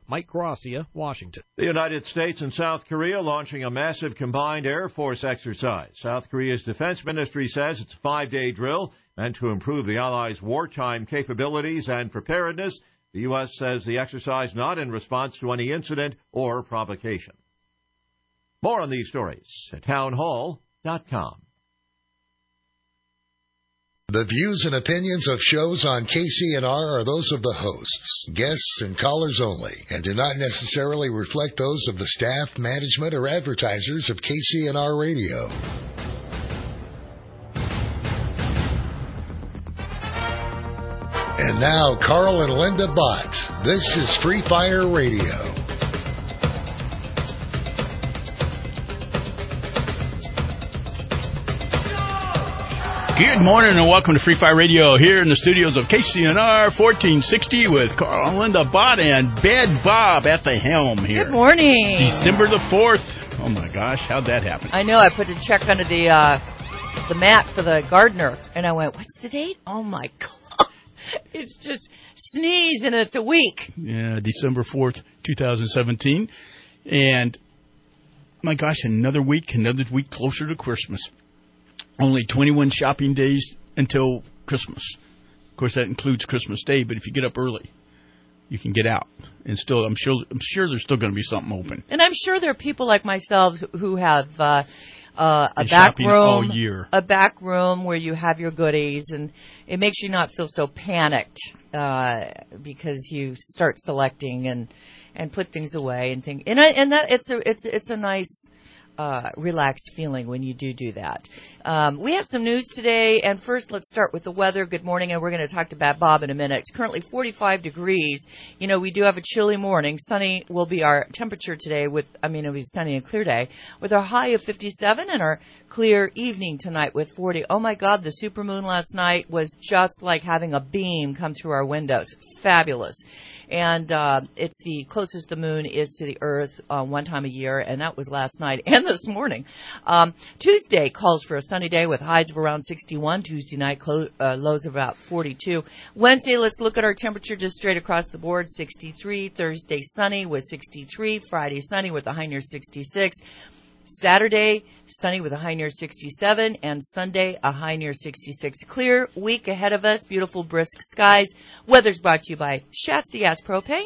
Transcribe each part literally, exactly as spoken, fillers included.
Mike Gracia, Washington. The United States and South Korea launching a massive combined Air Force exercise. South Korea's defense ministry says it's a five-day drill meant to improve the allies' wartime capabilities and preparedness. The U S says the exercise not in response to any incident or provocation. More on these stories at town hall dot com. The views and opinions of shows on K C N R are those of the hosts, guests, and callers only, and do not necessarily reflect those of the staff, management, or advertisers of K C N R Radio. And now, Carl and Linda Bott. This is Free Fire Radio. Good morning and welcome to Free Fire Radio here in the studios of K C N R fourteen sixty with Carl and Linda Bott and Bed Bob at the helm here. Good morning. December the fourth. Oh my gosh, how'd that happen? I know, I put a check under the uh, the mat for the gardener and I went, what's the date? Oh my God. It's just sneeze and it's a week. Yeah, December fourth, twenty seventeen. And my gosh, another week, another week closer to Christmas. Only twenty-one shopping days until Christmas. Of course, that includes Christmas Day, but if you get up early, you can get out. And still, I'm sure I'm sure there's still going to be something open. And I'm sure there are people like myself who have uh, uh, a and back room, all year. a back room where you have your goodies, and it makes you not feel so panicked uh, because you start selecting and, and put things away and think. And I, and that it's a it's it's a nice. Uh, relaxed feeling when you do do that. Um, we have some news today, and first let's start with the weather. Good morning, and we're going to talk to Bad Bob in a minute. It's currently forty-five degrees. You know, we do have a chilly morning. Sunny will be our temperature today with, I mean, it'll be sunny and clear day with our high of fifty-seven and our clear evening tonight with forty. Oh my God, the supermoon last night was just like having a beam come through our windows. Fabulous. And uh, it's the closest the moon is to the Earth uh, one time a year, and that was last night and this morning. Um, Tuesday calls for a sunny day with highs of around sixty-one. Tuesday night clo- uh, lows of about forty-two. Wednesday, let's look at our temperature just straight across the board, sixty-three. Thursday, sunny with sixty-three. Friday, sunny with a high near sixty-six. Saturday, sunny with a high near sixty-seven, and Sunday, a high near sixty-six. Clear week ahead of us, beautiful brisk skies. Weather's brought to you by Shasta Gas Propane,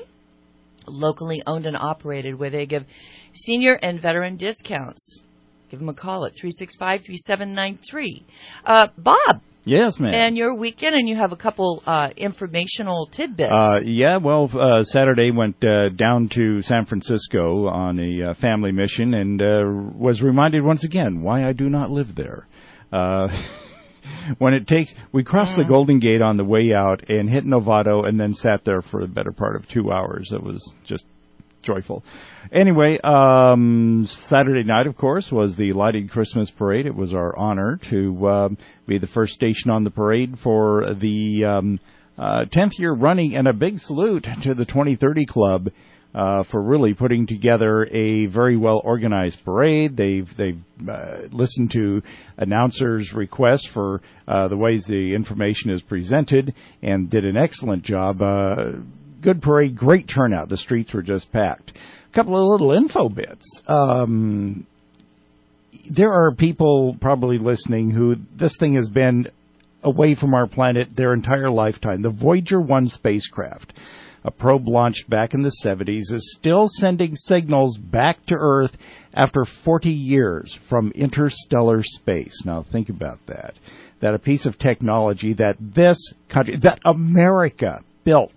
locally owned and operated, where they give senior and veteran discounts. Give them a call at three six five, three seven nine three. Uh, Bob. Yes, ma'am. And your weekend, and you have a couple uh, informational tidbits. Uh, yeah, well, uh, Saturday went uh, down to San Francisco on a uh, family mission and uh, was reminded once again why I do not live there. Uh, when it takes, we crossed mm. the Golden Gate on the way out and hit Novato and then sat there for the better part of two hours. It was just joyful. Anyway, um, Saturday night, of course, was the Lighted Christmas Parade. It was our honor to uh, be the first station on the parade for the um, uh, tenth year running, and a big salute to the twenty thirty Club uh, for really putting together a very well-organized parade. They've they've uh, listened to announcers' requests for uh, the ways the information is presented and did an excellent job. Uh, Good parade, great turnout. The streets were just packed. A couple of little info bits. Um, there are people probably listening who this thing has been away from our planet their entire lifetime. The Voyager one spacecraft, a probe launched back in the seventies, is still sending signals back to Earth after forty years from interstellar space. Now think about that. That a piece of technology that this country, that America built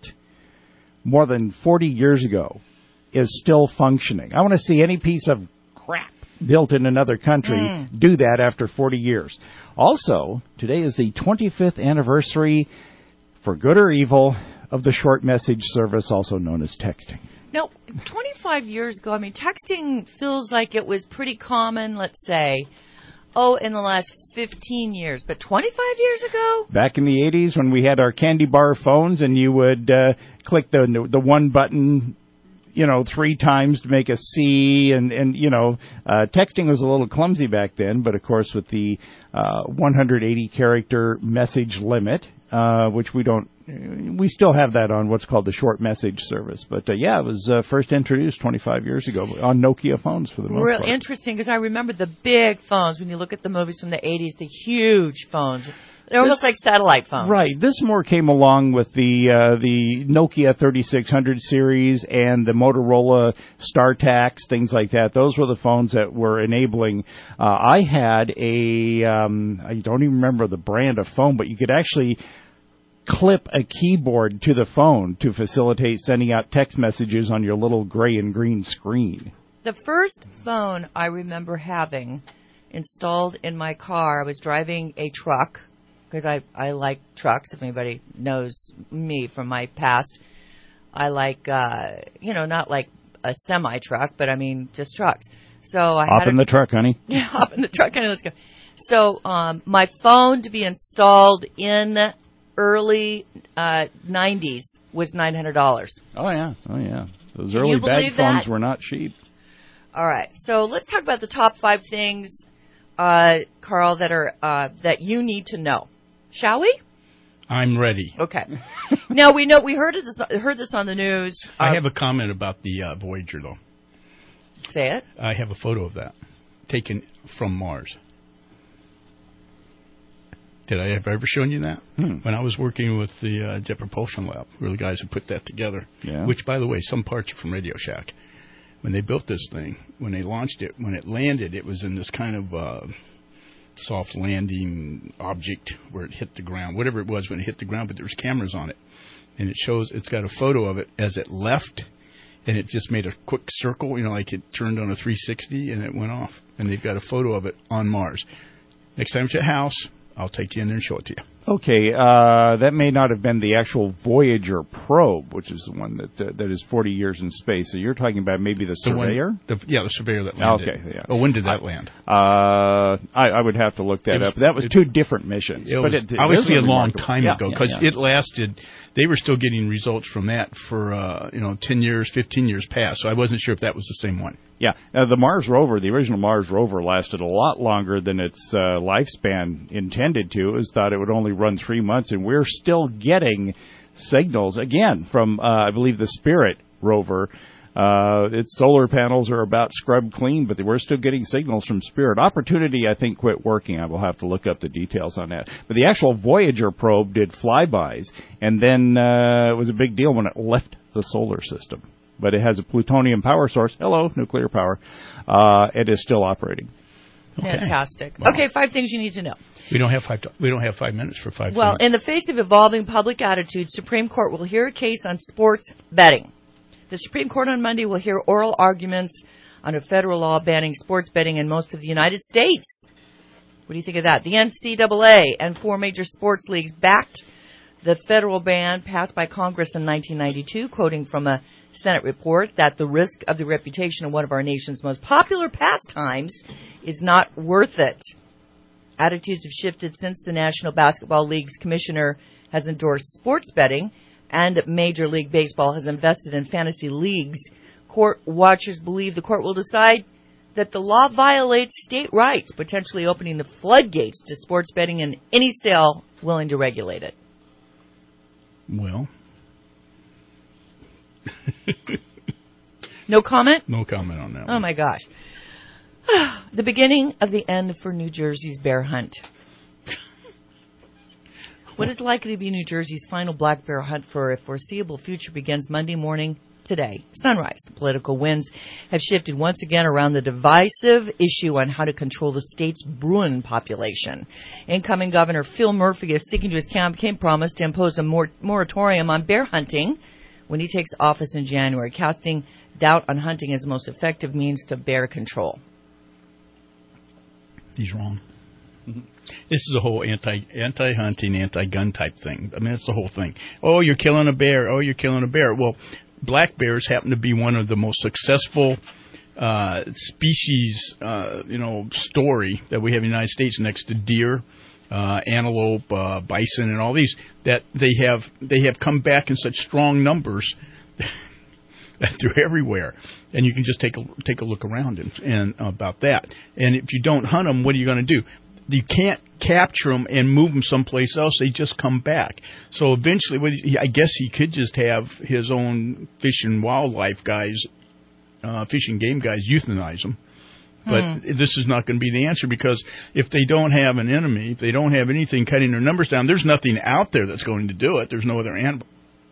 more than forty years ago, is still functioning. I want to see any piece of crap built in another country mm. do that after forty years. Also, today is the twenty-fifth anniversary, for good or evil, of the short message service, also known as texting. Now, twenty-five years ago, I mean, texting feels like it was pretty common, let's say, oh, in the last fifteen years, but twenty-five years ago? Back in the eighties when we had our candy bar phones and you would uh, click the the one button, you know, three times to make a C, and, and you know, uh, texting was a little clumsy back then, but of course with the uh, one hundred eighty character message limit, uh, which we don't. We still have that on what's called the short message service. But, uh, yeah, it was uh, first introduced twenty-five years ago on Nokia phones for the most Real part. interesting, because I remember the big phones. When you look at the movies from the eighties, the huge phones. They're almost This- like satellite phones. Right. This more came along with the uh, the Nokia thirty-six hundred series and the Motorola StarTAC, things like that. Those were the phones that were enabling. Uh, I had a, um, I don't even remember the brand of phone, but you could actually clip a keyboard to the phone to facilitate sending out text messages on your little gray and green screen. The first phone I remember having installed in my car, I was driving a truck, because I, I like trucks. If anybody knows me from my past, I like, uh, you know, not like a semi-truck, but I mean just trucks. So I Hop had in a, the truck, honey. Yeah, hop in the truck, honey, let's go. So um, my phone to be installed in early uh, nineties was nine hundred dollars. Oh, yeah. Oh, yeah. Those Can early you bag believe phones that? were not cheap. All right, so let's talk about the top five things, uh, Carl, that are uh, that you need to know. Shall we? I'm ready. Okay. Now we know we heard this heard this on the news. I Uh, have a comment about the uh, Voyager, though. say it. I have a photo of that taken from Mars. Did I have ever shown you that? Hmm. When I was working with the uh, Jet Propulsion Lab, we were the guys who put that together. Yeah. Which, by the way, some parts are from Radio Shack. When they built this thing, when they launched it, when it landed, it was in this kind of uh, soft landing object where it hit the ground, whatever it was when it hit the ground, but there was cameras on it. And it shows, it's got a photo of it as it left, and it just made a quick circle, you know, like it turned on a three sixty, and it went off. And they've got a photo of it on Mars. Next time it's at your house, I'll take you in there and show it to you. Okay, uh, that may not have been the actual Voyager probe, which is the one that uh, that is forty years in space. So you're talking about maybe the The one- Surveyor? the, yeah, the Surveyor that landed. Okay, yeah. Oh, when did that I- land? Uh, I, I would have to look that It was- up. That was it- two different missions. It but was it, it obviously a is long remarkable. time Yeah, ago yeah, because yeah. it lasted. They were still getting results from that for uh, you know ten years, fifteen years past. So I wasn't sure if that was the same one. Yeah, uh, the Mars rover, the original Mars rover, lasted a lot longer than its uh, lifespan intended to. It was thought it would only run three months, and we're still getting signals, again, from, uh, I believe, the Spirit rover. Uh, its solar panels are about scrubbed clean, but we're still getting signals from Spirit. Opportunity, I think, quit working. I will have to look up the details on that. But the actual Voyager probe did flybys, and then uh, it was a big deal when it left the solar system. But it has a plutonium power source. Hello, nuclear power. Uh, it is still operating. Okay. Fantastic. Wow. Okay, five things you need to know. We don't have five. We don't have five minutes for five. Well, things. in the face of evolving public attitudes, Supreme Court will hear a case on sports betting. The Supreme Court on Monday will hear oral arguments on a federal law banning sports betting in most of the United States. What do you think of that? The N C double A and four major sports leagues backed the federal ban passed by Congress in nineteen ninety-two, quoting from a Senate report that the risk of the reputation of one of our nation's most popular pastimes is not worth it. Attitudes have shifted since the National Basketball League's commissioner has endorsed sports betting and Major League Baseball has invested in fantasy leagues. Court watchers believe the court will decide that the law violates state rights, potentially opening the floodgates to sports betting and any sale willing to regulate it. well, No comment? no comment on that. Oh, one. my gosh. The beginning of the end for New Jersey's bear hunt. What is likely to be New Jersey's final black bear hunt for a foreseeable future begins Monday morning today, sunrise. The political winds have shifted once again around the divisive issue on how to control the state's Bruin population. Incoming Governor Phil Murphy is sticking to his campaign promise to impose a mor- moratorium on bear hunting when he takes office in January, casting doubt on hunting as the most effective means to bear control. He's wrong. Mm-hmm. This is a whole anti anti hunting, anti gun type thing. I mean, that's the whole thing. Oh, you're killing a bear. Oh, you're killing a bear. Well, black bears happen to be one of the most successful uh, species, uh, you know, story that we have in the United States, next to deer, uh, antelope, uh, bison, and all these. That they have they have come back in such strong numbers. They're everywhere, and you can just take a take a look around and, and about that. And if you don't hunt them, what are you going to do? you can't capture them and move them someplace else. They just come back. So eventually, I guess he could just have his own fish and wildlife guys, uh, fish and game guys, euthanize them. But hmm. this is not going to be the answer, because if they don't have an enemy, if they don't have anything cutting their numbers down, there's nothing out there that's going to do it. There's no other animal.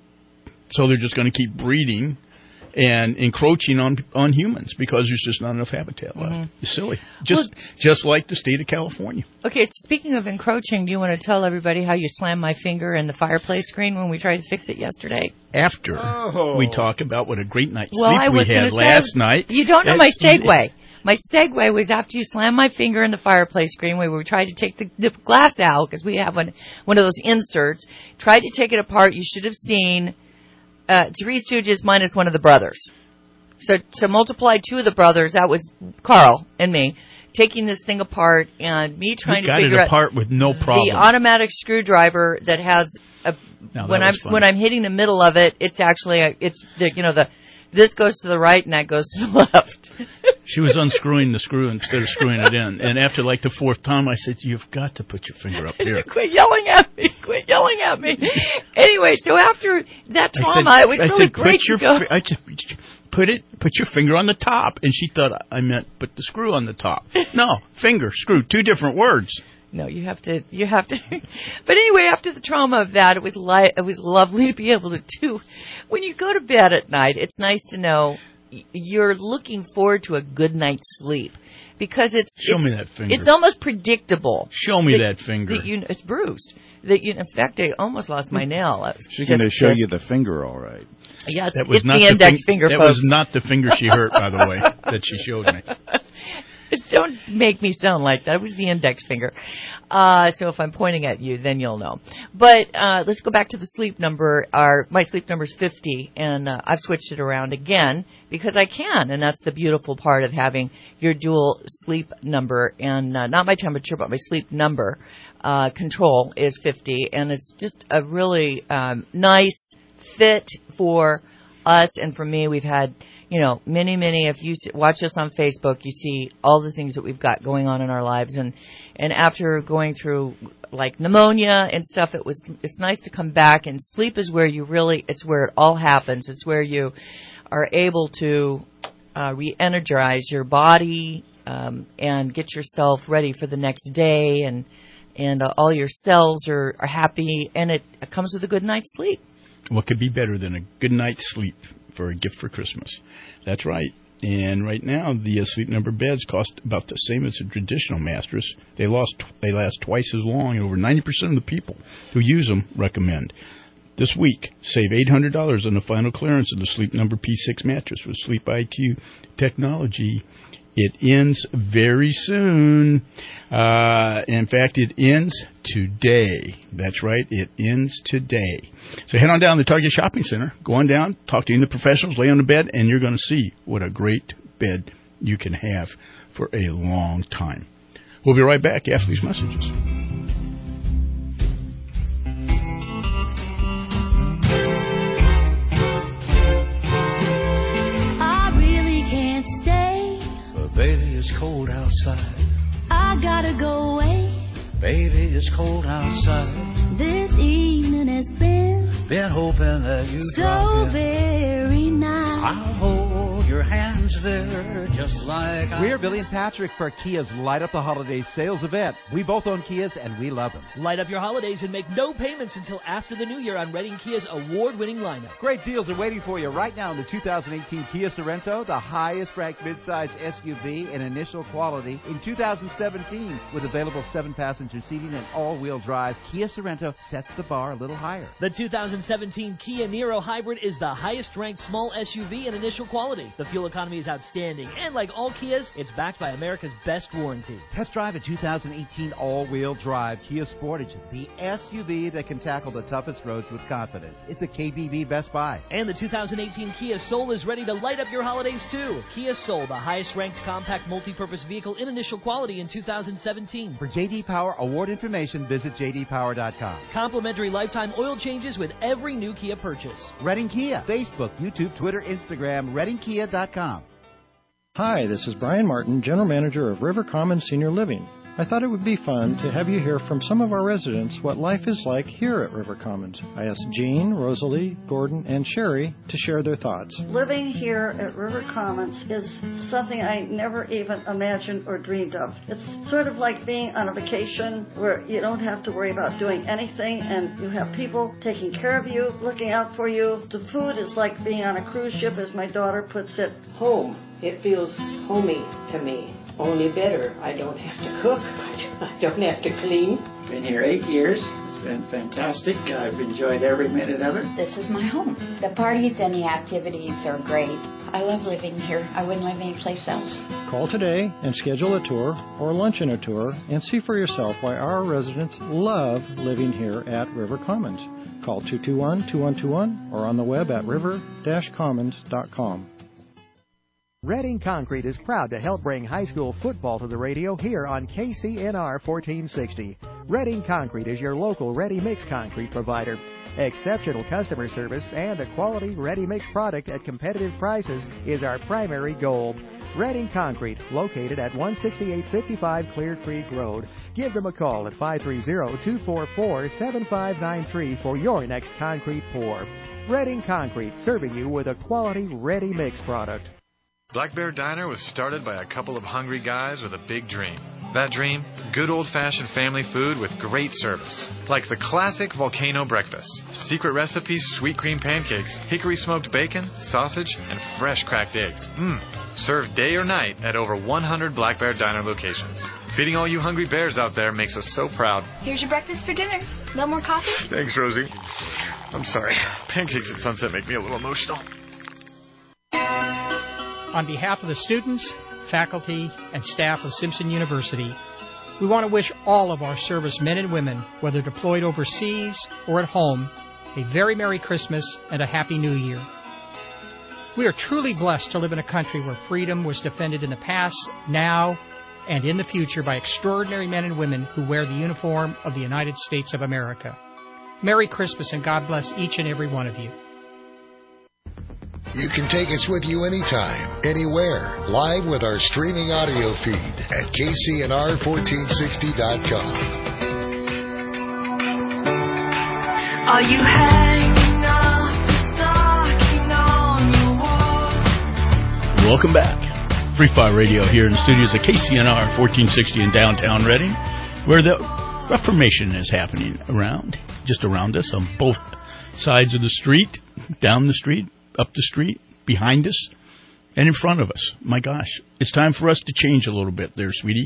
So they're just going to keep breeding and encroaching on on humans because there's just not enough habitat left. Mm-hmm. It's silly. Just well, just like the state of California. Okay, speaking of encroaching, do you want to tell everybody how you slammed my finger in the fireplace screen when we tried to fix it yesterday? After oh. we talk about what a great night's well, sleep I was we had say, last night. You don't know it, my segue. My segue was after you slammed my finger in the fireplace screen where we tried to take the, the glass out, because we have one, one of those inserts, tried to take it apart. You should have seen uh, Three Stooges minus one of the brothers. So to multiply two of the brothers, that was Carl and me, taking this thing apart and me trying we to got figure it out apart with no problem. The automatic screwdriver that has a, no, when that I'm fun. when I'm hitting the middle of it, it's actually a, it's the, you know the this goes to the right and that goes to the left. She was unscrewing the screw instead of screwing it in. And after like the fourth time, I said, "You've got to put your finger up here." Quit yelling at me. Quit yelling at me. Anyway, so after that trauma, said, it was I really said, great put your, to go. I just, put it, put your finger on the top. And she thought I meant put the screw on the top. No, finger, screw, two different words. No, you have to, you have to. But anyway, after the trauma of that, it was li- it was lovely to be able to do. When you go to bed at night, it's nice to know you're looking forward to a good night's sleep, because it's show it's, me that finger. It's almost predictable. Show me that, that finger. That you, it's bruised. That you, in fact, I almost lost my nail. She's going to show you the finger, all right. Yeah, it's, that was it's not the index fin- finger. That folks. was not the finger she hurt, by the way, that she showed me. Don't make me sound like that. It was the index finger. Uh, so if I'm pointing at you, then you'll know. But uh, let's go back to the sleep number. Our my sleep number is fifty, and uh, I've switched it around again because I can, and that's the beautiful part of having your dual sleep number, and uh, not my temperature, but my sleep number uh, control is fifty, and it's just a really um, nice fit for us and for me. We've had, you know, many, many, if you watch us on Facebook, you see all the things that we've got going on in our lives. And, and after going through, like, pneumonia and stuff, it was, it's nice to come back, and sleep is where you really, it's where it all happens. It's where you are able to uh, re-energize your body um, and get yourself ready for the next day, and, and uh, all your cells are, are happy, and it, it comes with a good night's sleep. What could be better than a good night's sleep for a gift for Christmas? That's right. And right now, the uh, Sleep Number beds cost about the same as a traditional mattress. They lost, they last twice as long, and over ninety percent of the people who use them recommend. This week, save eight hundred dollars on the final clearance of the Sleep Number P six mattress with Sleep I Q technology. It ends very soon. Uh, in fact, it ends today. That's right. It ends today. So head on down to the Target Shopping Center. Go on down, talk to any of the professionals, lay on the bed, and you're going to see what a great bed you can have for a long time. We'll be right back after these messages. Baby, it's cold outside. I gotta go away. Baby, it's cold outside. This evening has been Been hoping that you so drop in. very nice. I'll hold your hands there just like I... We're Billy and Patrick for Kia's Light Up the Holidays sales event. We both own Kias, and we love them. Light up your holidays and make no payments until after the new year on Reading Kia's award-winning lineup. Great deals are waiting for you right now in the two thousand eighteen Kia Sorento, the highest-ranked midsize S U V in initial quality in two thousand seventeen. With available seven-passenger seating and all-wheel drive, Kia Sorento sets the bar a little higher. The two thousand seventeen Kia Niro Hybrid is the highest-ranked small S U V in initial quality. The fuel economy is outstanding, and like all Kias, it's backed by America's best warranty. Test drive a two thousand eighteen all-wheel drive Kia Sportage, the S U V that can tackle the toughest roads with confidence. It's a K B B Best Buy. And the two thousand eighteen Kia Soul is ready to light up your holidays, too. Kia Soul, the highest-ranked compact multi-purpose vehicle in initial quality in two thousand seventeen. For J D Power award information, visit j d power dot com. Complimentary lifetime oil changes with every new Kia purchase. Reading Kia. Facebook, YouTube, Twitter, Instagram, reading kia dot com. Hi, this is Brian Martin, General Manager of River Commons Senior Living. I thought it would be fun to have you hear from some of our residents what life is like here at River Commons. I asked Jean, Rosalie, Gordon, and Sherry to share their thoughts. Living here at River Commons is something I never even imagined or dreamed of. It's sort of like being on a vacation where you don't have to worry about doing anything and you have people taking care of you, looking out for you. The food is like being on a cruise ship, as my daughter puts it. Home. It feels homey to me. Only better. I don't have to cook. I don't have to clean. Been here eight years. It's been fantastic. I've enjoyed every minute of it. This is my home. The parties and the activities are great. I love living here. I wouldn't live anyplace else. Call today and schedule a tour or lunch and a tour and see for yourself why our residents love living here at River Commons. Call two two one, two one two one or on the web at river dash commons dot com. Reading Concrete is proud to help bring high school football to the radio here on K C N R fourteen sixty. Reading Concrete is your local ready-mix concrete provider. Exceptional customer service and a quality ready-mix product at competitive prices is our primary goal. Reading Concrete, located at one sixty-eight fifty-five Clear Creek Road. Give them a call at five three zero, two four four, seven five nine three for your next concrete pour. Reading Concrete, serving you with a quality ready-mix product. Black Bear Diner was started by a couple of hungry guys with a big dream. That dream? Good old-fashioned family food with great service. Like the classic volcano breakfast. Secret recipes, sweet cream pancakes, hickory smoked bacon, sausage, and fresh cracked eggs. Mmm. Served day or night at over one hundred Black Bear Diner locations. Feeding all you hungry bears out there makes us so proud. Here's your breakfast for dinner. No more coffee? Thanks, Rosie. I'm sorry. Pancakes at sunset make me a little emotional. On behalf of the students, faculty, and staff of Simpson University, we want to wish all of our servicemen and women, whether deployed overseas or at home, a very Merry Christmas and a Happy New Year. We are truly blessed to live in a country where freedom was defended in the past, now, and in the future by extraordinary men and women who wear the uniform of the United States of America. Merry Christmas and God bless each and every one of you. You can take us with you anytime, anywhere, live with our streaming audio feed at K C N R fourteen sixty dot com. Are you hanging up, knocking on your wall? Welcome back. Free Fire Radio here in the studios at K C N R fourteen sixty in downtown Reading, where the Reformation is happening around, just around us on both sides of the street, down the street, up the street, behind us, and in front of us. My gosh, it's time for us to change a little bit there, sweetie.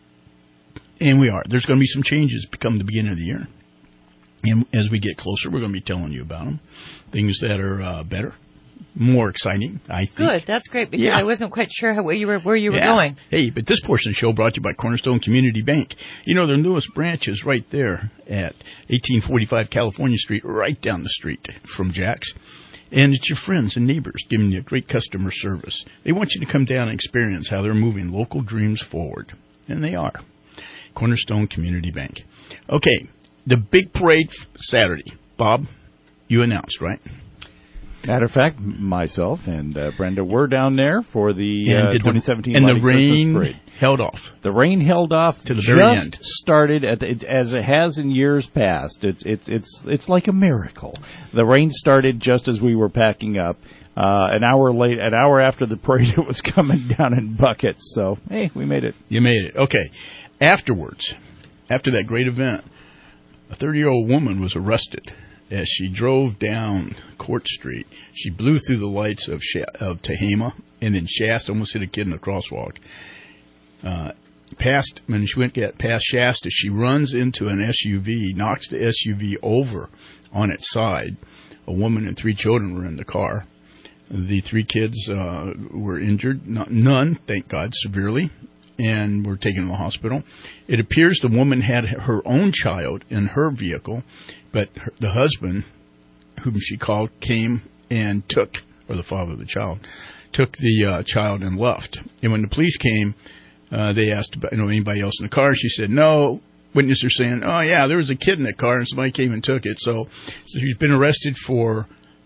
And we are. There's going to be some changes become the beginning of the year. And as we get closer, we're going to be telling you about them. Things that are uh, better, more exciting, I think. Good. That's great, because yeah. I wasn't quite sure how, where you were, where you yeah. were going. Hey, but this portion of the show brought to you by Cornerstone Community Bank. You know, their newest branch is right there at eighteen forty-five California Street, right down the street from Jack's. And it's your friends and neighbors giving you great customer service. They want you to come down and experience how they're moving local dreams forward. And they are. Cornerstone Community Bank. Okay, the big parade Saturday. Bob, you announced, right? Matter of fact, myself and uh, Brenda were down there for the uh, twenty seventeen and Mighty the rain Christmas Parade. held off. The rain held off to the just very end. Started at the, it, as it has in years past. It's it's it's it's like a miracle. The rain started just as we were packing up. Uh, an hour late, an hour after the parade, it was coming down in buckets. So hey, we made it. You made it. Okay. Afterwards, after that great event, a thirty-year-old woman was arrested. As she drove down Court Street, she blew through the lights of Sh- of Tehama and then Shasta, almost hit a kid in the crosswalk. Uh, past when she went get past Shasta, she runs into an S U V, knocks the S U V over on its side. A woman and three children were in the car. The three kids uh, were injured, not, none, thank God, severely, and were taken to the hospital. It appears the woman had her own child in her vehicle, but her, the husband, whom she called, came and took, or the father of the child, took the uh, child and left. And when the police came, uh, they asked about, you know, anybody else in the car. She said, no. Witnesses are saying, oh, yeah, there was a kid in the car, and somebody came and took it. So, so she's been arrested for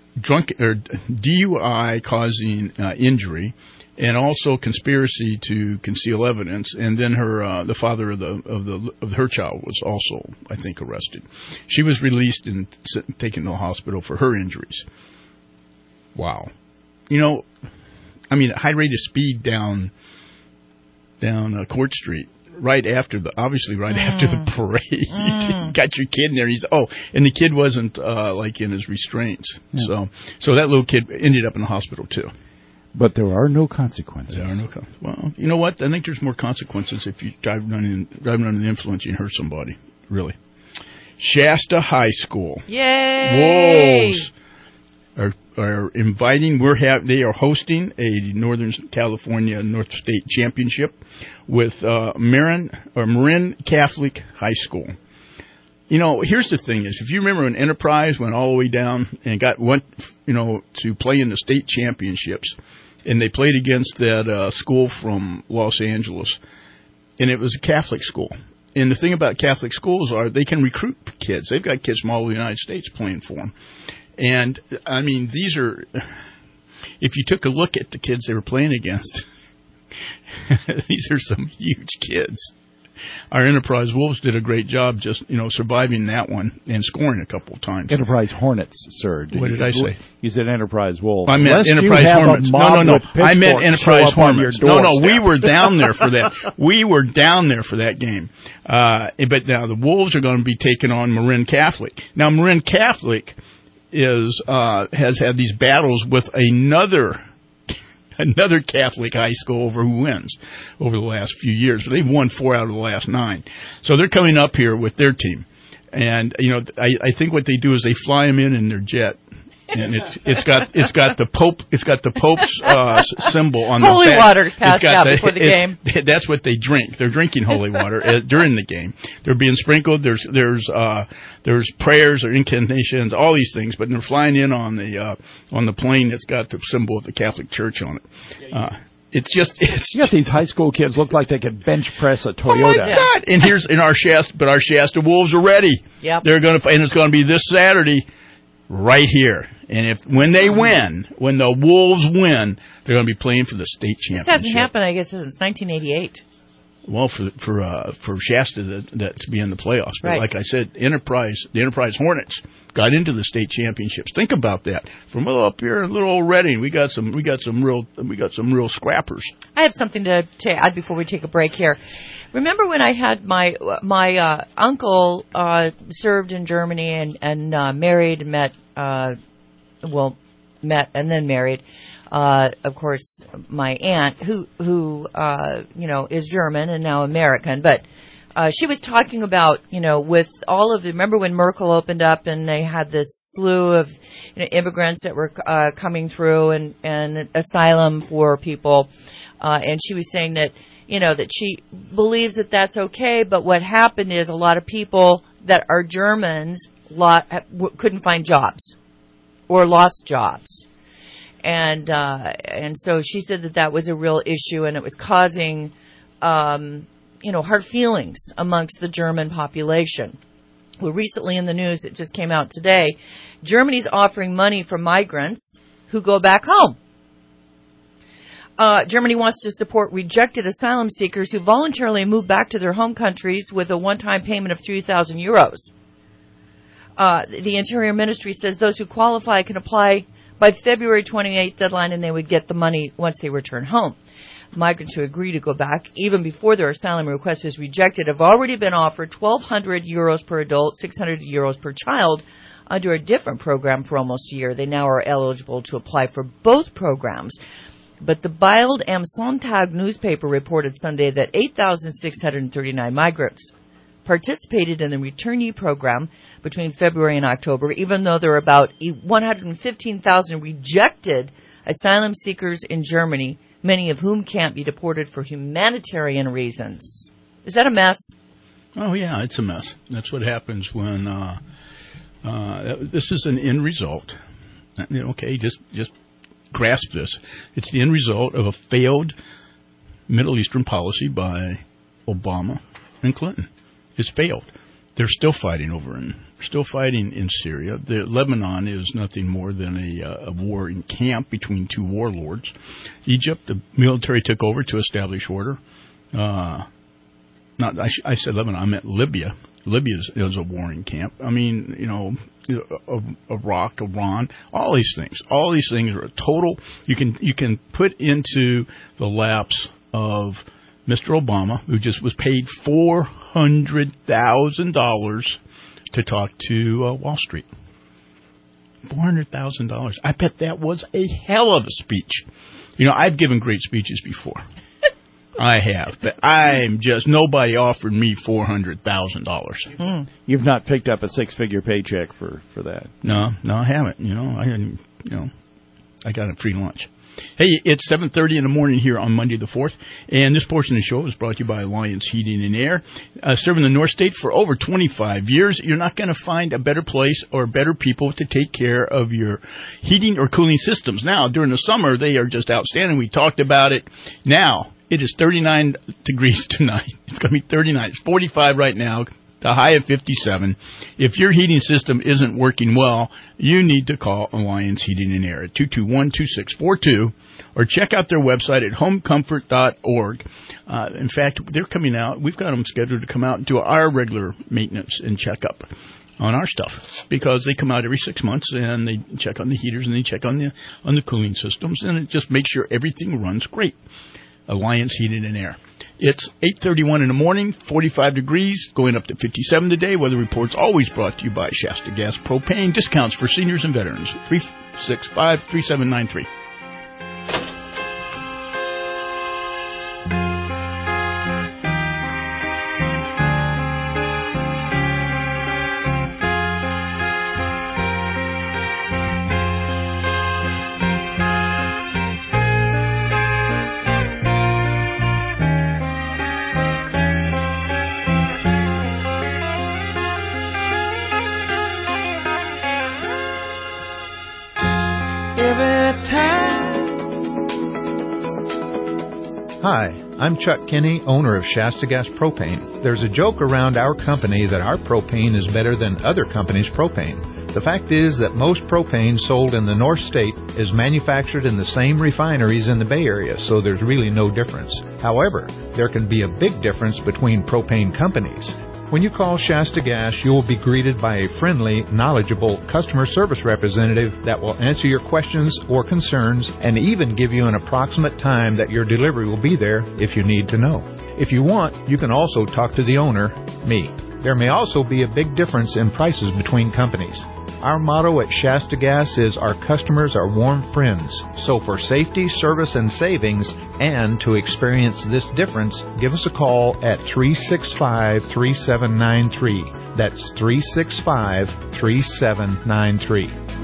drunk or D U I causing uh, injury, and also conspiracy to conceal evidence. And then her, uh, the father of the of the of her child was also, I think, arrested. She was released and taken to the hospital for her injuries. Wow, you know, I mean, high rate of speed down down uh, Court Street. Right after the, obviously, right mm. after the parade, mm. got your kid in there. He's oh, and the kid wasn't uh, like in his restraints, yeah. so so that little kid ended up in the hospital too. But there are no consequences. There are no con- well, you know what? I think there's more consequences if you drive under driving under the influence and you hurt somebody. Really, Shasta High School. Yay! Wolves are are inviting. We're have they are hosting a Northern California North State Championship with uh, Marin or Marin Catholic High School. You know, here's the thing: is if you remember when Enterprise went all the way down and got went, you know, to play in the state championships, and they played against that uh, school from Los Angeles, and it was a Catholic school. And the thing about Catholic schools are they can recruit kids. They've got kids from all over the United States playing for them. And, I mean, these are, if you took a look at the kids they were playing against, these are some huge kids. Our Enterprise Wolves did a great job just, you know, surviving that one and scoring a couple of times. Enterprise Hornets, sir. Did what did you, I say? You said Enterprise Wolves. I meant Unless Enterprise Hornets. No, no, no. I meant Enterprise Hornets. No, no, we were down there for that. We were down there for that game. Uh, but now the Wolves are going to be taking on Marin Catholic. Now, Marin Catholic is uh, has had these battles with another another Catholic high school over who wins over the last few years. They've won four out of the last nine. So they're coming up here with their team. And, you know, I, I think what they do is they fly them in in their jet. And it's it's got it's got the Pope it's got the Pope's uh, symbol on holy the back. water passed out the, before the game. That's what they drink. They're drinking holy water uh, during the game. They're being sprinkled. There's there's uh, there's prayers or incantations, all these things. But they're flying in on the uh, on the plane that's got the symbol of the Catholic Church on it. Uh, it's just it's you got these high school kids look like they could bench press a Toyota. Oh my God! And here's in our Shasta, but our Shasta Wolves are ready. Yep. They're going to and it's going to be this Saturday. Right here. And if when they win, when the Wolves win, they're going to be playing for the state championship. This hasn't happened, I guess, since nineteen eighty-eight. Well, for for uh, for Shasta that, that to be in the playoffs. But right. like I said, Enterprise, the Enterprise Hornets got into the state championships. Think about that. From up here in little old Reading, we got some we got some real we got some real scrappers. I have something to, to add before we take a break here. Remember when I had my my uh, uncle uh, served in Germany and and uh, married and met uh, well met and then married. Uh, of course, my aunt, who who uh, you know is German and now American, but uh, she was talking about you know with all of the. Remember when Merkel opened up and they had this slew of you know, immigrants that were uh, coming through and and asylum for people, uh, and she was saying that you know that she believes that that's okay, but what happened is a lot of people that are Germans lot, couldn't find jobs or lost jobs. And uh, and so she said that that was a real issue, and it was causing, um, you know, hard feelings amongst the German population. Well, recently in the news, it just came out today, Germany's offering money for migrants who go back home. Uh, Germany wants to support rejected asylum seekers who voluntarily move back to their home countries with a one-time payment of three thousand euros. Uh, the Interior Ministry says those who qualify can apply by February twenty-eighth deadline, and they would get the money once they return home. Migrants who agree to go back, even before their asylum request is rejected, have already been offered twelve hundred euros per adult, six hundred euros per child under a different program for almost a year. They now are eligible to apply for both programs. But the Bild am Sonntag newspaper reported Sunday that eight thousand six hundred thirty-nine migrants participated in the returnee program between February and October, even though there are about one hundred fifteen thousand rejected asylum seekers in Germany, many of whom can't be deported for humanitarian reasons. Is that a mess? Oh, yeah, it's a mess. That's what happens when uh, uh, this is an end result. Okay, just just grasp this. It's the end result of a failed Middle Eastern policy by Obama and Clinton. It's failed. they're still fighting over in still fighting in Syria. The Lebanon is nothing more than a, a warring camp between two warlords. Egypt, the military took over to establish order. Uh, not I, I said Lebanon, I meant Libya. Libya is, is a warring camp. I mean, you know, Iraq, Iran, all these things. All these things are a total. You can you can put into the laps of Mister Obama, who just was paid four hundred thousand dollars to talk to uh, Wall Street. four hundred thousand dollars. I bet that was a hell of a speech. You know, I've given great speeches before. I have, but I'm just, nobody offered me four hundred thousand dollars. Mm. You've not picked up a six-figure paycheck for, for that. No, no, I haven't. You know, I you know, I got a free lunch. Hey, it's seven thirty in the morning here on Monday the fourth, and this portion of the show is brought to you by Alliance Heating and Air. Uh, serving the North State for over twenty-five years, you're not going to find a better place or better people to take care of your heating or cooling systems. Now, during the summer, they are just outstanding. We talked about it. Now, it is thirty-nine degrees tonight. It's going to be thirty-nine. It's forty-five right now. The high of fifty-seven. If your heating system isn't working well, you need to call Alliance Heating and Air at two two one, two six four two or check out their website at home comfort dot org. Uh, in fact, they're coming out. We've got them scheduled to come out and do our regular maintenance and checkup on our stuff because they come out every six months and they check on the heaters and they check on the on the cooling systems, and it just makes sure everything runs great. Alliance Heating and Air. It's eight thirty-one in the morning, forty-five degrees, going up to fifty-seven today. Weather reports always brought to you by Shasta Gas Propane. Discounts for seniors and veterans. three six five, three seven nine three. Hi, I'm Chuck Kinney, owner of Shasta Gas Propane. There's a joke around our company that our propane is better than other companies' propane. The fact is that most propane sold in the North State is manufactured in the same refineries in the Bay Area, so there's really no difference. However, there can be a big difference between propane companies. When you call Shasta Gas, you will be greeted by a friendly, knowledgeable customer service representative that will answer your questions or concerns and even give you an approximate time that your delivery will be there if you need to know. If you want, you can also talk to the owner, me. There may also be a big difference in prices between companies. Our motto at Shasta Gas is our customers are warm friends. So for safety, service, and savings, and to experience this difference, give us a call at three six five, three seven nine three. That's three six five, three seven nine three.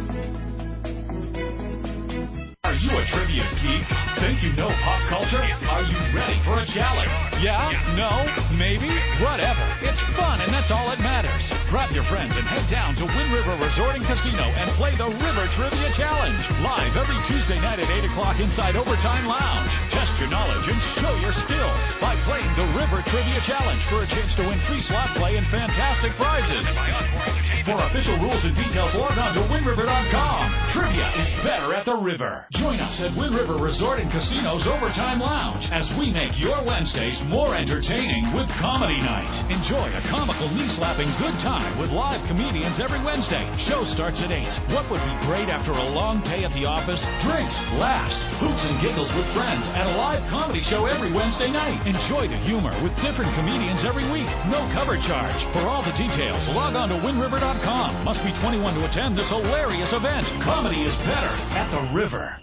Are you a trivia geek? Think you know pop culture? Are you ready for a challenge? Yeah? No? Maybe? Whatever. It's fun, and that's all that matters. Grab your friends and head down to Wind River Resort and Casino and play the River Trivia Challenge. Live every Tuesday night at eight o'clock inside Overtime Lounge. Test your knowledge and show your skills by playing the River Trivia Challenge for a chance to win free slot play and fantastic prizes. For official rules and details, log on to wind river dot com. Trivia is better at the river. Join us at Wind River Resort and Casino's Overtime Lounge as we make your Wednesdays more entertaining with Comedy Night. Enjoy a comical, knee-slapping good time with live comedians every Wednesday. Show starts at eight. What would be great after a long day at the office? Drinks, laughs, hoots and giggles with friends at a live comedy show every Wednesday night. Enjoy the humor with different comedians every week. No cover charge. For all the details, log on to wind river dot com. Must be twenty-one to attend this hilarious event. Comedy is better at the river.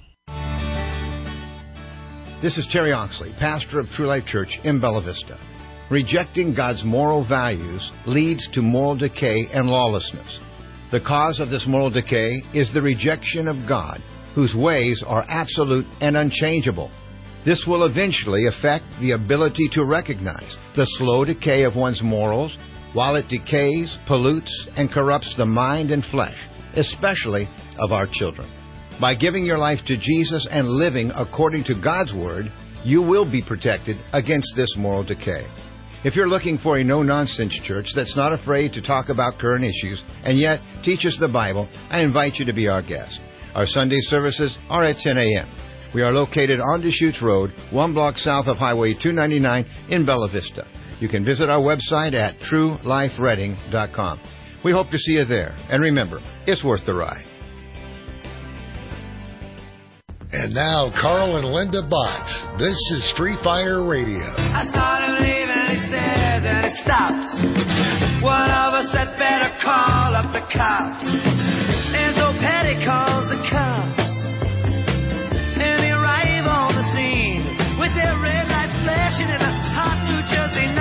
This is Terry Oxley, pastor of True Life Church in Bella Vista. Rejecting God's moral values leads to moral decay and lawlessness. The cause of this moral decay is the rejection of God, whose ways are absolute and unchangeable. This will eventually affect the ability to recognize the slow decay of one's morals, while it decays, pollutes, and corrupts the mind and flesh, especially of our children. By giving your life to Jesus and living according to God's Word, you will be protected against this moral decay. If you're looking for a no-nonsense church that's not afraid to talk about current issues and yet teaches the Bible, I invite you to be our guest. Our Sunday services are at ten a.m. We are located on Deschutes Road, one block south of Highway two ninety-nine in Bella Vista. You can visit our website at true life reading dot com. We hope to see you there. And remember, it's worth the ride. And now, Carl and Linda Botts. This is Street Fighter Radio. I saw him leave and he stares and he stops. One of us had better call up the cops. And so Petty calls the cops. And they arrive on the scene with their red lights flashing in a hot New Jersey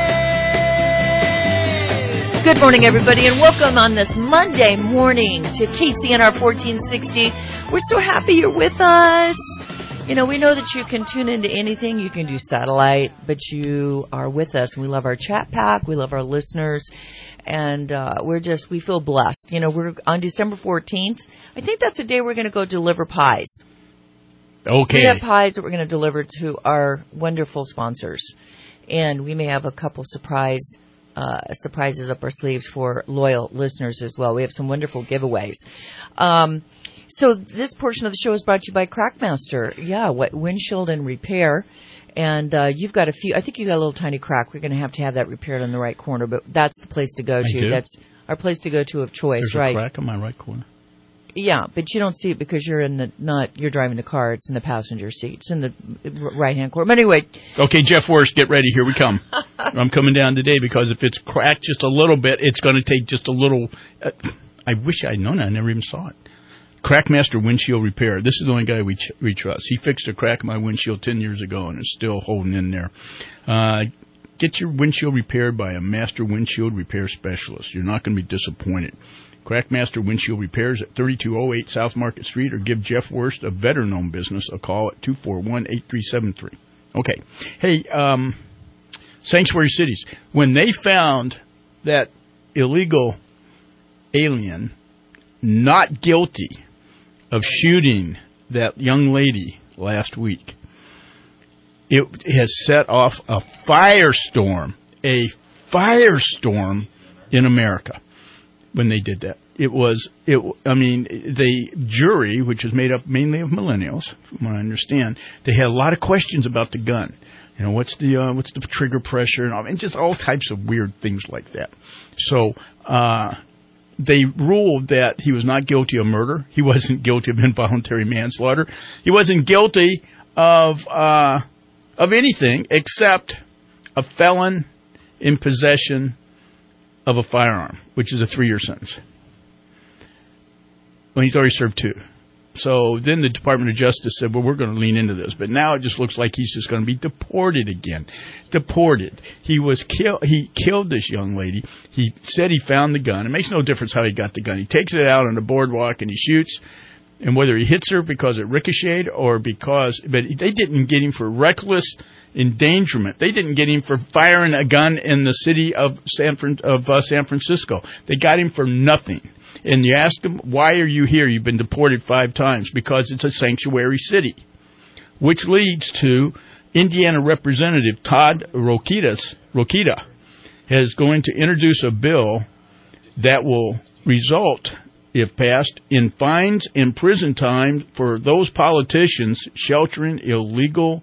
night. Good morning, everybody, and welcome on this Monday morning to K C N R fourteen sixty. We're so happy you're with us. You know, we know that you can tune into anything. You can do satellite, but you are with us. We love our chat pack. We love our listeners. And uh, we're just, we feel blessed. You know, we're on December fourteenth. I think that's the day we're going to go deliver pies. Okay. We have pies that we're going to deliver to our wonderful sponsors. And we may have a couple surprise uh, surprises up our sleeves for loyal listeners as well. We have some wonderful giveaways. Um So this portion of the show is brought to you by Crackmaster. Yeah, what windshield and repair. And uh, you've got a few. I think you got a little tiny crack. We're going to have to have that repaired in the right corner, but that's the place to go I to. do? That's our place to go to of choice, There's right? a crack in my right corner. Yeah, but you don't see it because you're in the not you're driving the car. It's in the passenger seat. It's in the right hand corner. But anyway. Okay, Jeff Worst, get ready. Here we come. I'm coming down today because if it's cracked just a little bit, it's going to take just a little. Uh, I wish I'd known that. I never even saw it. Crackmaster Windshield Repair. This is the only guy we ch- we trust. He fixed a crack in my windshield ten years ago and is still holding in there. Uh, get your windshield repaired by a master windshield repair specialist. You're not going to be disappointed. Crackmaster Windshield Repairs at thirty-two oh eight South Market Street, or give Jeff Worst, a better-known business, a call at two four one, eight three seven three. Okay. Hey, um, Sanctuary Cities. When they found that illegal alien not guilty of shooting that young lady last week, it has set off a firestorm, a firestorm in America when they did that. It was, it. I mean, the jury, which is made up mainly of millennials, from what I understand, they had a lot of questions about the gun. You know, what's the uh, what's the trigger pressure, and, all, and just all types of weird things like that. So, uh, they ruled that he was not guilty of murder. He wasn't guilty of involuntary manslaughter. He wasn't guilty of uh, of anything except a felon in possession of a firearm, which is a three-year sentence. Well, he's already served two. So then the Department of Justice said, well, we're going to lean into this. But now it just looks like he's just going to be deported again. Deported. He was kill- He killed this young lady. He said he found the gun. It makes no difference how he got the gun. He takes it out on the boardwalk and he shoots. And whether he hits her because it ricocheted or because... But they didn't get him for reckless endangerment. They didn't get him for firing a gun in the city of San, Fran- of, uh, San Francisco. They got him for nothing. And you ask them, why are you here? You've been deported five times. Because it's a sanctuary city. Which leads to Indiana Representative Todd Rokita is going to introduce a bill that will result, if passed, in fines and prison time for those politicians sheltering illegal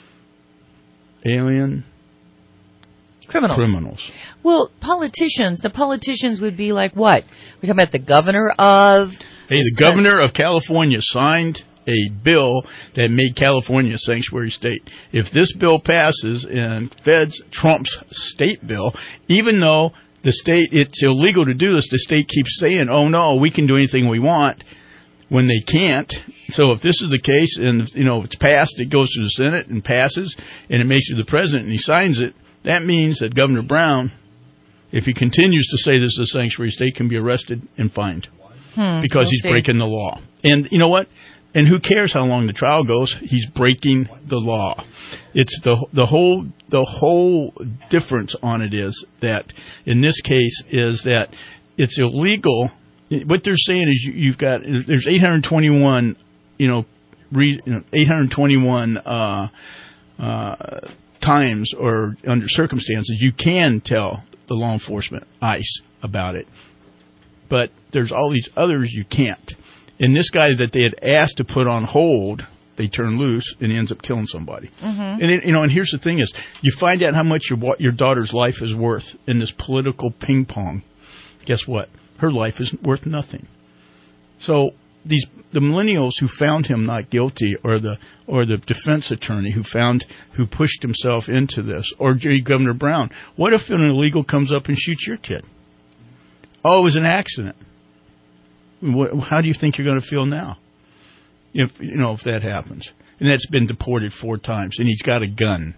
alien criminals. criminals. Well, politicians, the politicians would be like what? We're talking about the governor of... Hey, the governor of California signed a bill that made California a sanctuary state. If this bill passes and feds Trump's state bill, even though the state, it's illegal to do this, the state keeps saying, oh no, we can do anything we want, when they can't. So if this is the case and, you know, it's passed, it goes to the Senate and passes, and it makes it to the president and he signs it, that means that Governor Brown, if he continues to say this is a sanctuary state, can be arrested and fined hmm, because we'll he's see. breaking the law. And you know what? And who cares how long the trial goes? He's breaking the law. It's the the whole the whole difference on it is that in this case is that it's illegal. What they're saying is you, you've got there's eight hundred twenty-one you know, re, you know eight hundred twenty-one uh, uh, times or under circumstances you can tell the law enforcement, ICE, about it. But there's all these others you can't. And this guy that they had asked to put on hold, they turn loose and he ends up killing somebody. Mm-hmm. And it, you know, and here's the thing: is you find out how much your your daughter's life is worth in this political ping pong. Guess what? Her life is worth nothing. So these the millennials who found him not guilty, or the or the defense attorney who found who pushed himself into this, or Governor Brown. What if an illegal comes up and shoots your kid? Oh, it was an accident. What, how do you think you're going to feel now? If you know if that happens, and that's been deported four times, and he's got a gun.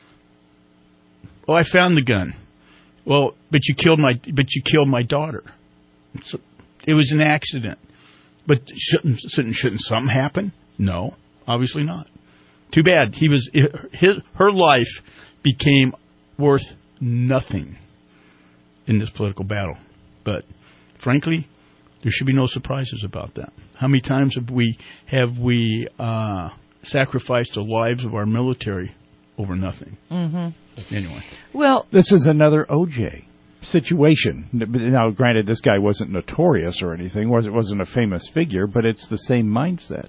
Oh, I found the gun. Well, but you killed my but you killed my daughter. It's, it was an accident. But shouldn't shouldn't shouldn't something happen? No, obviously not. Too bad. He was his her life became worth nothing in this political battle. But frankly, there should be no surprises about that. How many times have we have we uh, sacrificed the lives of our military over nothing? Mm-hmm. Anyway, well, this is another O J situation. Now, granted, this guy wasn't notorious or anything, was it wasn't a famous figure, but it's the same mindset.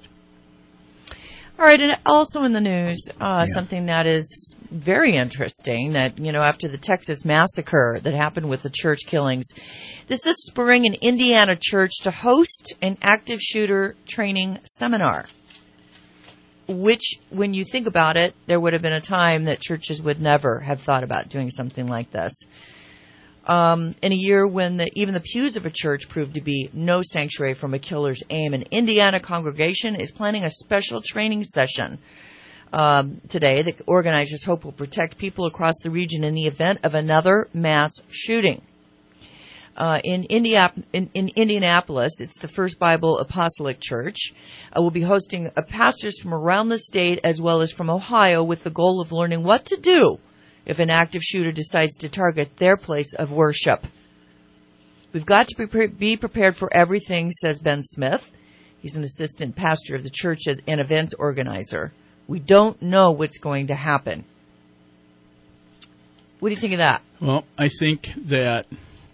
All right, and also in the news, uh, Yeah. something that is very interesting, that, you know, after the Texas massacre that happened with the church killings, this is spurring an Indiana church to host an active shooter training seminar, which, when you think about it, there would have been a time that churches would never have thought about doing something like this. Um, in a year when the, even the pews of a church proved to be no sanctuary from a killer's aim, an Indiana congregation is planning a special training session um, today that organizers hope will protect people across the region in the event of another mass shooting. Uh, in, Indiap- in, in Indianapolis, it's the First Bible Apostolic Church. Uh, will be hosting uh, pastors from around the state as well as from Ohio with the goal of learning what to do if an active shooter decides to target their place of worship. We've got to pre- be prepared for everything, says Ben Smith. He's an assistant pastor of the church and events organizer. We don't know what's going to happen. What do you think of that? well, I think that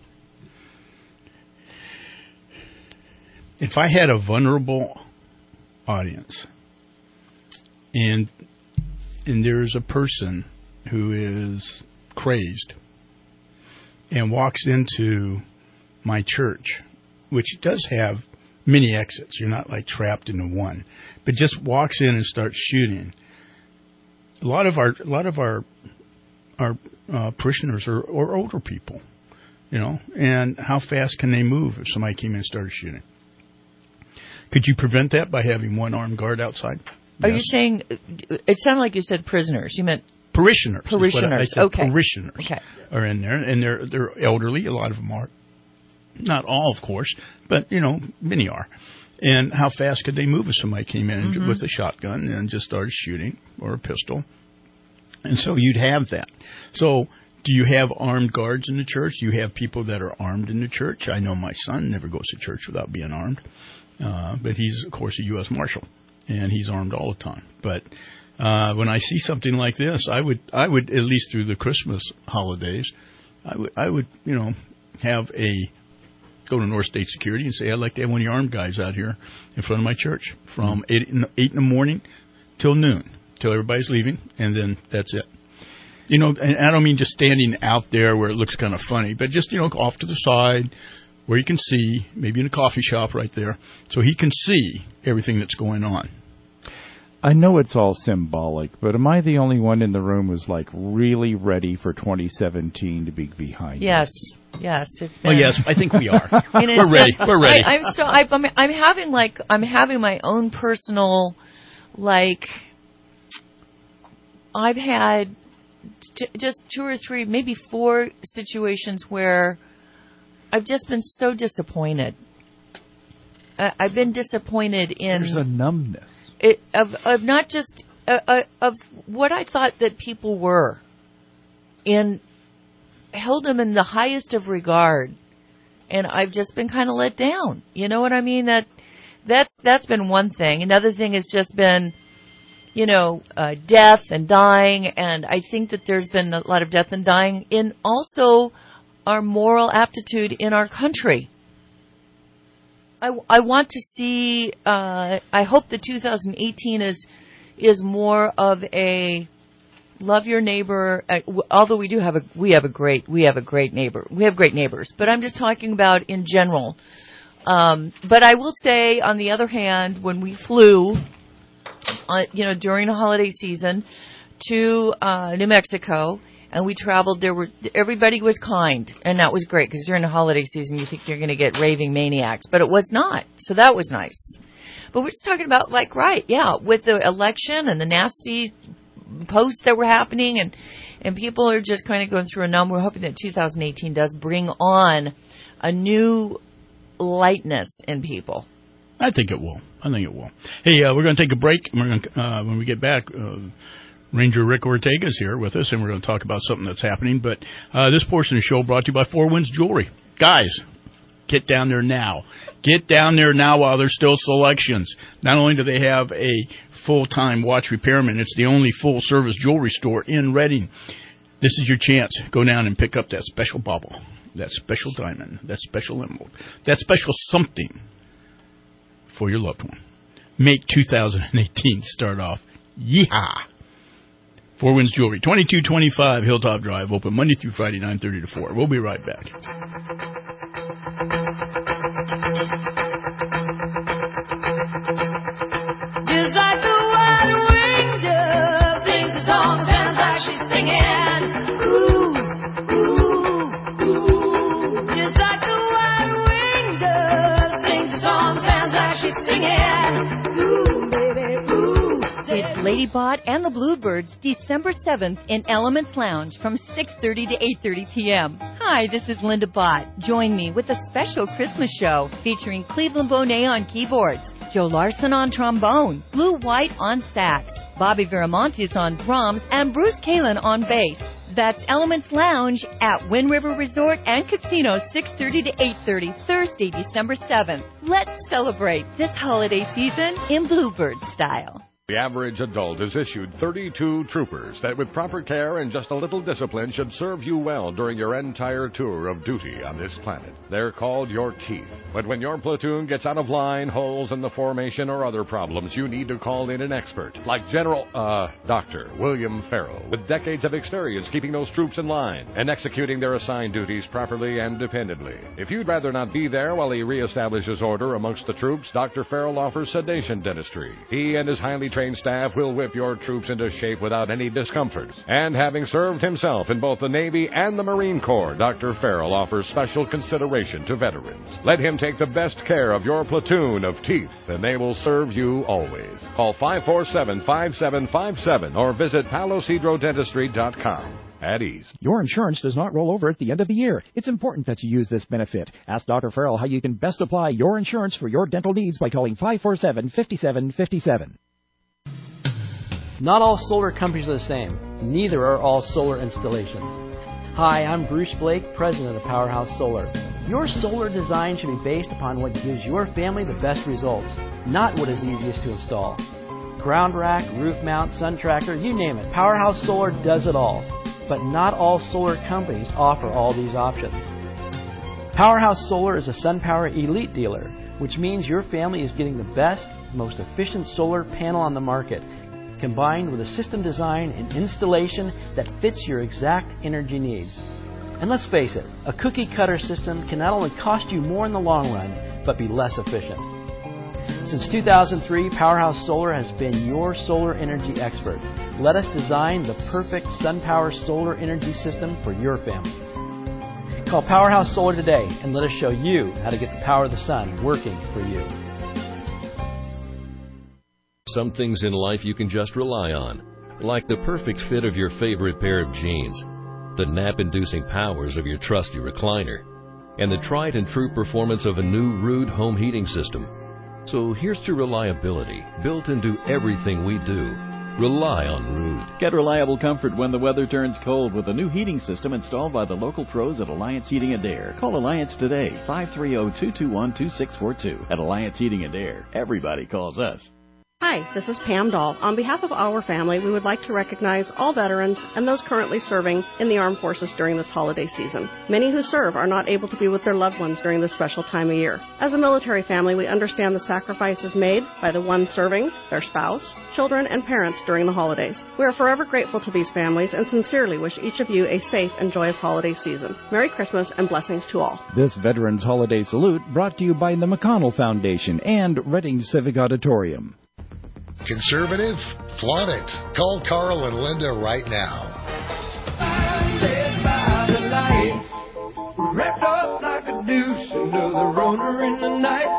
if I had a vulnerable audience, and and there's a person who is crazed and walks into my church, which does have many exits, you're not like trapped into one, but just walks in and starts shooting. A lot of our a lot of our our uh, parishioners are, are older people, you know, and how fast can they move if somebody came in and started shooting? Could you prevent that by having one armed guard outside? Are Yes. you saying, it sounded like you said prisoners. You meant Parishioners. is what I- Parishioners, I said okay. Parishioners Okay. are in there, and they're they're elderly. A lot of them are. Not all, of course, but, you know, many are. And how fast could they move if somebody came in Mhm. with a shotgun and just started shooting, or a pistol? And so you'd have that. So do you have armed guards in the church? Do you have people that are armed in the church? I know my son never goes to church without being armed. Uh, but he's, of course, a U S Marshal, and he's armed all the time. But uh, when I see something like this, I would, I would at least through the Christmas holidays, I would, I would, you know, have a go to North State Security and say, I'd like to have one of your armed guys out here in front of my church from mm-hmm. eight, in, eight in the morning till noon, till everybody's leaving, and then that's it. You know, and I don't mean just standing out there where it looks kind of funny, but just, you know, off to the side, where you can see, maybe in a coffee shop right there, so he can see everything that's going on. I know it's all symbolic, but am I the only one in the room who's like really ready for twenty seventeen to be behind yes, us? yes, it's been. Oh yes, I think we are. I mean, We're ready. We're ready. I, I'm so I, I'm, I'm having like I'm having my own personal, like, I've had t- just two or three, maybe four situations where I've just been so disappointed. Uh, I've been disappointed in There's a numbness. It, of of not just uh, uh, of what I thought that people were, and held them in the highest of regard, and I've just been kind of let down. You know what I mean? That that's that's been one thing. Another thing has just been, you know, uh, death and dying, and I think that there's been a lot of death and dying in also our moral aptitude in our country. I, I want to see, uh, I hope that two thousand eighteen is is more of a love your neighbor. Uh, although we do have a we have a great we have a great neighbor we have great neighbors, but I'm just talking about in general. Um, but I will say, on the other hand, when we flew, uh, you know, during the holiday season to uh, New Mexico, and we traveled, there were everybody was kind, and that was great, because during the holiday season you think you're going to get raving maniacs, but it was not. So that was nice. But we're just talking about, like, right, yeah, with the election and the nasty posts that were happening, and and people are just kind of going through a number. We're hoping that two thousand eighteen does bring on a new lightness in people. I think it will. I think it will. Hey, uh, we're going to take a break. We're going to, uh, when we get back, uh, Ranger Rick Ortega is here with us, and we're going to talk about something that's happening. But uh, this portion of the show brought to you by Four Winds Jewelry. Guys, get down there now. Get down there now while there's still selections. Not only do they have a full-time watch repairman, it's the only full-service jewelry store in Redding. This is your chance. Go down and pick up that special bauble, that special diamond, that special emerald, that special something for your loved one. Make two thousand eighteen start off. Yeehaw! Four Winds Jewelry, twenty-two twenty-five Hilltop Drive, open Monday through Friday, nine thirty to four. We'll be right back. Just like the white winged dove sings a song, sounds like she's singing. Ooh, ooh, ooh. Just like the white winged dove sings a song, sounds like she's singing. Ooh, baby, ooh. It's Lady Bot and the Bluebirds, December seventh in Elements Lounge from six thirty to eight thirty p.m. Hi, this is Linda Bott. Join me with a special Christmas show featuring Cleveland Bonet on keyboards, Joe Larson on trombone, Blue White on sax, Bobby Viramontes on drums, and Bruce Kalin on bass. That's Elements Lounge at Wind River Resort and Casino, six thirty to eight thirty, Thursday, December seventh. Let's celebrate this holiday season in Bluebird style. The average adult is issued thirty-two troopers that, with proper care and just a little discipline, should serve you well during your entire tour of duty on this planet. They're called your teeth. But when your platoon gets out of line, holes in the formation, or other problems, you need to call in an expert, like General, uh, Doctor William Farrell, with decades of experience keeping those troops in line and executing their assigned duties properly and dependably. If you'd rather not be there while he reestablishes order amongst the troops, Doctor Farrell offers sedation dentistry. He and his highly trained staff will whip your troops into shape without any discomfort. And having served himself in both the Navy and the Marine Corps, Doctor Farrell offers special consideration to veterans. Let him take the best care of your platoon of teeth, and they will serve you always. Call five four seven, five seven five seven or visit palos hydro dentistry dot com. At ease. Your insurance does not roll over at the end of the year. It's important that you use this benefit. Ask Doctor Farrell how you can best apply your insurance for your dental needs by calling five four seven, five seven five seven. Not all solar companies are the same. Neither are all solar installations. Hi, I'm Bruce Blake, president of Powerhouse Solar. Your solar design should be based upon what gives your family the best results, not what is easiest to install. Ground rack, roof mount, sun tracker, you name it. Powerhouse Solar does it all. But not all solar companies offer all these options. Powerhouse Solar is a SunPower Elite dealer, which means your family is getting the best, most efficient solar panel on the market, combined with a system design and installation that fits your exact energy needs. And let's face it, a cookie cutter system can not only cost you more in the long run, but be less efficient. Since two thousand three, Powerhouse Solar has been your solar energy expert. Let us design the perfect SunPower solar energy system for your family. Call Powerhouse Solar today and let us show you how to get the power of the sun working for you. Some things in life you can just rely on, like the perfect fit of your favorite pair of jeans, the nap-inducing powers of your trusty recliner, and the tried and true performance of a new Ruud home heating system. So here's to reliability, built into everything we do. Rely on Ruud. Get reliable comfort when the weather turns cold with a new heating system installed by the local pros at Alliance Heating and Air. Call Alliance today, five three zero, two two one, two six four two. At Alliance Heating and Air, everybody calls us. Hi, this is Pam Dahl. On behalf of our family, we would like to recognize all veterans and those currently serving in the armed forces during this holiday season. Many who serve are not able to be with their loved ones during this special time of year. As a military family, we understand the sacrifices made by the ones serving, their spouse, children, and parents during the holidays. We are forever grateful to these families and sincerely wish each of you a safe and joyous holiday season. Merry Christmas and blessings to all. This Veterans Holiday Salute brought to you by the McConnell Foundation and Reading Civic Auditorium. Conservative? Flaunt it. Call Carl and Linda right now. Blinded by the light, wrapped up like a deuce under the rotor in the night.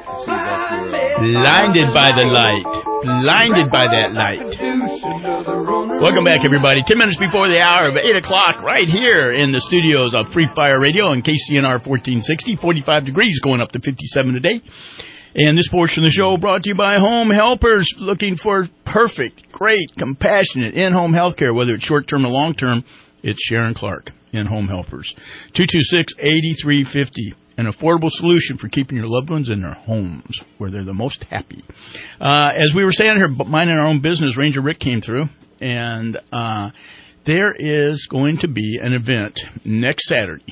Blinded by the light. Blinded by that light. Welcome back, everybody. Ten minutes before the hour of eight o'clock, right here in the studios of Free Fire Radio on K C N R fourteen sixty. forty-five degrees, going up to fifty-seven today. And this portion of the show brought to you by Home Helpers, looking for perfect, great, compassionate in-home health care, whether it's short-term or long-term. It's Sharon Clark in Home Helpers. two two six, eight three five zero, an affordable solution for keeping your loved ones in their homes where they're the most happy. Uh, as we were saying here, minding our own business, Ranger Rick came through, and uh, there is going to be an event next Saturday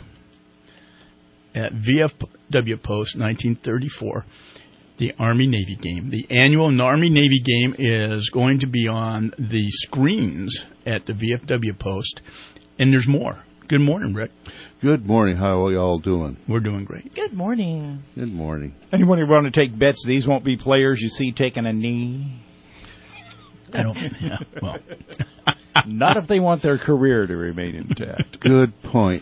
at V F W Post nineteen thirty-four. The Army-Navy game. The annual Army-Navy game is going to be on the screens at the V F W Post, and there's more. Good morning, Rick. Good morning. How are you all doing? We're doing great. Good morning. Good morning. Anyone who want to take bets, these won't be players you see taking a knee? I don't, yeah, well. Not if they want their career to remain intact. Good point.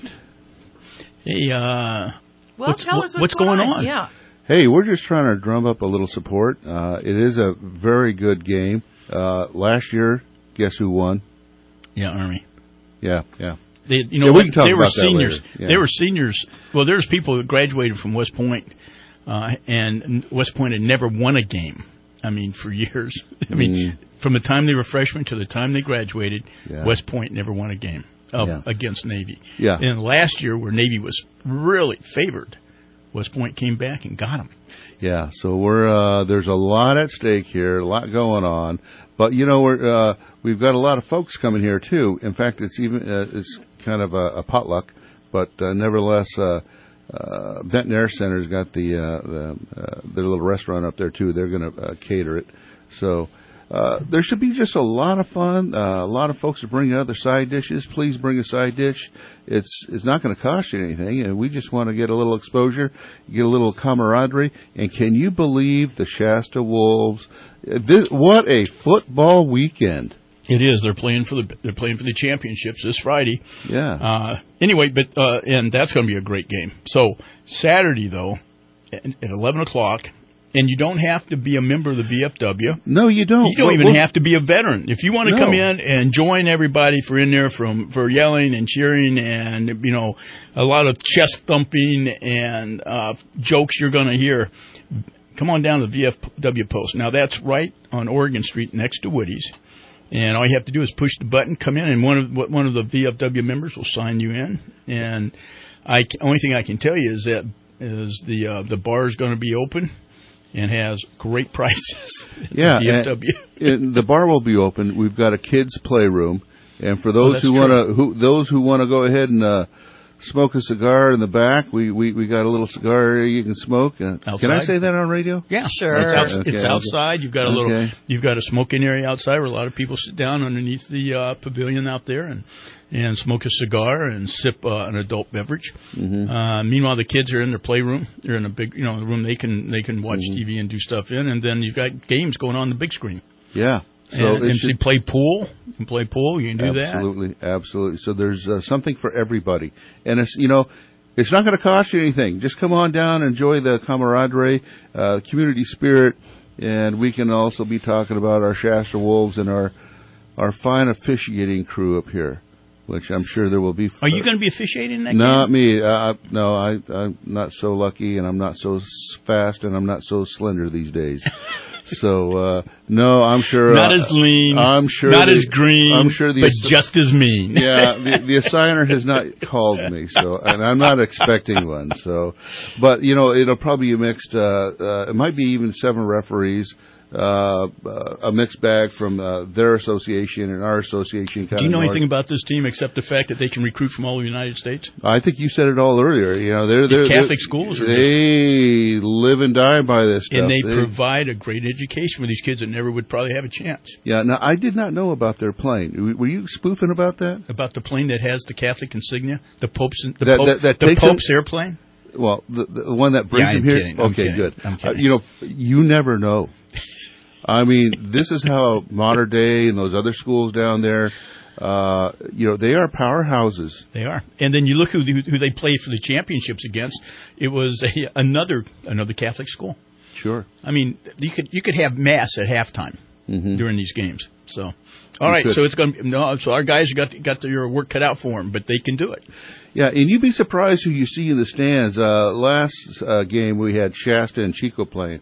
Hey, uh, well, what's, tell us what's, what's going on? on? Yeah. Hey, we're just trying to drum up a little support. Uh, it is a very good game. Uh, last year, guess who won? Yeah, Army. Yeah, yeah. They, you know, yeah, we when, can talk they were about seniors. That later. Yeah. They were seniors. Well, there's people that graduated from West Point, uh, and West Point had never won a game. I mean, for years. I mean, mm. from the time they were freshmen to the time they graduated, yeah. West Point never won a game uh, yeah. against Navy. Yeah. And last year, where Navy was really favored, West Point came back and got them. Yeah, so we're uh, there's a lot at stake here, a lot going on, but you know we're uh, we've got a lot of folks coming here too. In fact, it's even uh, it's kind of a, a potluck, but uh, nevertheless, uh, uh, Benton Air Center's got the uh, the uh, their little restaurant up there too. They're going to uh, cater it, so. Uh, there should be just a lot of fun. Uh, a lot of folks are bringing other side dishes. Please bring a side dish. It's it's not going to cost you anything, and we just want to get a little exposure, get a little camaraderie. And can you believe the Shasta Wolves? This, what a football weekend! It is. They're playing for the they're playing for the championships this Friday. Yeah. Uh, anyway, but uh, and that's going to be a great game. So Saturday though, at, at eleven o'clock. And you don't have to be a member of the V F W. No, you don't. You don't well, even well, have to be a veteran. If you want to no. come in and join everybody for in there from for yelling and cheering and, you know, a lot of chest thumping and uh, jokes you're going to hear, come on down to the V F W Post. Now, that's right on Oregon Street next to Woody's. And all you have to do is push the button, come in, and one of one of the V F W members will sign you in. And I only thing I can tell you is that is the uh, the bar is going to be open. And has great prices. Yeah, V F W. And, and the bar will be open. We've got a kids' playroom, and for those oh, who want to, who those who want to go ahead and uh, smoke a cigar in the back, we, we, we got a little cigar area you can smoke. Uh, can I say that on radio? Yeah, sure. It's, out, okay. it's outside. You've got a little. Okay. You've got a smoking area outside where a lot of people sit down underneath the uh, pavilion out there and. and smoke a cigar and sip uh, an adult beverage. Mm-hmm. Uh, meanwhile, the kids are in their playroom. They're in a big, you know, room they can they can watch mm-hmm. T V and do stuff in, and then you've got games going on the big screen. Yeah. So and, and should... you play pool. You can play pool. You can do absolutely, that. Absolutely, absolutely. So there's uh, something for everybody, and it's you know. It's not going to cost you anything. Just come on down, enjoy the camaraderie, uh, community spirit, and we can also be talking about our Shasta Wolves and our our fine officiating crew up here. Which I'm sure there will be. Are you going to be officiating that Not game? me. Uh, no, I, I'm not so lucky, and I'm not so fast, and I'm not so slender these days. so, uh, no, I'm sure. Not uh, as lean. I'm sure. Not the, as green. I'm sure the but assi- just as mean. yeah, the, the assigner has not called me, so, and I'm not expecting one. So, but you know, it'll probably be mixed. Uh, uh, it might be even seven referees. uh, a mixed bag from uh, their association and our association. Do you know anything about this team except the fact that they can recruit from all over the United States? I think you said it all earlier. You know, they're, they're These Catholic they're, schools are they just, live and die by this stuff. And they, they provide a great education for these kids that never would probably have a chance. Yeah, now, I did not know about their plane. Were you spoofing about that? About the plane that has the Catholic insignia? The Pope's, the that, Pope, that, that the Pope's them, airplane? Well, the, the one that brings yeah, them here? Kidding. I'm okay, kidding. good. I'm Uh, you know, you never know. I mean, this is how Modern Day and those other schools down there, uh, you know, they are powerhouses. They are. And then you look who, who they played for the championships against. It was a, another another Catholic school. Sure. I mean, you could you could have mass at halftime mm-hmm. during these games. So, all you right. Could. So it's going to no. So our guys got got their work cut out for them, but they can do it. Yeah, and you'd be surprised who you see in the stands. Uh, last uh, game we had Shasta and Chico playing.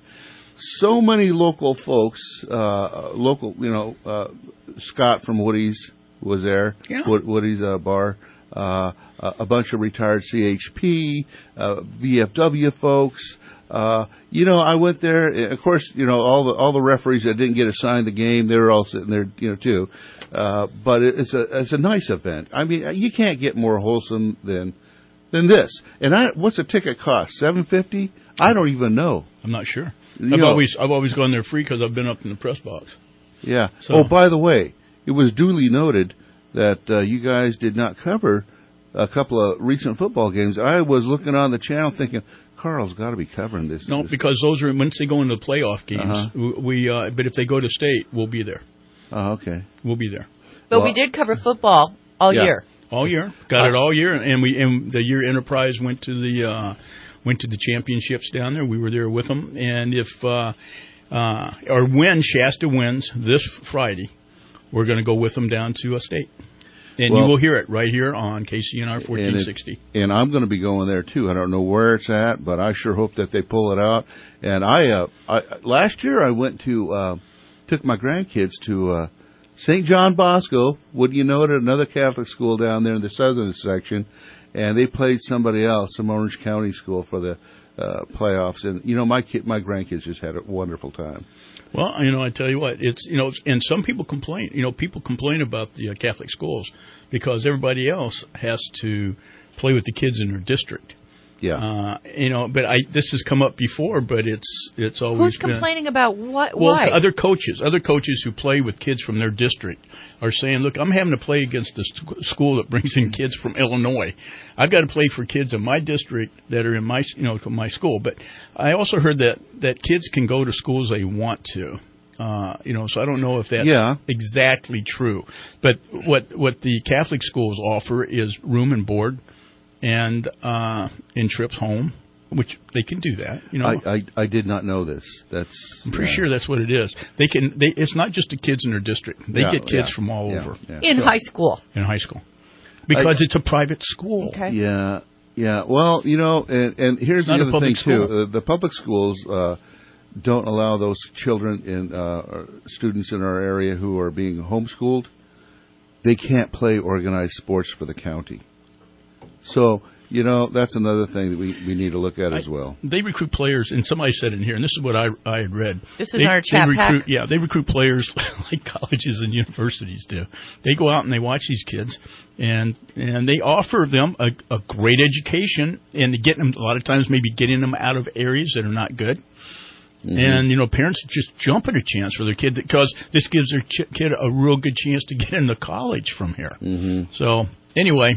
So many local folks, uh, local, you know, uh, Scott from Woody's was there, yeah. Woody's uh, bar, uh, a bunch of retired C H P, uh, V F W folks. Uh, you know, I went there, and of course, you know, all the, all the referees that didn't get assigned the game, they were all sitting there, you know, too. Uh, but it's a, it's a nice event. I mean, you can't get more wholesome than, than this. And I, what's the ticket cost? seven fifty? I don't even know. I'm not sure. You I've know, always I've always gone there free because I've been up in the press box. Yeah. So. Oh, by the way, it was duly noted that uh, you guys did not cover a couple of recent football games. I was looking on the channel thinking, Carl's got to be covering this. No, this. because those are once they go into the playoff games. Uh-huh. We uh, but if they go to state, we'll be there. Oh, okay. We'll be there. But well, we did cover football all yeah. year. All year, got uh, it all year, and we and the year Enterprise went to the. Uh, Went to the championships down there. We were there with them. And if, uh, uh, or when Shasta wins this Friday, we're going to go with them down to a state. And well, you will hear it right here on K C N R fourteen sixty. And, it, and I'm going to be going there, too. I don't know where it's at, but I sure hope that they pull it out. And I, uh, I last year I went to, uh, took my grandkids to uh, Saint John Bosco. Would you know it? Another Catholic school down there in the southern section. And they played somebody else, some Orange County school, for the uh, playoffs. And, you know, my kid, my grandkids just had a wonderful time. Well, you know, I tell you what, it's, you know, and some people complain. You know, people complain about the uh, Catholic schools because everybody else has to play with the kids in their district. Yeah. Uh, you know, but I this has come up before, but it's it's always Who's been, complaining about what? Well, why? other coaches, other coaches who play with kids from their district are saying, "Look, I'm having to play against the school that brings in kids from Illinois. I've got to play for kids in my district that are in my you know my school." But I also heard that that kids can go to schools they want to. Uh, you know, so I don't know if that's yeah. exactly true. But what what the Catholic schools offer is room and board. And uh, in trips home, which they can do that. You know, I, I, I did not know this. That's I'm pretty yeah. sure that's what it is. They can. They, it's not just the kids in their district. They yeah, get kids yeah, from all yeah, over yeah. in so, high school. In high school, because I, it's a private school. Okay. Yeah, yeah. Well, you know, and, and here's it's the not other a public thing school. too. Uh, the public schools uh, don't allow those children and uh, students in our area who are being homeschooled. They can't play organized sports for the county. So. You know, that's another thing that we, we need to look at I, as well. They recruit players, and somebody said in here, and this is what I I had read. This is they, our chat they recruit, pack. Yeah, they recruit players like colleges and universities do. They go out and they watch these kids, and and they offer them a, a great education, and get them a lot of times maybe getting them out of areas that are not good. Mm-hmm. And, you know, parents just jump at a chance for their kid because this gives their ch- kid a real good chance to get into college from here. Mm-hmm. So, anyway,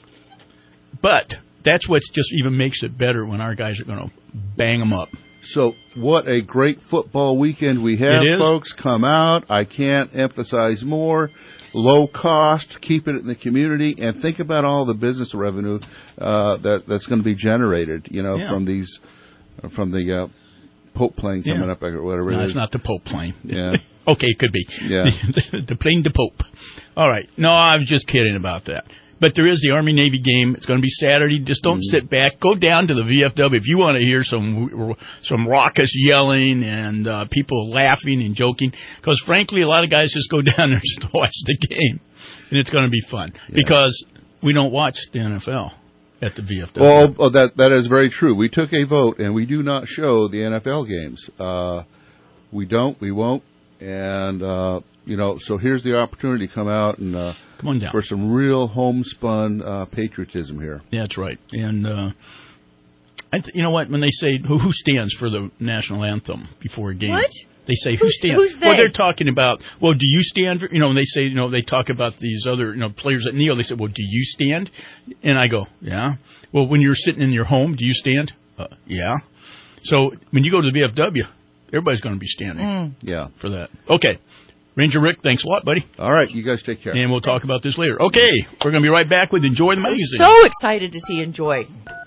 but that's what just even makes it better when our guys are going to bang them up. So what a great football weekend we have, folks. Come out. I can't emphasize more. Low cost, keep it in the community, and think about all the business revenue uh, that that's going to be generated, you know, yeah. from these, from the uh, Pope plane coming yeah. up or whatever no, it is. it's not the Pope plane. Yeah. Okay, it could be. Yeah. the, the plane de Pope. All right. No, I was just kidding about that. But there is the Army-Navy game. It's going to be Saturday. Just don't mm. sit back. Go down to the V F W if you want to hear some some raucous yelling and uh, people laughing and joking. Because, frankly, a lot of guys just go down there just to watch the game. And it's going to be fun. Yeah. Because we don't watch the N F L at the V F W. Well, oh, that that is very true. We took a vote, and we do not show the N F L games. Uh, We don't. We won't. And, uh, you know, so here's the opportunity to come out and uh, come on down for some real homespun uh, patriotism here. Yeah, that's right. And, uh, I th- you know what? When they say who, who stands for the national anthem before a game. What? They say who Who's, stands. who's they? Well, they're talking about. Well, do you stand for? You know, when they say, you know, they talk about these other, you know, players at Neo. They say, well, do you stand? And I go, yeah. Well, when you're sitting in your home, do you stand? Uh, yeah. So when you go to the V F W, everybody's going to be standing. Mm. Yeah, for that. Okay, Ranger Rick, thanks a lot, buddy. All right, you guys take care. And we'll talk about this later. Okay, we're going to be right back with Enjoy the Magazine. I'm so excited to see Enjoy.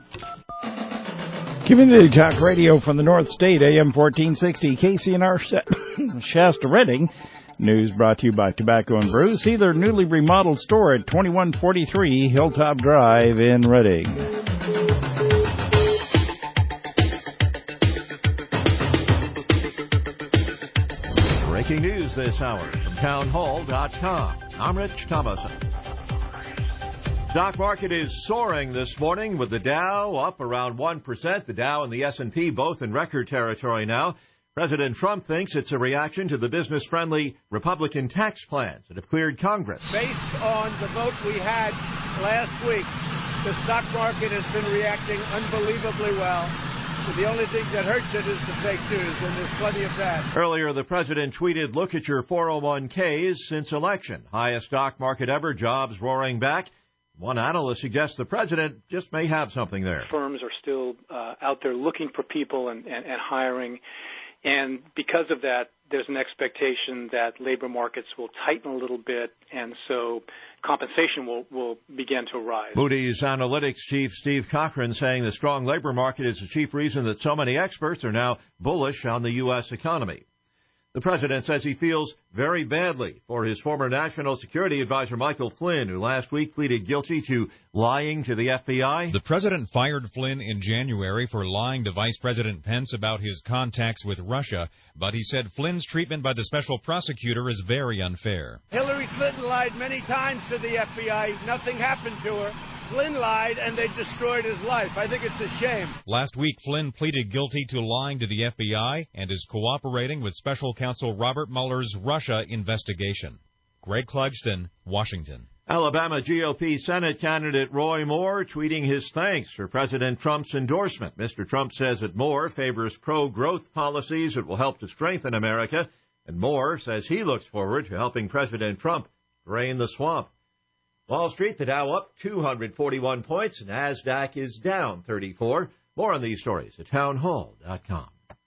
Community Talk Radio from the North State, A M fourteen sixty, K C N R Shasta Redding. News brought to you by Tobacco and Brew. See their newly remodeled store at twenty-one forty-three Hilltop Drive in Redding. Breaking news this hour from town hall dot com. I'm Rich Thomason. Stock market is soaring this morning with the Dow up around one percent. The Dow and the S and P both in record territory now. President Trump thinks it's a reaction to the business-friendly Republican tax plans that have cleared Congress. Based on the vote we had last week, the stock market has been reacting unbelievably well. But the only thing that hurts it is the fake news, and there's plenty of that. Earlier, the president tweeted, look at your four oh one k's since election. Highest stock market ever, jobs roaring back. One analyst suggests the president just may have something there. Firms are still uh, out there looking for people and, and, and hiring. And because of that, there's an expectation that labor markets will tighten a little bit, and so compensation will, will begin to rise. Moody's Analytics chief Steve Cochran saying the strong labor market is the chief reason that so many experts are now bullish on the U S economy. The president says he feels very badly for his former National Security Advisor Michael Flynn, who last week pleaded guilty to lying to the F B I. The president fired Flynn in January for lying to Vice President Pence about his contacts with Russia, but he said Flynn's treatment by the special prosecutor is very unfair. Hillary Clinton lied many times to the F B I. Nothing happened to her. Flynn lied, and they destroyed his life. I think it's a shame. Last week, Flynn pleaded guilty to lying to the F B I and is cooperating with Special Counsel Robert Mueller's Russia investigation. Greg Clugston, Washington. Alabama G O P Senate candidate Roy Moore tweeting his thanks for President Trump's endorsement. Mister Trump says that Moore favors pro-growth policies that will help to strengthen America, and Moore says he looks forward to helping President Trump drain the swamp. Wall Street, the Dow up two hundred forty-one points, and NASDAQ is down thirty-four. More on these stories at town hall dot com.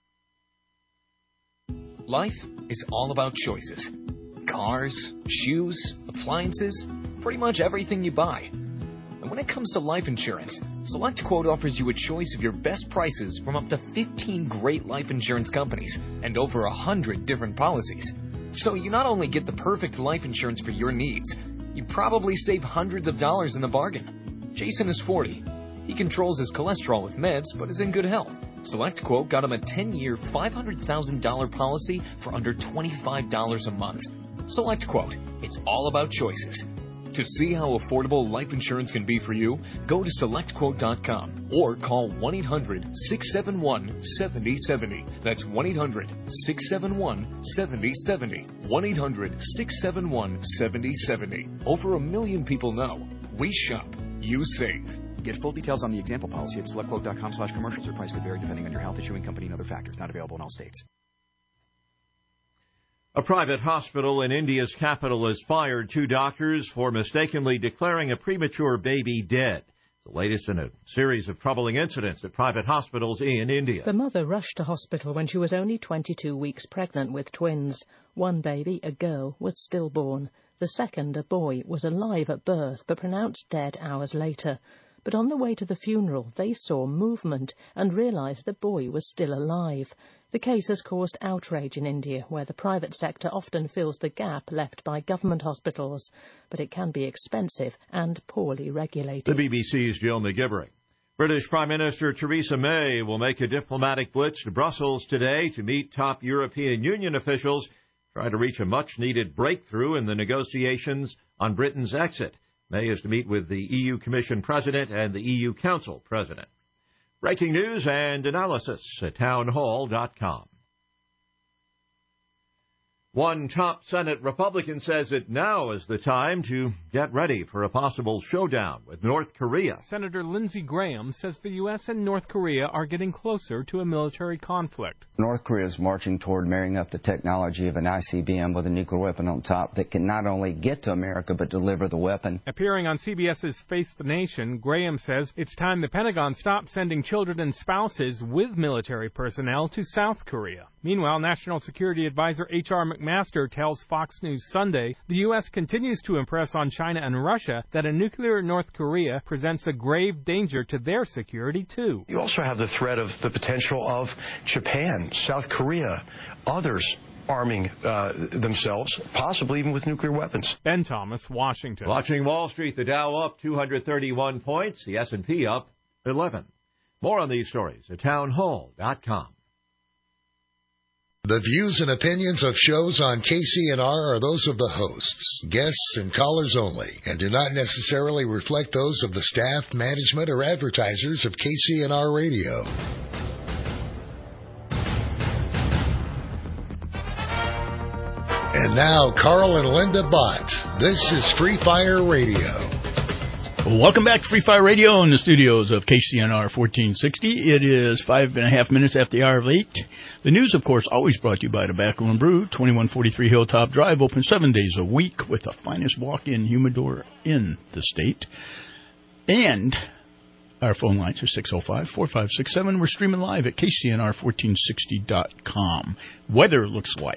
Life is all about choices. Cars, shoes, appliances, pretty much everything you buy. And when it comes to life insurance, SelectQuote offers you a choice of your best prices from up to fifteen great life insurance companies and over one hundred different policies. So you not only get the perfect life insurance for your needs, you probably save hundreds of dollars in the bargain. Jason is forty. He controls his cholesterol with meds, but is in good health. SelectQuote got him a ten-year, five hundred thousand dollars policy for under twenty-five dollars a month. SelectQuote. It's all about choices. To see how affordable life insurance can be for you, go to select quote dot com or call one eight hundred six seven one seven zero seven zero. That's one eight hundred six seven one seven zero seven zero. one eight hundred six seven one seven zero seven zero. Over a million people know. We shop. You save. Get full details on the example policy at select quote dot com slash commercials. Your price could vary depending on your health, issuing company, and other factors. Not available in all states. A private hospital in India's capital has fired two doctors for mistakenly declaring a premature baby dead. The latest in a series of troubling incidents at private hospitals in India. The mother rushed to hospital when she was only twenty-two weeks pregnant with twins. One baby, a girl, was stillborn. The second, a boy, was alive at birth but pronounced dead hours later. But on the way to the funeral, they saw movement and realised the boy was still alive. The case has caused outrage in India, where the private sector often fills the gap left by government hospitals. But it can be expensive and poorly regulated. The B B C's Jill McGivering. British Prime Minister Theresa May will make a diplomatic blitz to Brussels today to meet top European Union officials, try to reach a much-needed breakthrough in the negotiations on Britain's exit. May is to meet with the E U Commission President and the E U Council President. Breaking news and analysis at town hall dot com. One top Senate Republican says it now is the time to get ready for a possible showdown with North Korea. Senator Lindsey Graham says the U S and North Korea are getting closer to a military conflict. North Korea is marching toward marrying up the technology of an I C B M with a nuclear weapon on top that can not only get to America but deliver the weapon. Appearing on C B S's Face the Nation, Graham says it's time the Pentagon stopped sending children and spouses with military personnel to South Korea. Meanwhile, National Security Advisor H R McMaster tells Fox News Sunday the U S continues to impress on China and Russia that a nuclear North Korea presents a grave danger to their security, too. You also have the threat of the potential of Japan, South Korea, others arming uh, themselves, possibly even with nuclear weapons. Ben Thomas, Washington. Watching Wall Street, the Dow up two hundred thirty-one points, the S and P up eleven. More on these stories at townhall dot com. The views and opinions of shows on K C N R are those of the hosts, guests, and callers only, and do not necessarily reflect those of the staff, management, or advertisers of K C N R Radio. And now, Carl and Linda Bott. This is Free Fire Radio. Welcome back to Free Fire Radio in the studios of K C N R fourteen sixty. It is five and a half minutes after the hour of eight. The news, of course, always brought to you by Tobacco and Brew, twenty-one forty-three Hilltop Drive, open seven days a week with the finest walk-in humidor in the state. And our phone lines are six oh five, four five six seven. We're streaming live at K C N R fourteen sixty dot com. Weather looks like.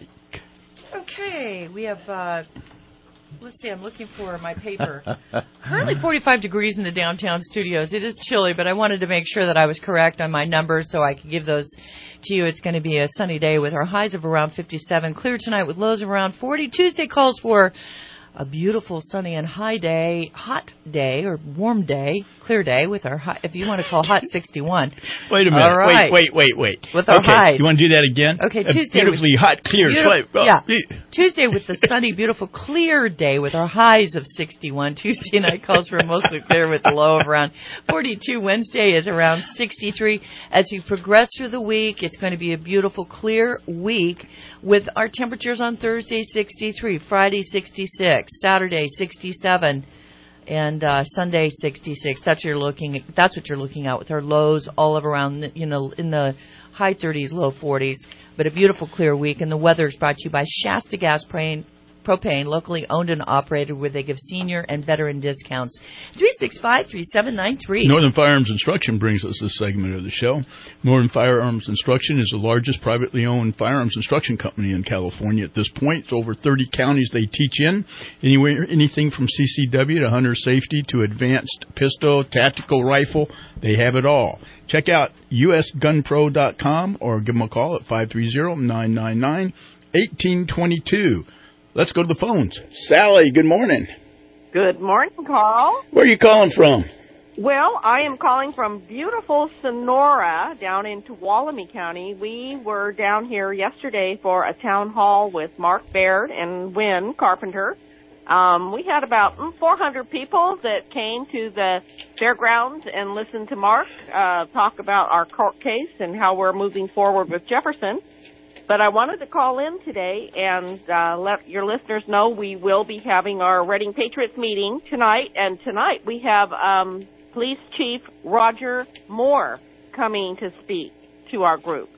Okay, we have... Uh Let's see, I'm looking for my paper. Currently forty-five degrees in the downtown studios. It is chilly, but I wanted to make sure that I was correct on my numbers so I could give those to you. It's going to be a sunny day with our highs of around fifty-seven. Clear tonight with lows of around forty. Tuesday calls for a beautiful sunny and high day, hot day or warm day, clear day with our high, if you want to call hot sixty-one. Wait a minute. All right. Wait, wait, wait, wait. With our okay. high. You want to do that again? Okay, a Tuesday. Beautifully hot, clear. Beautiful, oh. Yeah. Tuesday with the sunny, beautiful, clear day with our highs of sixty-one. Tuesday night calls for mostly clear with a low of around forty-two. Wednesday is around sixty-three. As we progress through the week, it's going to be a beautiful, clear week with our temperatures on Thursday sixty-three, Friday sixty-six, Saturday sixty-seven, and uh, Sunday sixty-six. That's what you're looking. That's what you're looking at with our lows all of around, you know, in the high thirties, low forties. But a beautiful, clear week. And the weather is brought to you by Shasta Gas Propane, propane locally owned and operated, where they give senior and veteran discounts. three six five, three seven nine three. Northern Firearms Instruction brings us this segment of the show. Northern Firearms Instruction is the largest privately owned firearms instruction company in California at this point. It's over thirty counties they teach in. Anywhere, anything from C C W to hunter safety to advanced pistol, tactical rifle, they have it all. Check out U S gun pro dot com or give them a call at five three zero, nine nine nine, one eight two two. Let's go to the phones. Sally, good morning. Good morning, Carl. Where are you calling from? Well, I am calling from beautiful Sonora down in Tuolumne County. We were down here yesterday for a town hall with Mark Baird and Wynn Carpenter. Um, we had about four hundred people that came to the fairgrounds and listened to Mark uh, talk about our court case and how we're moving forward with Jefferson. But I wanted to call in today and uh, let your listeners know we will be having our Reading Patriots meeting tonight. And tonight we have um, Police Chief Roger Moore coming to speak to our group.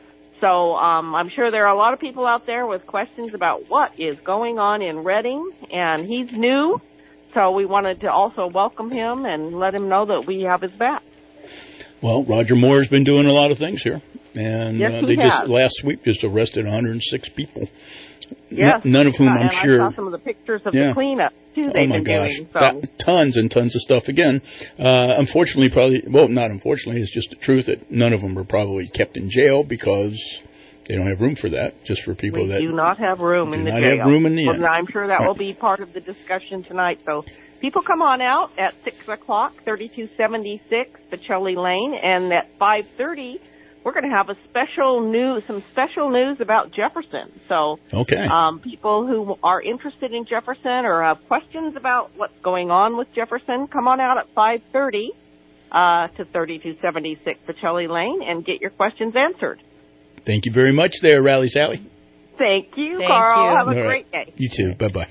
So um, I'm sure there are a lot of people out there with questions about what is going on in Reading. And he's new, so we wanted to also welcome him and let him know that we have his back. Well, Roger Moore's been doing a lot of things here. And yes, uh, they he just has. last week just arrested one hundred six people. Yes. N- none of whom yeah, I'm and sure. I saw some of the pictures of yeah. the cleanup too. They've oh my been gosh, doing, so. That, tons and tons of stuff. Again, uh, unfortunately, probably well, not unfortunately, it's just the truth that none of them are probably kept in jail because they don't have room for that. Just for people we that do not have room in the not jail. have room in the well, end. I'm sure that right. will be part of the discussion tonight. So people come on out at six o'clock, thirty-two seventy-six Pacelli Lane, and at five thirty. We're going to have a special news, some special news about Jefferson. So, okay. um, people who are interested in Jefferson or have questions about what's going on with Jefferson, come on out at five thirty uh, to thirty-two seventy-six Pacelli Lane and get your questions answered. Thank you very much there, Rally Sally. Thank you, Thank Carl. you. Have a All great right. day. You too. Bye bye.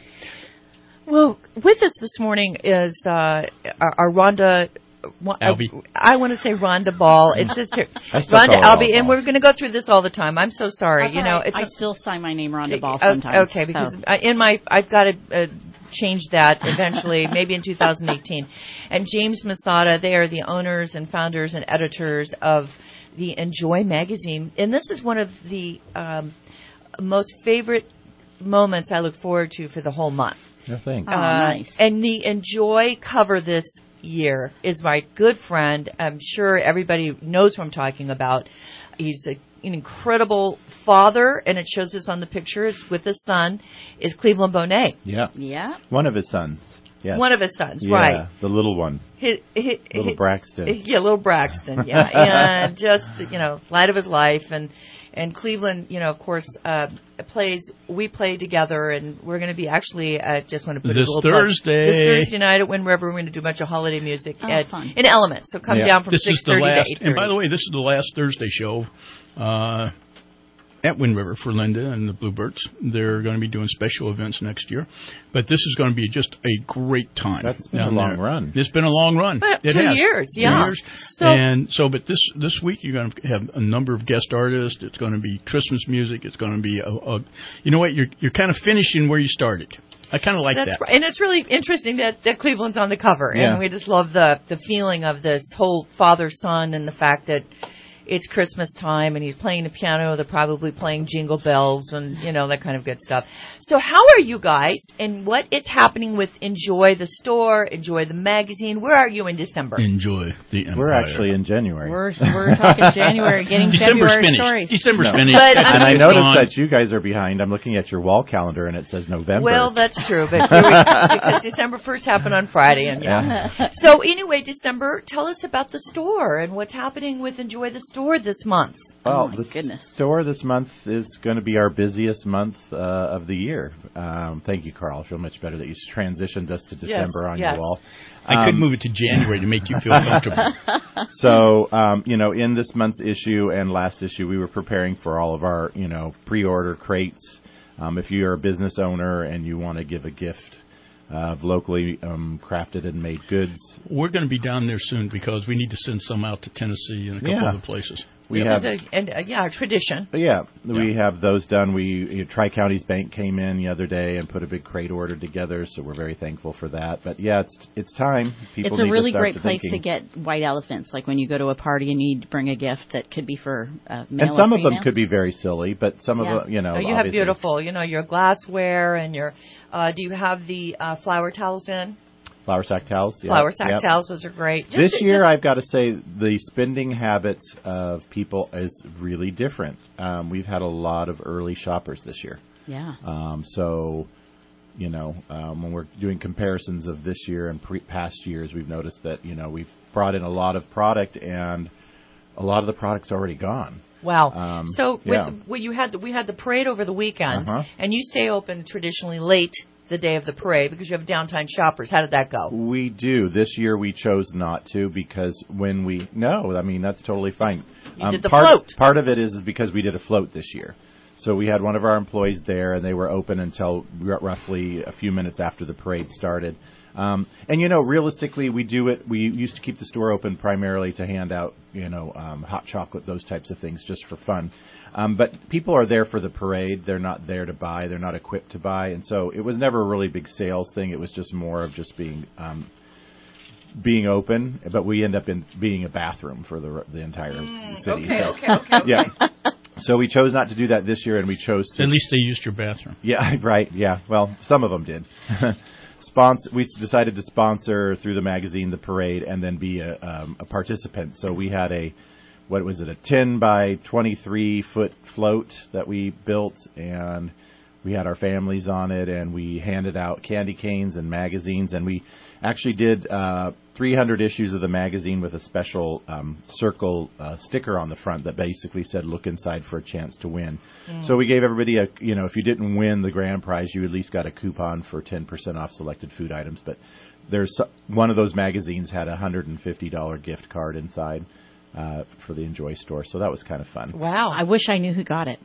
Well, with us this morning is uh, our, our Rhonda. Uh, Albie. I want to say Rhonda Ball. It's sister I still Rhonda call her Albie, Ball. and we're going to go through this all the time. I'm so sorry. That's you all know, right. it's I a, still sign my name Rhonda Ball Oh, sometimes. okay, because so. I- in my I've got to uh, change that eventually, maybe in two thousand eighteen. And James Masada, they are the owners and founders and editors of the Enjoy magazine, and this is one of the um, most favorite moments I look forward to for the whole month. No thanks. Oh, nice. And the Enjoy cover this year is my good friend. I'm sure everybody knows who I'm talking about. He's a, an incredible father, and it shows us on the pictures with his son, is Cleveland Bonet. Yeah. Yeah. One of his sons. Yeah. One of his sons, yeah, right. the little one. His, his, Little his- Braxton. Yeah, little Braxton, yeah. And just, you know, light of his life. And and Cleveland, you know, of course, uh, plays, we play together, and we're going to be actually, I uh, just want to put This a little plug. Thursday. This Thursday night at Wind River, we're going to do a bunch of holiday music Oh, at, fun. in Elements. So come Yeah. down from This is six the thirty to last, eight thirty. and by the way, this is the last Thursday show uh, at Wind River for Linda and the Bluebirds. They're going to be doing special events next year, but this is going to be just a great time. That's been a down long there. run. It's been a long run. But it two has. years, Two yeah. years. So- and so, but this this week you're going to have a number of guest artists. It's going to be Christmas music. It's going to be a, a you know what? You're you're kind of finishing where you started. I kind of like That's that. right. And it's really interesting that, that Cleveland's on the cover. Yeah. And we just love the, the feeling of this whole father-son and the fact that it's Christmas time and he's playing the piano. They're probably playing Jingle Bells and, you know, that kind of good stuff. So how are you guys, and what is happening with Enjoy the store, Enjoy the magazine? Where are you in December? Enjoy the empire. We're actually in January. We're, we're talking January, getting December's February finished. stories. December's No. finished. But That's And I it's noticed gone. that you guys are behind. I'm looking at your wall calendar, and it says November. Well, that's true, but here we, because December first happened on Friday, and yeah. Yeah. So anyway, December, tell us about the store and what's happening with Enjoy the store this month. Well, Oh, my the goodness. store this month is going to be our busiest month uh, of the year. Um, thank you, Carl. I feel much better that you transitioned us to December Yes, on yes. your wall. I could Um, move it to January to make you feel comfortable. So, um, you know, in this month's issue and last issue, we were preparing for all of our, you know, pre-order crates. Um, if you're a business owner and you want to give a gift of locally um, crafted and made goods, We're going to be down there soon because we need to send some out to Tennessee and a couple Yeah. other places. we this have. is a, and, uh, yeah, a tradition. But yeah, we have those done. We you know, Tri-Counties Bank came in the other day and put a big crate order together, so we're very thankful for that. But yeah, it's it's time. People It's a need really to start great place thinking. to get white elephants. Like when you go to a party and you need to bring a gift that could be for uh, male And some or of them female. could be very silly, but some Yeah. of them, you know, Oh, you have obviously- beautiful, you know, your glassware and your. Uh, do you have the uh, flower towels in? flour sack towels. Yeah. Flower sack Yep. towels, those are great. Just- This year, just- I've got to say, the spending habits of people is really different. Um, we've had a lot of early shoppers this year. Yeah. Um, so, you know, um, when we're doing comparisons of this year and pre- past years, we've noticed that, you know, we've brought in a lot of product, and a lot of the product's already gone. Wow. Um, so yeah. with, well, you had the, we had the parade over the weekend, Uh-huh. and you stay open traditionally late the day of the parade because you have downtime shoppers. How did that go? We do. This year we chose not to because when we no, I mean that's totally fine. You did the part, float. Part of it is, is because we did a float this year. So we had one of our employees there, and they were open until r- roughly a few minutes after the parade started. Um, and you know, realistically, we do it. We used to keep the store open primarily to hand out, you know, um, hot chocolate, those types of things, just for fun. Um, but people are there for the parade. They're not there to buy. They're not equipped to buy. And so it was never a really big sales thing. It was just more of just being um, being open. But we end up in being a bathroom for the the entire city. okay, so, okay, okay, okay. Yeah. So we chose not to do that this year, and we chose to. At least they used your bathroom. Yeah, right. Yeah. Well, some of them did. Sponsor. We decided to sponsor through the magazine the parade, and then be a, um, a participant. So we had a, what was it, a ten by twenty-three foot float that we built, and we had our families on it, and we handed out candy canes and magazines, and we actually did uh, three hundred issues of the magazine with a special um, circle uh, sticker on the front that basically said "Look inside for a chance to win." Mm. So we gave everybody a, you know, if you didn't win the grand prize, you at least got a coupon for ten percent off selected food items. But there's one of those magazines had a one hundred fifty dollars gift card inside uh, for the Enjoy store, so that was kind of fun. Wow. I wish I knew who got it.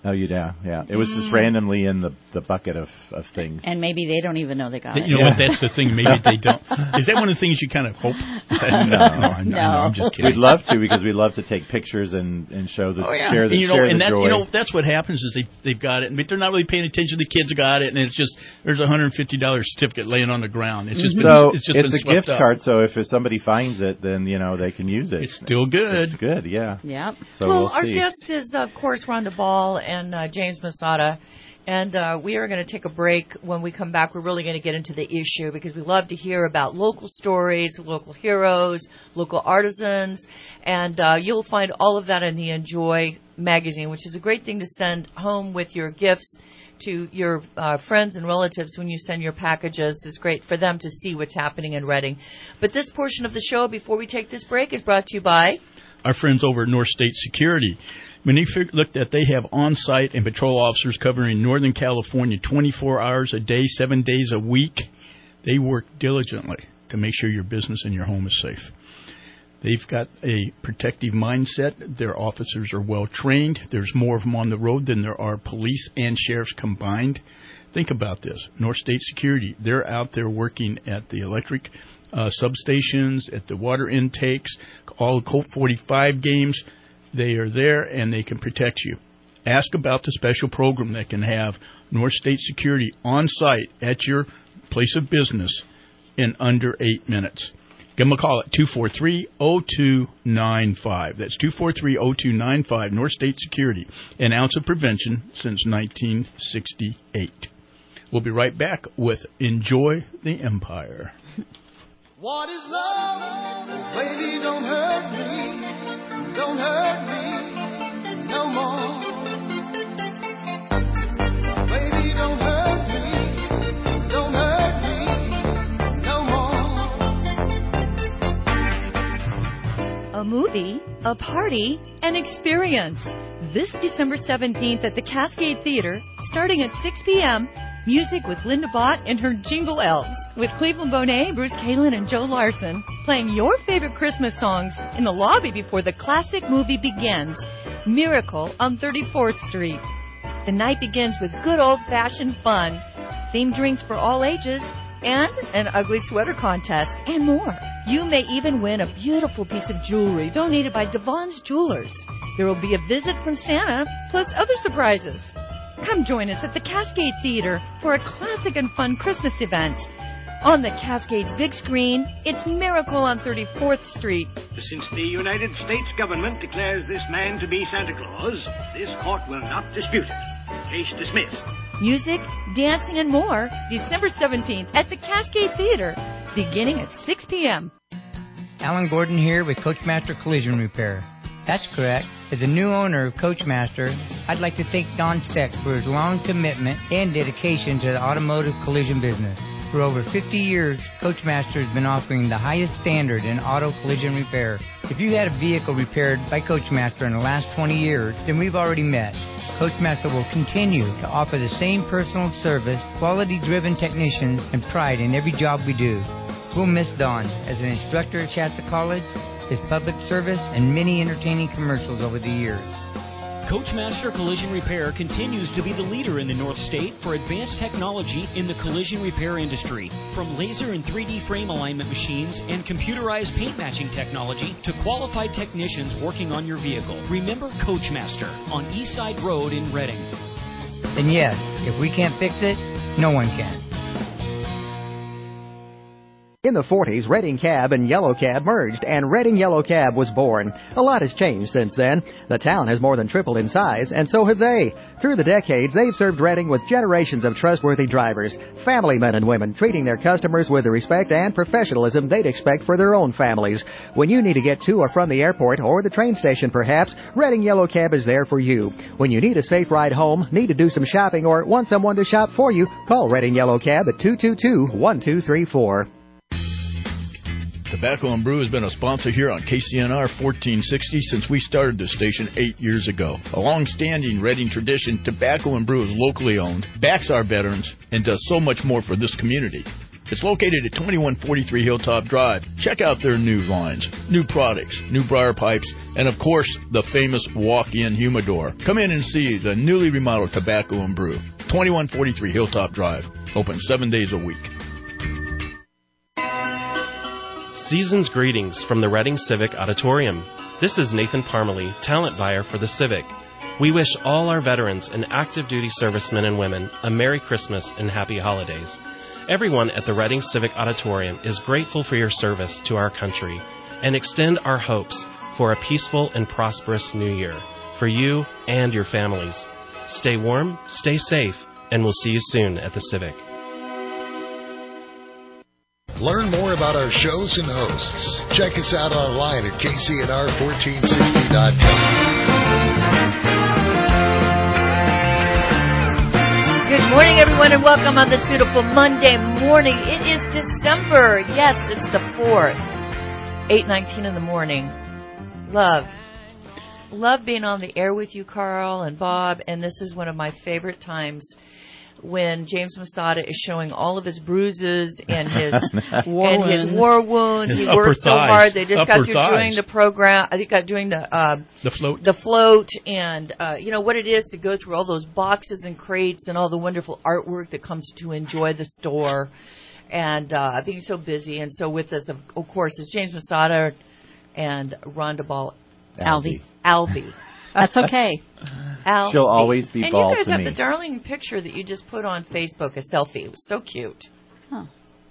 Oh, you yeah, yeah. It was just randomly in the, the bucket of, of things. And maybe they don't even know they got it. You know what? That's the thing. Maybe they don't. Is that one of the things you kind of hope? no, no, I'm, no. I'm just kidding. We'd love to because we love to take pictures and, and show the oh, yeah. share the and, you know, share and the that's, joy. You know, that's what happens is they they've got it, but they're not really paying attention. The kids got it, and it's just there's a one hundred fifty dollars certificate laying on the ground. It's just mm-hmm. so been, it's just it's been a gift up. card. So if somebody finds it, then you know they can use it. It's still good. It's good, yeah. Yep. So well, we'll our see. guest is of course Rhonda Ball and uh, James Masada. And uh, we are going to take a break. When we come back, we're really going to get into the issue because we love to hear about local stories, local heroes, local artisans. And uh, you'll find all of that in the Enjoy magazine, which is a great thing to send home with your gifts to your uh, friends and relatives when you send your packages. It's great for them to see what's happening in Reading. But this portion of the show, before we take this break, is brought to you by our friends over at North State Security. When they fig- looked at, they have on-site and patrol officers covering Northern California twenty-four hours a day, seven days a week. They work diligently to make sure your business and your home is safe. They've got a protective mindset. Their officers are well trained. There's more of them on the road than there are police and sheriffs combined. Think about this. North State Security, they're out there working at the electric uh, substations, at the water intakes, all the Colt forty-five games. They are there, and they can protect you. Ask about the special program that can have North State Security on site at your place of business in under eight minutes. Give them a call at two four three, zero two nine five. That's two four three, zero two nine five, North State Security. An ounce of prevention since nineteen sixty-eight. We'll be right back with Enjoy the Empire. What is love? Baby, don't hurt me. Don't hurt me no more. Baby, don't hurt me. Don't hurt me no more. a movie, a party, an experience. This December seventeenth at the Cascade Theater, starting at six p.m., music with Linda Bott and her Jingle Elves, with Cleveland Bonet, Bruce Kalin, and Joe Larson, playing your favorite Christmas songs in the lobby before the classic movie begins, Miracle on thirty-fourth Street. The night begins with good old-fashioned fun, themed drinks for all ages, and an ugly sweater contest, and more. You may even win a beautiful piece of jewelry donated by Devon's Jewelers. There will be a visit from Santa, plus other surprises. Come join us at the Cascade Theater for a classic and fun Christmas event. On the Cascade's big screen, it's Miracle on thirty-fourth Street. Since the United States government declares this man to be Santa Claus, this court will not dispute it. Case dismissed. Music, dancing, and more, December seventeenth at the Cascade Theater, beginning at six p.m. Alan Gordon here with Coachmaster Collision Repair. That's correct. As a new owner of Coachmaster, I'd like to thank Don Steck for his long commitment and dedication to the automotive collision business. For over fifty years, Coachmaster has been offering the highest standard in auto collision repair. If you had a vehicle repaired by Coachmaster in the last twenty years, then we've already met. Coachmaster will continue to offer the same personal service, quality-driven technicians, and pride in every job we do. We'll miss Don as an instructor at Shasta College, his public service, and many entertaining commercials over the years. Coachmaster Collision Repair continues to be the leader in the North State for advanced technology in the collision repair industry. From laser and three D frame alignment machines and computerized paint matching technology to qualified technicians working on your vehicle. Remember Coachmaster on Eastside Road in Reading. And yes, if we can't fix it, no one can. In the forties, Reading Cab and Yellow Cab merged, and Reading Yellow Cab was born. A lot has changed since then. The town has more than tripled in size, and so have they. Through the decades, they've served Reading with generations of trustworthy drivers, family men and women, treating their customers with the respect and professionalism they'd expect for their own families. When you need to get to or from the airport or the train station, perhaps, Reading Yellow Cab is there for you. When you need a safe ride home, need to do some shopping, or want someone to shop for you, call Reading Yellow Cab at two two two, one two three four. Tobacco and Brew has been a sponsor here on K C N R fourteen sixty since we started the station eight years ago. A long-standing Reading tradition, Tobacco and Brew is locally owned, backs our veterans, and does so much more for this community. It's located at twenty-one forty-three Hilltop Drive. Check out their new lines, new products, new briar pipes, and of course, the famous walk-in humidor. Come in and see the newly remodeled Tobacco and Brew. twenty-one forty-three Hilltop Drive. Open seven days a week. Season's greetings from the Reading Civic Auditorium. This is Nathan Parmalee, talent buyer for the Civic. We wish all our veterans and active duty servicemen and women a Merry Christmas and Happy Holidays. Everyone at the Reading Civic Auditorium is grateful for your service to our country and extend our hopes for a peaceful and prosperous new year for you and your families. Stay warm, stay safe, and we'll see you soon at the Civic. Learn more about our shows and hosts. Check us out online at K C N R fourteen sixty dot com. Good morning, everyone, and welcome on this beautiful Monday morning. It is December. Yes, it's the fourth. eight nineteen in the morning. Love. Love being on the air with you, Carl and Bob, and this is one of my favorite times when James Masada is showing all of his bruises and his war and wounds. his war wounds. He worked so thighs. hard. They just upper got through thighs. doing the program. I think got doing the uh, the float, the float, and uh, you know what it is to go through all those boxes and crates and all the wonderful artwork that comes to enjoy the store, and uh, being so busy. And so with us, of, of course, is James Masada and Rhonda Ball, Alvey, Alvey. That's okay. Al, She'll always be and bald you guys to have me. the darling picture that you just put on Facebook, a selfie. It was so cute. Oh.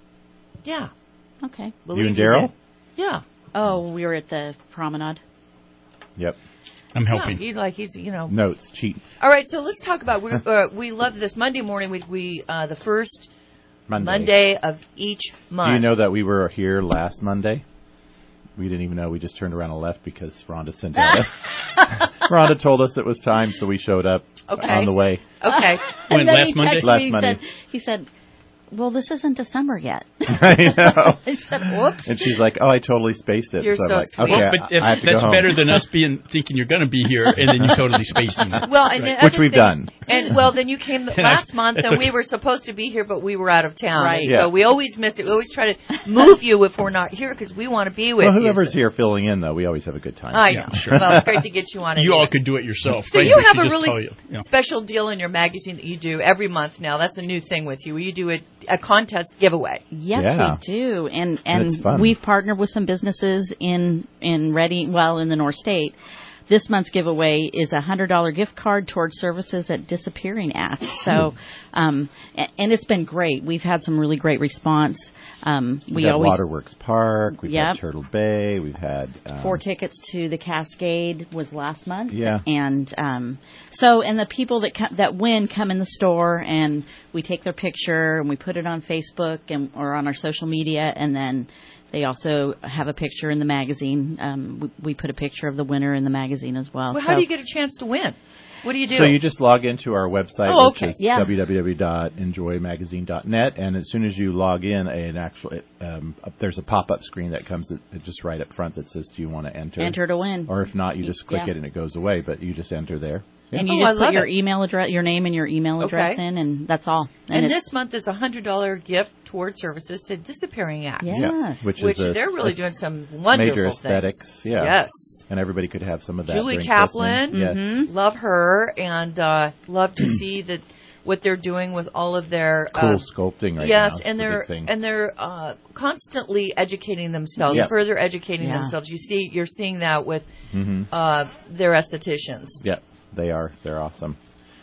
Yeah. Okay. You and Daryl? Yeah. Oh, we were at the promenade. Yep. I'm helping. Yeah, he's like, he's, you know. Notes, cheat. All right, so let's talk about, we uh, we love this Monday morning. We, we uh, the first Monday. Monday of each month. Do you know that we were here last Monday? We didn't even know. We just turned around and left because Rhonda sent out a Rhonda told us it was time, so we showed up okay. on the way. Okay. And when, then last he Monday? Last me, he Monday. Said, he said, well, this isn't December yet. I know. I said, whoops. And she's like, oh, I totally spaced it. You're so I'm so like, sweet. okay, Well, but I have to that's go home. better than us being thinking you're going to be here and then you totally spacing it. Well, and the Which other we've thing, done. And well, then you came last month, and we were supposed to be here, but we were out of town. Right. Yeah. So we always miss it. We always try to move you if we're not here because we want to be with Well, you. whoever's here filling in, though, we always have a good time. I Yeah, know. sure. Well, it's great to get you on it. You all could do it yourself. So Frank, you we have should a just tell really you. Yeah. special deal in your magazine that you do every month now. That's a new thing with you. You do a, a contest giveaway. Yes, Yeah. we do, and And it's fun. and we've partnered with some businesses in in Reading, well, in the North State. This month's giveaway is a hundred dollar gift card towards services at Disappearing Act. So, um, and, and it's been great. We've had some really great response. Um, We've we had always Waterworks Park. We've Yep. had Turtle Bay. We've had um, four tickets to the Cascade was last month. Yeah. And um, so, and the people that co- that win come in the store, and we take their picture and we put it on Facebook and or on our social media, and then they also have a picture in the magazine. Um, we, we put a picture of the winner in the magazine as well. Well, so, how do you get a chance to win? What do you do? So you just log into our website, Oh, which okay. is Yeah. w w w dot enjoy magazine dot net, and as soon as you log in, an actual um, there's a pop-up screen that comes at, just right up front that says, "Do you want to enter?" Enter to win. Or if not, you just click Yeah. it and it goes away. But you just enter there. Yeah. And you Oh, I just put love your it. email address, your name and your email address Okay. in, and that's all. And, it's- this month is a hundred dollar gift towards services to Disappearing Act. Yeah. Yeah, which, Which is a, they're really a doing some wonderful major things. aesthetics. Yeah. Yes. And everybody could have some of that. Julie during Kaplan, Christmas. Yes. Mhm. love her, and uh, love to see that what they're doing with all of their Cool uh, sculpting right yes, now. It's and the they're big thing. and they're uh, constantly educating themselves, Yep. further educating Yeah. themselves. You see, you're seeing that with Mhm. uh, their estheticians. Yeah, they are. They're awesome.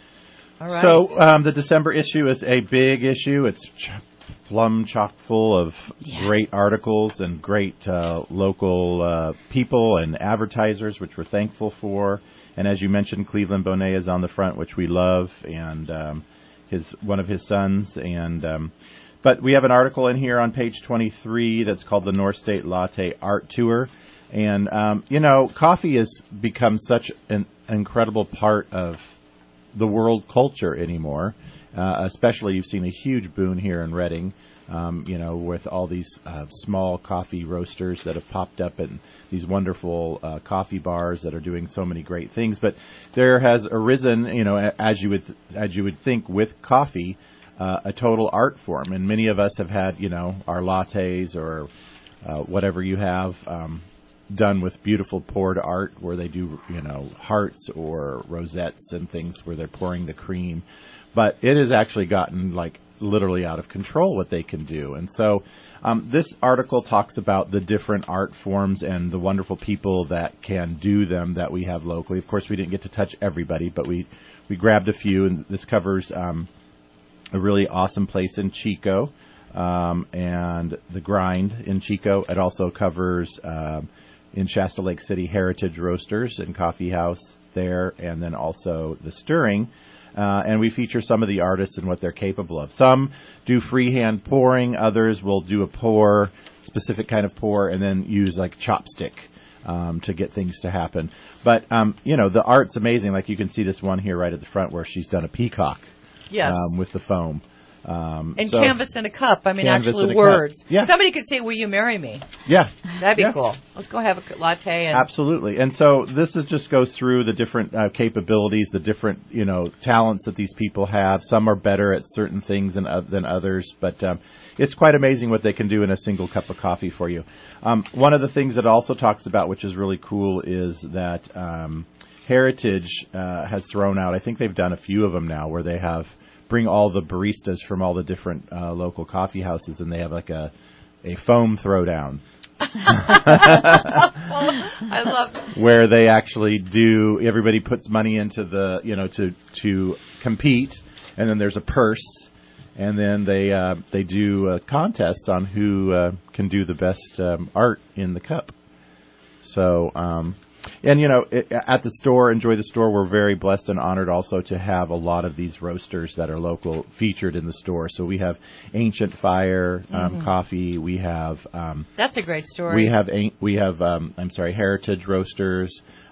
All right. So um, the December issue is a big issue. It's ch- plumb chock full of Yeah. great articles and great uh, local uh, people and advertisers, which we're thankful for. And as you mentioned, Cleveland Bonet is on the front, which we love, and um, his one of his sons. And um, but we have an article in here on page twenty-three that's called the North State Latte Art Tour. And um, you know, coffee has become such an incredible part of the world culture anymore. Uh, especially, you've seen a huge boon here in Reading, um, you know, with all these uh, small coffee roasters that have popped up and these wonderful uh, coffee bars that are doing so many great things. But there has arisen, you know, as you would as you would think with coffee, uh, a total art form. And many of us have had, you know, our lattes or uh, whatever you have um, done with beautiful poured art where they do, you know, hearts or rosettes and things where they're pouring the cream. But it has actually gotten, like, literally out of control what they can do. And so um, this article talks about the different art forms and the wonderful people that can do them that we have locally. Of course, we didn't get to touch everybody, but we, we grabbed a few, and this covers um, a really awesome place in Chico um, and the Grind in Chico. It also covers uh, in Shasta Lake City Heritage Roasters and Coffee House there, and then also the Stirring. Uh, and we feature some of the artists and what they're capable of. Some do freehand pouring. Others will do a pour, specific kind of pour, and then use like chopstick um, to get things to happen. But, um, you know, the art's amazing. Like you can see this one here right at the front where she's done a peacock yes. um, with the foam. Um, and so canvas in a cup. I mean, canvas actually in a words. cup. Yeah. Somebody could say, will you marry me? Yeah. That'd be yeah. cool. Let's go have a latte. And Absolutely. And so this is just goes through the different uh, capabilities, the different, you know, talents that these people have. Some are better at certain things than, uh, than others, but um, it's quite amazing what they can do in a single cup of coffee for you. Um, one of the things that it also talks about, which is really cool, is that um, Heritage uh, has thrown out, I think they've done a few of them now, where they have bring all the baristas from all the different uh, local coffee houses, and they have like a a foam throwdown. I love it. Where they actually do, everybody puts money into the, you know, to to compete, and then there's a purse, and then they uh, they do a contest on who uh, can do the best um, art in the cup. So. Um, And, you know, it, at the store, Enjoy the Store, we're very blessed and honored also to have a lot of these roasters that are local featured in the store. So we have Ancient Fire um, Mm-hmm. coffee. We have... Um, That's a great story. We have, we have um, I'm sorry, Heritage Roasters.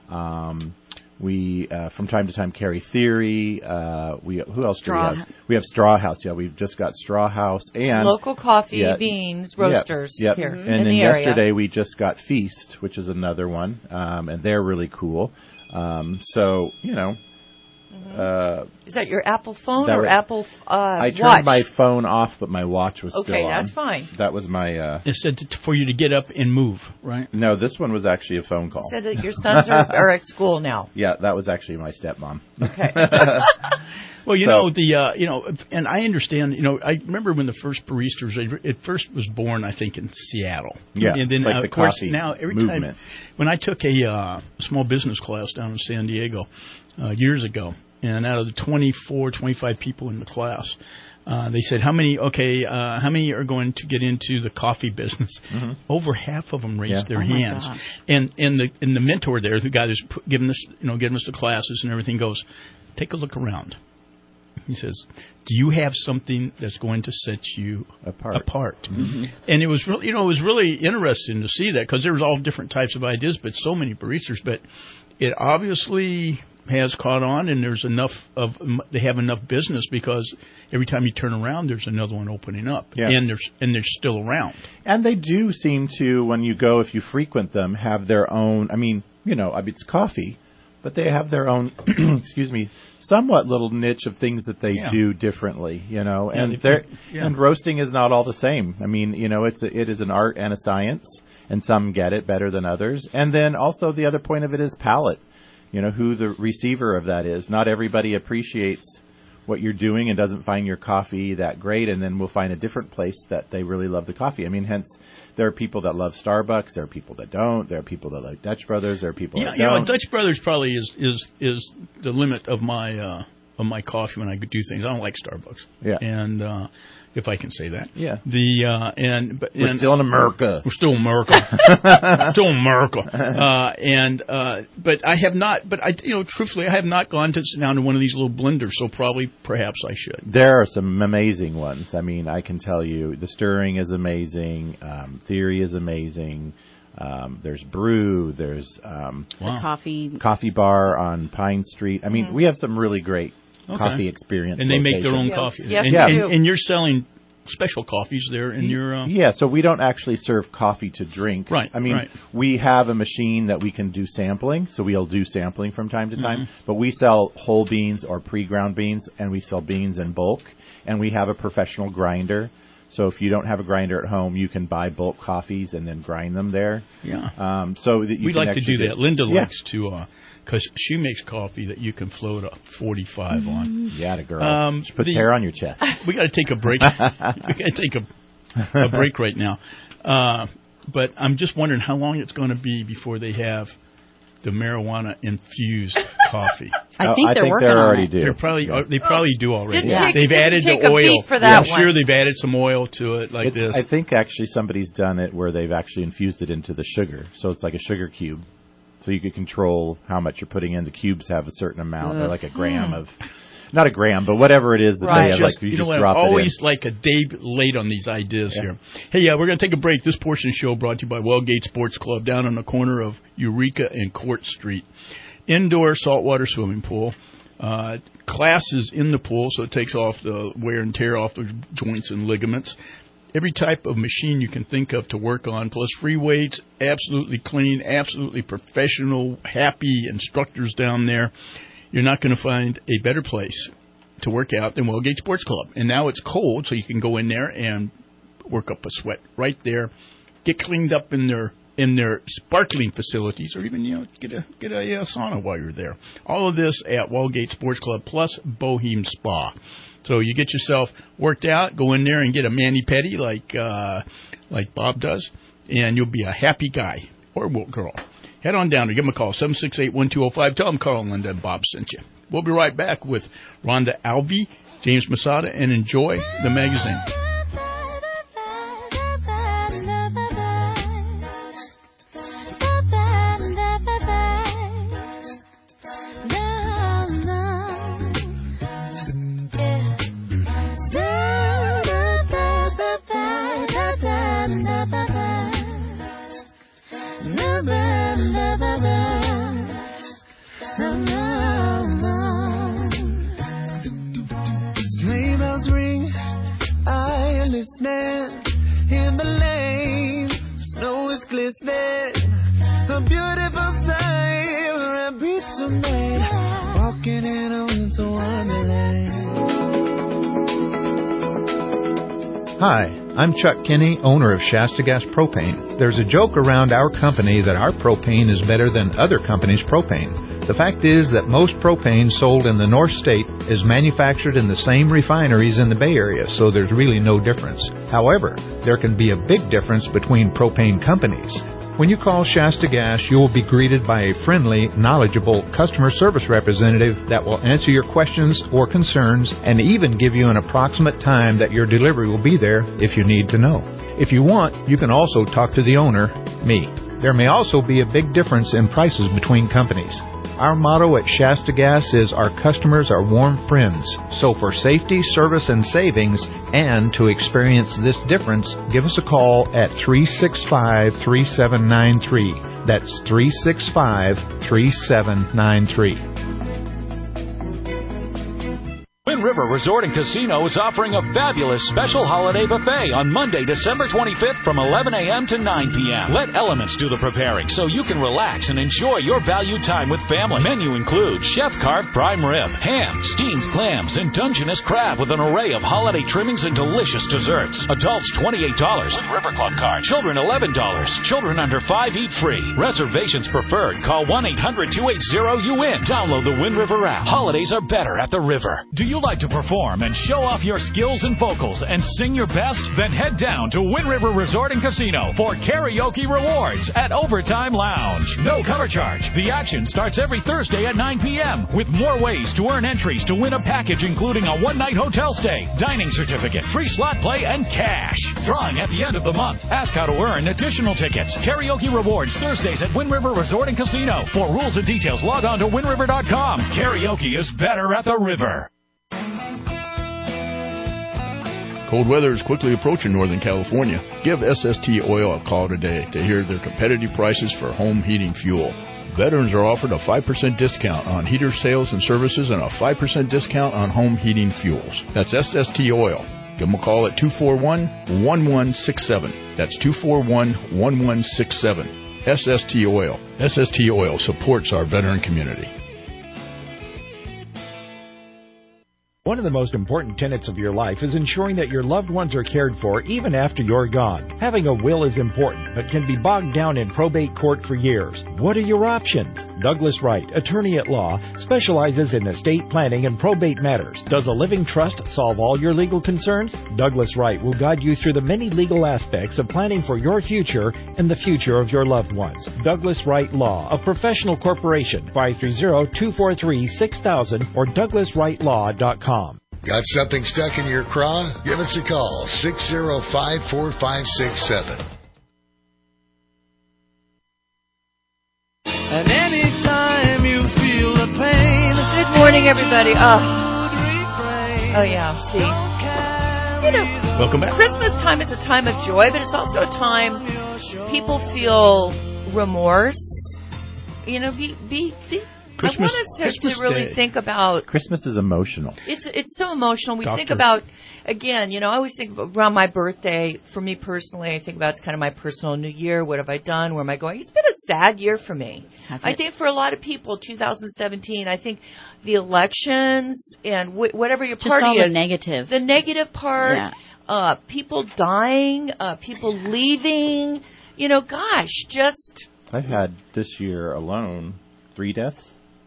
Um, we, uh, from time to time, carry Theory. Uh, we Who else Straw. do we have? We have Straw House. Yeah, we've just got Straw House. And local coffee, yeah, beans, roasters yep, yep. here And in then the area. yesterday we just got Feast, which is another one, um, and they're really cool. Um, so, you know. Mm-hmm. Uh, Is that your Apple phone that or was, Apple uh, I turned watch? my phone off, but my watch was okay, still on. that's fine. That was my... Uh, it said to, for you to get up and move, right? No, this one was actually a phone call. You said that your sons are, are at school now. Yeah, that was actually my stepmom. Okay. Well, you So- know the uh, you know, and I understand. You know, I remember when the first baristas. It first was born, I think, in Seattle. Yeah, and then like uh, the of course coffee now every movement. time when I took a uh, small business class down in San Diego uh, years ago, and out of the twenty-four, twenty-five people in the class. Uh, they said, how many, okay, uh, how many are going to get into the coffee business? Mm-hmm. Over half of them raised Yeah. their Oh, my hands. gosh. And, and the, and the mentor there, the guy that's put, giving us, you know, giving us the classes and everything goes, take a look around. He says, do you have something that's going to set you apart? apart? Mm-hmm. And it was really, you know, it was really interesting to see that because there was all different types of ideas, but so many baristas, but it obviously has caught on, and there's enough of they have enough business because every time you turn around, there's another one opening up, Yeah. and there's and they're still around. And they do seem to, when you go, if you frequent them, have their own. I mean, you know, I mean, it's coffee, but they have their own. excuse me, somewhat little niche of things that they Yeah. do differently. You know, Yeah, and they- they're yeah. and roasting is not all the same. I mean, you know, it's a, it is an art and a science, and some get it better than others. And then also the other point of it is palate. You know, who the receiver of that is. Not everybody appreciates what you're doing and doesn't find your coffee that great, and then we'll find a different place that they really love the coffee. I mean, hence, there are people that love Starbucks, there are people that don't, there are people that like Dutch Brothers, there are people Yeah, that you know, don't. Dutch Brothers probably is is is the limit of my uh, of my coffee when I do things. I don't like Starbucks. Yeah. And uh, if I can say that. Yeah. The uh, and but We're and, still in America. We're still in America. still in America. Uh, and uh, but I have not. But I, you know, truthfully, I have not gone to down to one of these little blenders. So probably, perhaps I should. There are some amazing ones. I mean, I can tell you, the Stirring is amazing. Um, Theory is amazing. Um, there's Brew. There's um, The coffee. Coffee Bar on Pine Street. I mean, Mhm. we have some really great Okay. coffee experience. And they make their own locations. coffee. Yes, and, we and, do. and you're selling special coffees there in your... Uh... Yeah, so we don't actually serve coffee to drink. Right, I mean, right. we have a machine that we can do sampling, so we'll do sampling from time to time. Mm-hmm. But we sell whole beans or pre-ground beans, and we sell beans in bulk. And we have a professional grinder. So if you don't have a grinder at home, you can buy bulk coffees and then grind them there. Yeah. Um, so that you we can like to do get, that. Linda yeah. likes to... Uh, Because she makes coffee that you can float a forty-five Mm-hmm. on. Yeah, the girl. Um, she puts the, hair on your chest. We got to take a break. we got to take a, a break right now. Uh, but I'm just wondering how long it's going to be before they have the marijuana infused coffee. I think oh, they're I think working they're on already it. do. They're probably yeah. they probably do already. Yeah. They've added take the a oil. peek for that I'm one. sure they've added some oil to it like It's, this. I think actually somebody's done it where they've actually infused it into the sugar. So it's like a sugar cube. So you can control how much you're putting in. The cubes have a certain amount, or like a gram of, not a gram, but whatever it is that Right. they have. Just, like you, you just know what? drop I'm it always in. like a day late on these ideas Yeah. here. Hey, yeah, we're going to take a break. This portion of the show brought to you by Wellgate Sports Club down on the corner of Eureka and Court Street. Indoor saltwater swimming pool. Uh, classes in the pool, so it takes off the wear and tear off of joints and ligaments. Every type of machine you can think of to work on, plus free weights, absolutely clean, absolutely professional, happy instructors down there. You're not going to find a better place to work out than Wellgate Sports Club. And now it's cold, so you can go in there and work up a sweat right there, get cleaned up in their in their sparkling facilities, or even, you know, get a get a, a sauna while you're there. All of this at Wellgate Sports Club, plus Bohem Spa. So you get yourself worked out, go in there and get a mani-pedi like uh, like Bob does, and you'll be a happy guy or girl. Head on down or give them a call, seven six eight, one two zero five. Tell them Carl and Linda and Bob sent you. We'll be right back with Rhonda Alvey, James Masada, and enjoy the magazine. Sleigh bells ring, I am listening. In the lane, snow is glistening. A beautiful sight, we're at peace tonight. Walking in a winter wonderland. Hi, I'm Chuck Kinney, owner of Shasta Gas Propane. There's a joke around our company that our propane is better than other companies' propane. The fact is that most propane sold in the North State is manufactured in the same refineries in the Bay Area, so there's really no difference. However, there can be a big difference between propane companies. When you call Shasta Gas, you will be greeted by a friendly, knowledgeable customer service representative that will answer your questions or concerns and even give you an approximate time that your delivery will be there if you need to know. If you want, you can also talk to the owner, me. There may also be a big difference in prices between companies. Our motto at Shasta Gas is our customers are warm friends. So for safety, service, and savings, and to experience this difference, give us a call at three six five, three seven nine three. That's three six five, three seven nine three. Wind River Resort and Casino is offering a fabulous special holiday buffet on Monday, December twenty-fifth from eleven a.m. to nine p.m. Let Elements do the preparing so you can relax and enjoy your valued time with family. Menu includes chef-carved prime rib, ham, steamed clams, and Dungeness crab with an array of holiday trimmings and delicious desserts. Adults twenty-eight dollars with River Club card. Children eleven dollars. Children under five eat free. Reservations preferred. Call one eight hundred, two eight zero, U N. Download the Wind River app. Holidays are better at the river. Do you like to perform and show off your skills and vocals and sing your best? Then head down to Wind River Resort and Casino for karaoke rewards at Overtime Lounge. No cover charge. The action starts every Thursday at nine p.m. with more ways to earn entries to win a package including a one-night hotel stay, dining certificate, free slot play, and cash. Drawing at the end of the month. Ask how to earn additional tickets. Karaoke rewards Thursdays at Wind River Resort and Casino. For rules and details, log on to wind river dot com. Karaoke is better at the river. Cold weather is quickly approaching Northern California. Give S S T Oil a call today to hear their competitive prices for home heating fuel. Veterans are offered a five percent discount on heater sales and services and a five percent discount on home heating fuels. That's S S T Oil. Give them a call at two four one, one one six seven. That's two four one, one one six seven. S S T Oil. S S T Oil supports our veteran community. One of the most important tenets of your life is ensuring that your loved ones are cared for even after you're gone. Having a will is important, but can be bogged down in probate court for years. What are your options? Douglas Wright, attorney at law, specializes in estate planning and probate matters. Does a living trust solve all your legal concerns? Douglas Wright will guide you through the many legal aspects of planning for your future and the future of your loved ones. Douglas Wright Law, a professional corporation, five three zero, two four three, six thousand or douglas wright law dot com. Got something stuck in your craw? Give us a call, six zero five, four five six seven. And anytime you feel the pain. Good morning, everybody. Oh, oh yeah. See, you know, welcome back. Christmas time is a time of joy, but it's also a time people feel remorse. You know, be be. be Christmas, I want us to, Christmas to really Day. think about. Christmas is emotional. It's it's so emotional. We Doctor. think about, again, you know, I always think around my birthday. For me personally, I think about it's kind of my personal New Year. What have I done? Where am I going? It's been a sad year for me. Has I it? think for a lot of people, two thousand seventeen. I think the elections and wh- whatever your Just party all the is, negative. the negative part, Yeah. uh, people dying, uh, people leaving. You know, gosh, just I've had this year alone three deaths.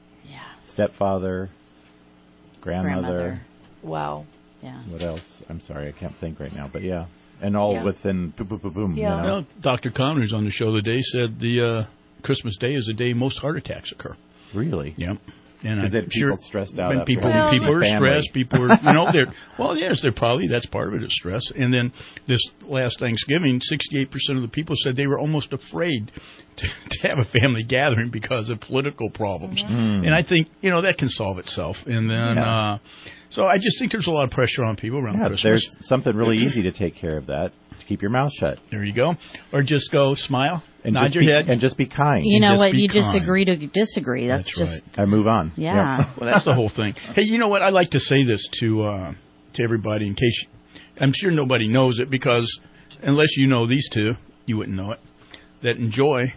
Stepfather, grandmother. Grandmother. Wow. Yeah. What else? I'm sorry, I can't think right now. But yeah, and all Yeah. within boom, boom, boom, boom. Yeah. You know? Well, Doctor Connors on the show today said the uh, Christmas Day is the day most heart attacks occur. Really? Yep. And Is I'm it sure people stressed out when after people having people are family? stressed, people are you know they're well yes they're probably that's part of it is stress. And then this last Thanksgiving, sixty-eight percent of the people said they were almost afraid to, to have a family gathering because of political problems. Mm-hmm. And I think you know that can solve itself. And then Yeah. uh, so I just think there's a lot of pressure on people around Yeah, Christmas. there's something really easy to take care of that. To keep your mouth shut. There you go. Or just go smile, And nod just your be, head, and just be kind. You know just what? be You just kind. agree to disagree. That's, That's just right. I move on. Yeah. Yep. Well, that's the whole thing. Hey, you know what? I like to say this to uh, to everybody in case I'm sure nobody knows it because unless you know these two, you wouldn't know it. That Enjoy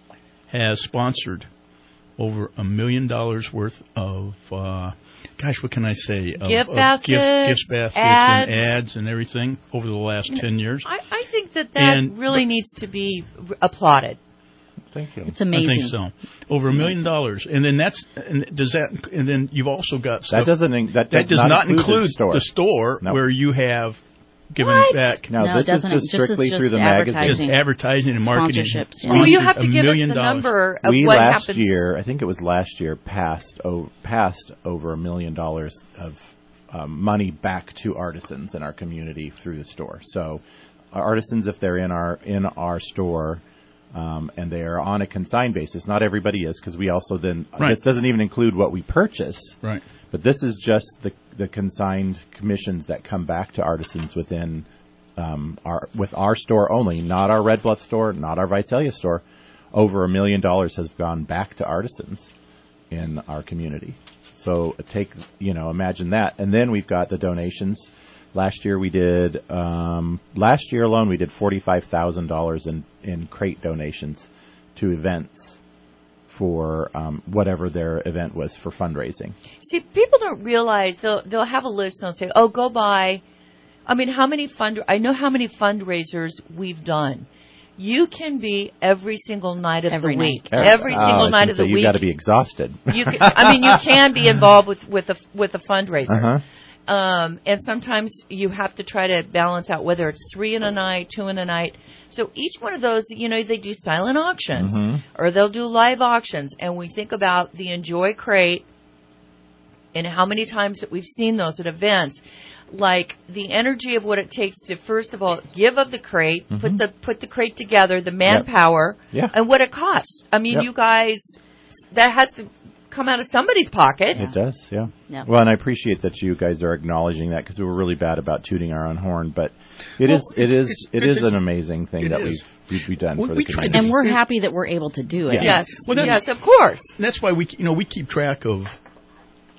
has sponsored over a million dollars worth of. Uh, Gosh, what can I say? Of, Gift of baskets, gift, gift baskets, ads. and ads, and everything over the last ten years. I, I think that that And- really needs to be r- applauded. Thank you. It's amazing. I think so. Over a million dollars, and then that's and does that, and then you've also got That stuff, doesn't. in- That does, that does not include, include the store. the store No. where you have given What? back. No, No, this it is doesn't. just Just- strictly it's through just the magazine. advertising. Just advertising and marketing. Sponsorships, yeah. Well, you have A to give us million the dollars. number of We what last happens. year, I think it was last year, passed oh, passed over a million dollars of um, money back to artisans in our community through the store. So, our artisans, if they're in our in our store. Um, and they are on a consigned basis. Not everybody is, because we also then Right. this doesn't even include what we purchase. Right. But this is just the the consigned commissions that come back to artisans within um, our with our store only, not our Red Bluff store, not our Visalia store. Over a million dollars has gone back to artisans in our community. So take you know imagine that, and then we've got the donations. Last year we did um, last year alone we did forty five thousand dollars in in crate donations to events for um, whatever their event was for fundraising. See, people don't realize they'll they'll have a list and they'll say, "Oh, go buy." I mean, how many fund? I know how many fundraisers we've done. You can be every single night of Every the night. week, every Oh, single I night was of the gonna say, week. You got to be exhausted. You can, I mean, you can be involved with with a with a fundraiser. Uh-huh. Um, and sometimes you have to try to balance out whether it's three in a night, two in a night. So each one of those, you know, they do silent auctions Mhm. or they'll do live auctions. And we think about the Enjoy Crate and how many times that we've seen those at events. Like the energy of what it takes to, first of all, give of the crate, Mhm. put the put the crate together, the manpower, Yeah. and what it costs. I mean, Yep. you guys, that has to come out of somebody's pocket. It does, yeah. Yeah. Well, and I appreciate that you guys are acknowledging that because we were really bad about tooting our own horn, but it Well, is it it's- is it's- it it's is a- an amazing thing it that is. we've we've, we've done We- for we the tried community. And we're happy that we're able to do it. Yeah. Yes, Well, that's- yes, of course. That's why we, you know, we keep track of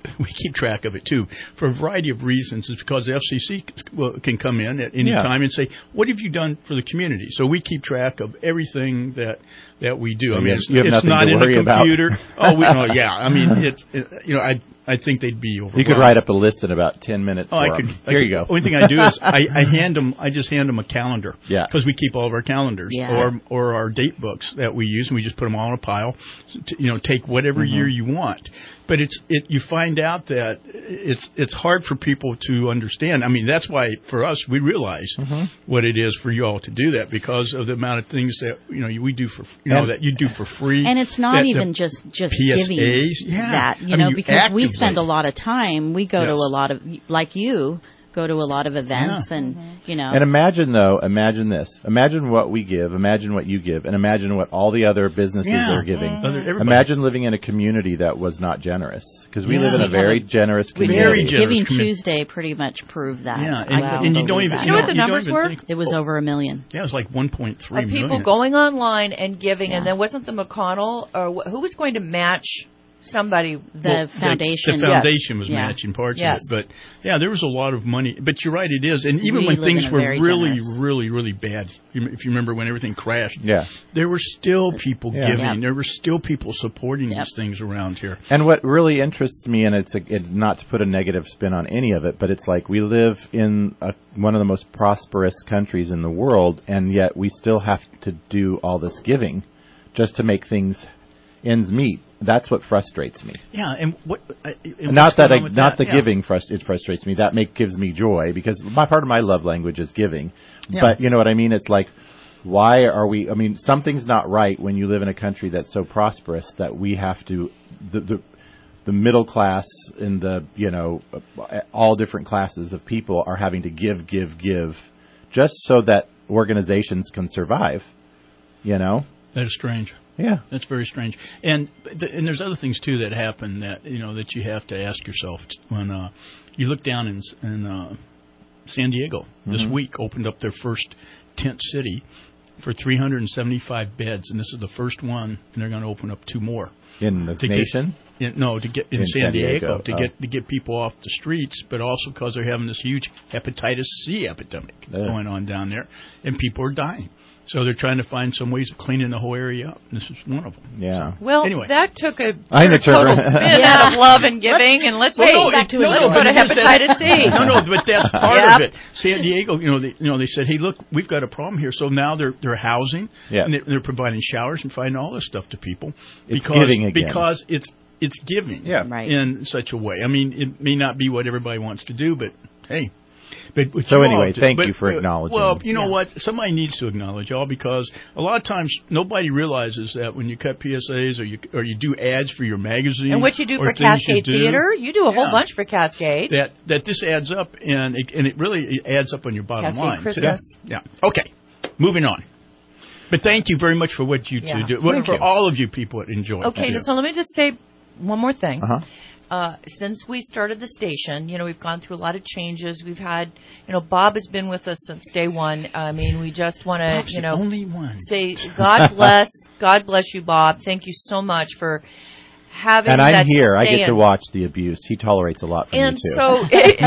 we keep track of it too for a variety of reasons. It's because the F C C can come in at any Yeah. time and say, "What have you done for the community?" So we keep track of everything that that we do. I You mean, have- it's, you have it's nothing not to in worry a about. computer. oh, we, no, yeah. I mean, it's it, you know, I I think they'd be overwhelmed. You could write up a list in about ten minutes. Oh, for I could. them. I Here could, you go. The only thing I do is I, I hand them. I just hand them a calendar. Yeah. Because we keep all of our calendars Yeah. or or our date books that we use, and we just put them all in a pile. To, you know, take whatever Mhm. year you want. But it's it. You find out that it's it's hard for people to understand. I mean, that's why for us we realize Mhm. what it is for you all to do that because of the amount of things that you know we do for you know And- that you do for free. And it's not that the even just just P S As, giving yeah. that, you I know, mean, you because we actively- spend a lot of time. We go to Yes. a lot of, like you, go to a lot of events, Yeah. and you know. And imagine though, imagine this. Imagine what we give. Imagine what you give, and imagine what all the other businesses Yeah. are giving. Mhm. Other- everybody. Imagine living in a community that was not generous, because we Yeah. live in a We have very a- generous we community. Very generous Giving community. Tuesday pretty much proved that. Yeah, I and- don't and you don't believe even- that. you know what the You don't numbers even were? think- It was over a million. Yeah, it was like one point three Of million. people going online and giving, Yeah. and then wasn't the McConnell or wh- who was going to match somebody? The Well, foundation. The, foundation was Yeah. matching parts Yes. of it, but yeah, there was a lot of money. But you're right, it is. And even We when live things in a were very really, generous- really, really bad, you- if you remember when everything crashed, Yeah. there were still people Yeah. giving. Yep. There were still people supporting Yep. these things around here. And what really interests me, and it's, a, it's not to put a negative spin on any of it, but it's like we live in a, one of the most prosperous countries in the world, and yet we still have to do all this giving just to make things ends meet. That's what frustrates me. Yeah, and what? Uh, and Not what's that, going I, on with not that? the Yeah. giving frust- it frustrates me. That make gives me joy because my part of my love language is giving. Yeah. But you know what I mean? It's like, why are we? I mean, something's not right when you live in a country that's so prosperous that we have to the the, the middle class and the you know all different classes of people are having to give, give, give, just so that organizations can survive. You know, That is strange. Yeah, that's very strange. And th- and there's other things too that happen that you know that you have to ask yourself when uh, you look down in, in uh, San Diego this Mhm. week opened up their first tent city for three hundred seventy-five beds, and this is the first one, and they're going to open up two more in the to nation. Get, in, no, to get in, In San, San Diego, Diego, to oh. get to get people off the streets, but also because they're having this huge hepatitis C epidemic Yeah. going on down there, and people are dying. So they're trying to find some ways of cleaning the whole area up. This is one of them. Yeah. Well, Anyway. that took a I know, total Trevor. spin Yeah. out of love and giving, and let's Well, hey, no, back it- to no, let's no, go but to it is that- hepatitis C. No, no, but that's part Yep. of it. San Diego, you know, they, you know, they said, "Hey, look, we've got a problem here." So now they're they're housing, Yeah. and they're, they're providing showers and finding all this stuff to people It's because giving again. because it's it's giving, Yeah. Right. in such a way. I mean, it may not be what everybody wants to do, but hey. But what So you anyway, all do- thank but, you for uh, acknowledging. Well, you know Yeah. what? Somebody needs to acknowledge y'all because a lot of times nobody realizes that when you cut P S As or you or you do ads for your magazine And what you do or for things you Cascade do, Theater, you do a whole Yeah. bunch for Cascade. that that this adds up and it, and it really it adds up on your bottom Cascade line. Christmas. Yeah. yeah. Okay. Moving on. But thank you very much for what you Yeah. two do. Well, Thank for you. all of you people that enjoy. Okay, it. so let me just say one more thing. Uh-huh. Uh, since we started the station, you know, we've gone through a lot of changes. We've had, you know, Bob has been with us since day one. I mean, we just want to, Bob's you the know, only one. say God bless, God bless you, Bob. Thank you so much for having And that I'm here. I get stand. to watch the abuse. He tolerates a lot from And you too. so,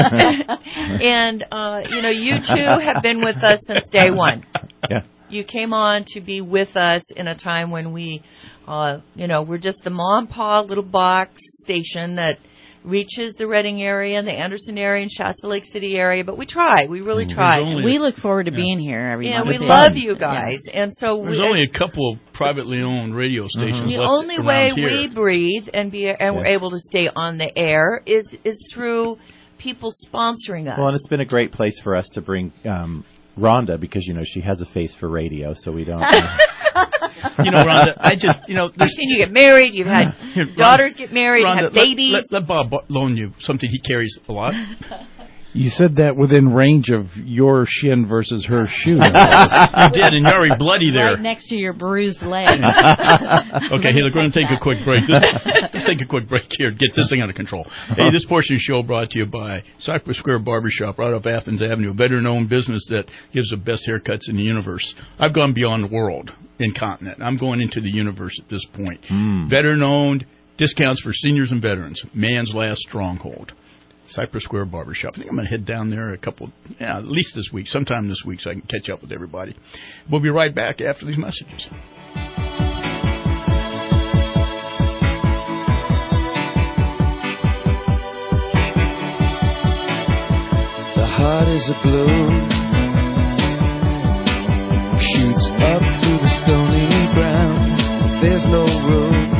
and uh, you know, you two have been with us since day one. Yeah. You came on to be with us in a time when we, uh, you know, we're just the mom and pa little box station that reaches the Redding area and the Anderson area and Shasta Lake City area, but we try. We really Mm, try. there's only- We look forward to Yeah. being here every Yeah, month. we too. love you guys. And so There's we, only a couple of privately owned radio stations the left only around way here. we breathe and be and we're Yeah. able to stay on the air is is through people sponsoring us. Well, and it's been a great place for us to bring um, Rhonda because you know she has a face for radio, so we don't. Uh, You know, Rhonda, I just, you know, I've there's seen you get married. You've had Here, Rhonda- daughters get married, Rhonda, have let- babies. Let, let Bob loan you something he carries a lot. You said that within range of your shin versus her shoe. You did, and you're already bloody there. Right next to your bruised leg. Okay, hey, look, we're going to take a quick break. Let's take a quick break here. Get this thing under control. Hey, this portion of the show brought to you by Cypress Square Barbershop right off Athens Avenue, a veteran-owned business that gives the best haircuts in the universe. I've gone beyond the world and continent. I'm going into the universe at this point. Mm. Veteran-owned, Discounts for seniors and veterans. Man's last stronghold. Cypress Square Barbershop. I think I'm going to head down there a couple, yeah, at least this week, sometime this week, so I can catch up with everybody. We'll be right back after these messages. The heart is a balloon, shoots up through the stony ground. There's no room,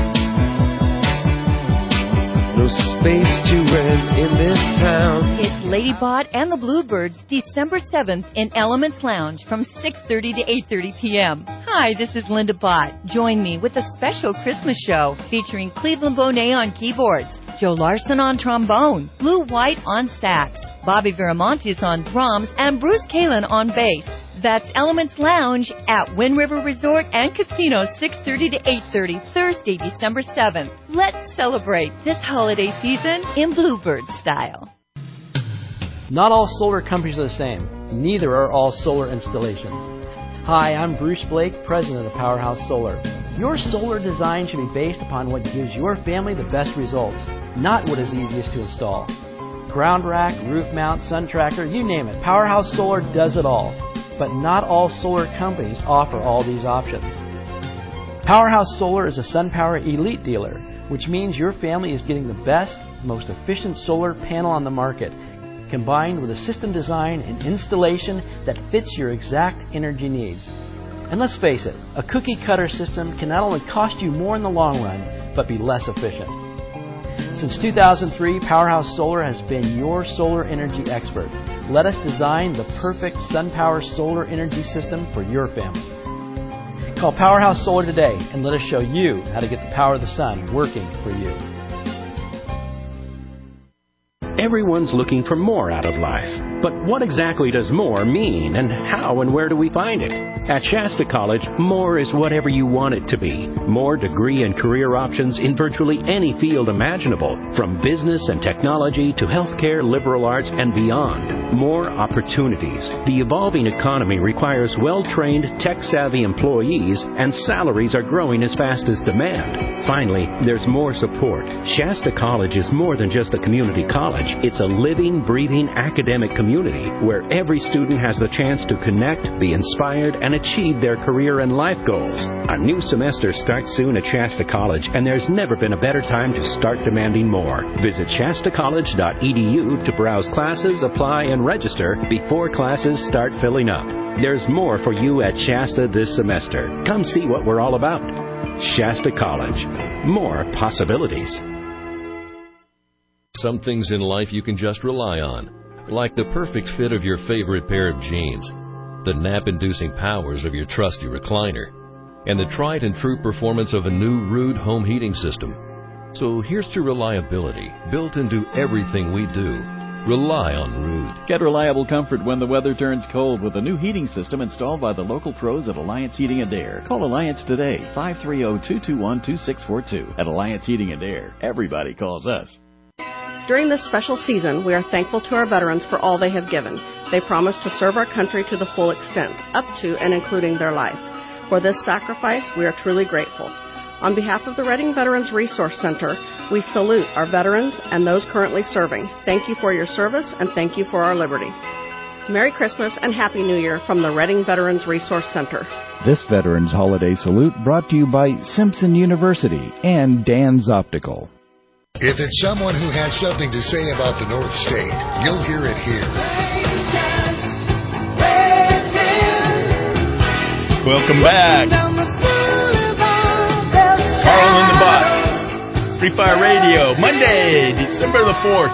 no space to rent in this town. It's Lady Bot and the Bluebirds, December seventh in Elements Lounge from six thirty to eight thirty p.m. Hi, this is Linda Bott. Join me with a special Christmas show featuring Cleveland Bonet on keyboards, Joe Larson on trombone, Blue White on sax, Bobby Viramontes on drums, and Bruce Kalin on bass. That's Elements Lounge at Wind River Resort and Casino, six thirty to eight thirty, Thursday, December seventh. Let's celebrate this holiday season in Bluebird style. Not all solar companies are the same. Neither are all solar installations. Hi, I'm Bruce Blake, president of Powerhouse Solar. Your solar design should be based upon what gives your family the best results, not what is easiest to install. Ground rack, roof mount, sun tracker, you name it. Powerhouse Solar does it all. But not all solar companies offer all these options. Powerhouse Solar is a SunPower Elite dealer, which means your family is getting the best, most efficient solar panel on the market, combined with a system design and installation that fits your exact energy needs. And let's face it, a cookie cutter system can not only cost you more in the long run, but be less efficient. Since two thousand three, Powerhouse Solar has been your solar energy expert. Let us design the perfect SunPower solar energy system for your family. Call Powerhouse Solar today and let us show you how to get the power of the sun working for you. Everyone's looking for more out of life. But what exactly does more mean, and how and where do we find it? At Shasta College, more is whatever you want it to be. More degree and career options in virtually any field imaginable, from business and technology to healthcare, liberal arts, and beyond. More opportunities. The evolving economy requires well-trained, tech-savvy employees, and salaries are growing as fast as demand. Finally, there's more support. Shasta College is more than just a community college. It's a living, breathing academic community where every student has the chance to connect, be inspired, and achieve their career and life goals. A new semester starts soon at Shasta College, and there's never been a better time to start demanding more. Visit shasta college dot e d u to browse classes, apply, and register before classes start filling up. There's more for you at Shasta this semester. Come see what we're all about. Shasta College. More possibilities. Some things in life you can just rely on, like the perfect fit of your favorite pair of jeans, the nap-inducing powers of your trusty recliner, and the tried and true performance of a new Ruud home heating system. So here's to reliability, built into everything we do. Rely on Ruud. Get reliable comfort when the weather turns cold with a new heating system installed by the local pros at Alliance Heating and Air. Call Alliance today, five three zero, two two one, two six four two. At Alliance Heating and Air, everybody calls us. During this special season, we are thankful to our veterans for all they have given. They promise to serve our country to the full extent, up to and including their life. For this sacrifice, we are truly grateful. On behalf of the Reading Veterans Resource Center, we salute our veterans and those currently serving. Thank you for your service, and thank you for our liberty. Merry Christmas and Happy New Year from the Reading Veterans Resource Center. This Veterans Holiday Salute brought to you by Simpson University and Dan's Optical. If it's someone who has something to say about the North State, you'll hear it here. Welcome back. Carl in the Bot. Free Fire Radio, Monday, December the fourth.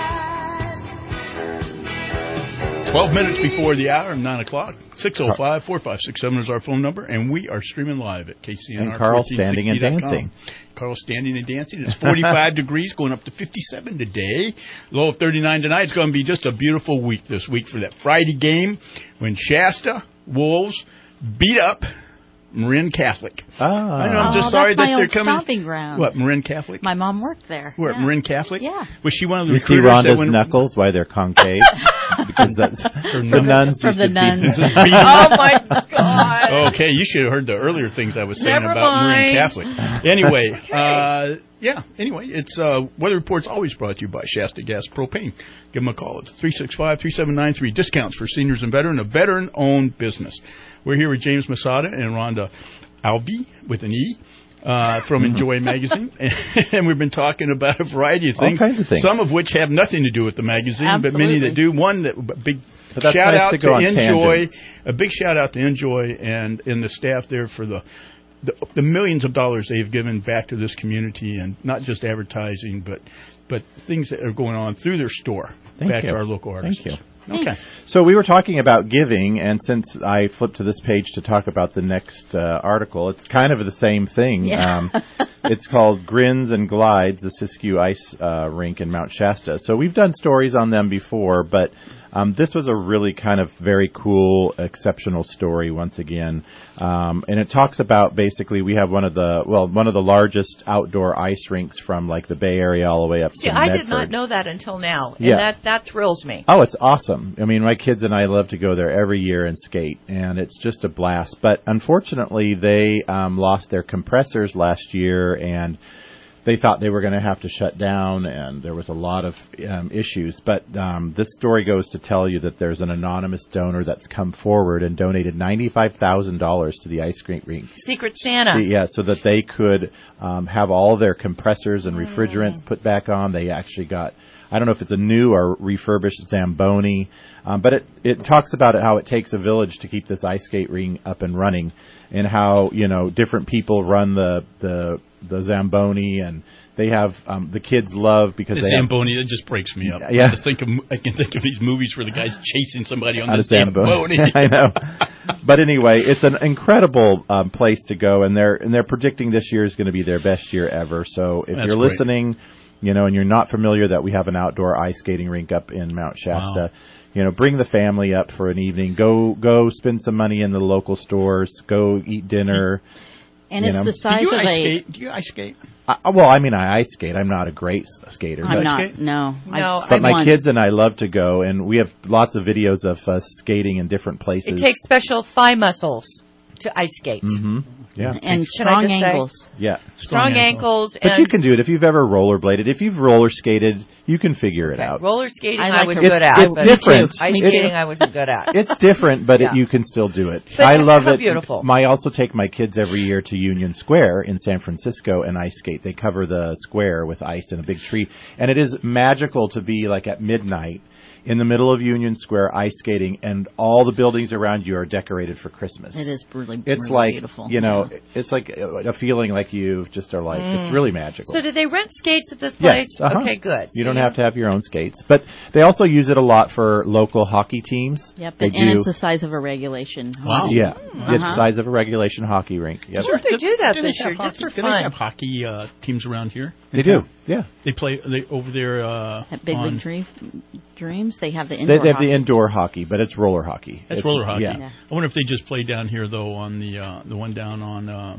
Twelve minutes before the hour, nine o'clock. six oh five, four five six seven is our phone number, and we are streaming live at K C N R. And Carl standing and dancing. Carl standing and dancing. It's forty-five degrees, going up to fifty-seven today. Low of thirty-nine tonight. It's going to be just a beautiful week this week for that Friday game when Shasta Wolves beat up Marin Catholic. Ah. I know, I'm just oh, sorry that's that my they're old coming. stomping ground. What, Marin Catholic? My mom worked there. Where, yeah. at Marin Catholic? Yeah. Was she one of the you see recruiters? Rhonda's knuckles, why they're concave? Because that's from the nuns from used the to nuns. beat Oh, my God. Okay, you should have heard the earlier things I was saying Never about Marin mind. Catholic. Anyway, uh, yeah, anyway, it's uh, Weather Report's always brought to you by Shasta Gas Propane. Give them a call. It's three six five, three seven nine three. Discounts for seniors and veteran, a veteran-owned business. We're here with James Masada and Rhonda Albee with an E. Uh, from Enjoy Magazine, and we've been talking about a variety of things, all kinds of things, some of which have nothing to do with the magazine, Absolutely. but many that do. One that big but that's shout nice out to, to, go on Enjoy, tangents. a big shout out to Enjoy and and the staff there for the, the the millions of dollars they have given back to this community, and not just advertising, but but things that are going on through their store Thank back you. to our local artists. Thank you. Okay. So we were talking about giving, and since I flipped to this page to talk about the next uh, article, it's kind of the same thing. Yeah. Um, it's called Grins and Glides, the Siskiyou Ice uh, Rink in Mount Shasta. So we've done stories on them before, but um, this was a really kind of very cool, exceptional story once again. Um, and it talks about basically we have one of the, well, one of the largest outdoor ice rinks from like the Bay Area all the way up See, to I Medford. did not know that until now, and Yeah. that, that thrills me. Oh, it's awesome. I mean, my kids and I love to go there every year and skate, and it's just a blast. But unfortunately, they um, lost their compressors last year, and they thought they were going to have to shut down, and there was a lot of um, issues. But um, this story goes to tell you that there's an anonymous donor that's come forward and donated ninety-five thousand dollars to the ice skate rink. Secret Santa. Yeah, so that they could um, have all their compressors and refrigerants put back on. They actually got, I don't know if it's a new or refurbished Zamboni, um, but it, it talks about it, how it takes a village to keep this ice skate rink up and running, and how, you know, different people run the the, the Zamboni, and they have um, the kids love because The they Zamboni, that just breaks me up. Yeah. I just think of, I can think of these movies where the guy's chasing somebody on Out the of Zamboni. Zamboni. I know. But anyway, it's an incredible um, place to go, and they're and they're predicting this year is going to be their best year ever. So if That's you're great. listening, you know, and you're not familiar that we have an outdoor ice skating rink up in Mount Shasta, Wow. you know, bring the family up for an evening. Go go spend some money in the local stores. Go eat dinner. And you it's know. the size Do you of ice a. skate? Do you ice skate? I, well, I mean, I ice skate. I'm not a great s- skater. I'm but, not. No. No, But I my once. kids and I love to go, and we have lots of videos of us skating in different places. It takes special thigh muscles to ice skate. Mm-hmm. Yeah. And Can I strong just say- angles. Yeah. Strong ankles. But and you can do it if you've ever rollerbladed. If you've roller skated, you can figure it out. roller skating I I, like was to- good It's- at. it's but different. Ice Me too. skating I wasn't good at. It's different, but Yeah. it, you can still do it. But I love how it. beautiful. My, I also take my kids every year to Union Square in San Francisco and ice skate. They cover the square with ice and a big tree. And it is magical to be like at midnight in the middle of Union Square ice skating, and all the buildings around you are decorated for Christmas. It is really, It's really like, beautiful. you know, Yeah. it's like a a feeling like you just are like, Mm. it's really magical. So did they rent skates at this place? Yes. Uh-huh. Okay, good. You So don't have to have your own skates. But they also use it a lot for local hockey teams. Yep, They and, and do. it's the size of a regulation. Wow. hockey. Yeah. Uh-huh. It's the size of a regulation hockey rink. Yep. I wonder if they do that Do this they have year, just hockey- for do fun. they have hockey uh, teams around here? in They do. town? Yeah. They play they over there uh, At Big on, League Dream, Dreams, they have the They, indoor they have hockey. the indoor hockey, but it's roller hockey. That's It's- roller hockey. Yeah. I wonder if they just play down here though on the uh, the one down on uh,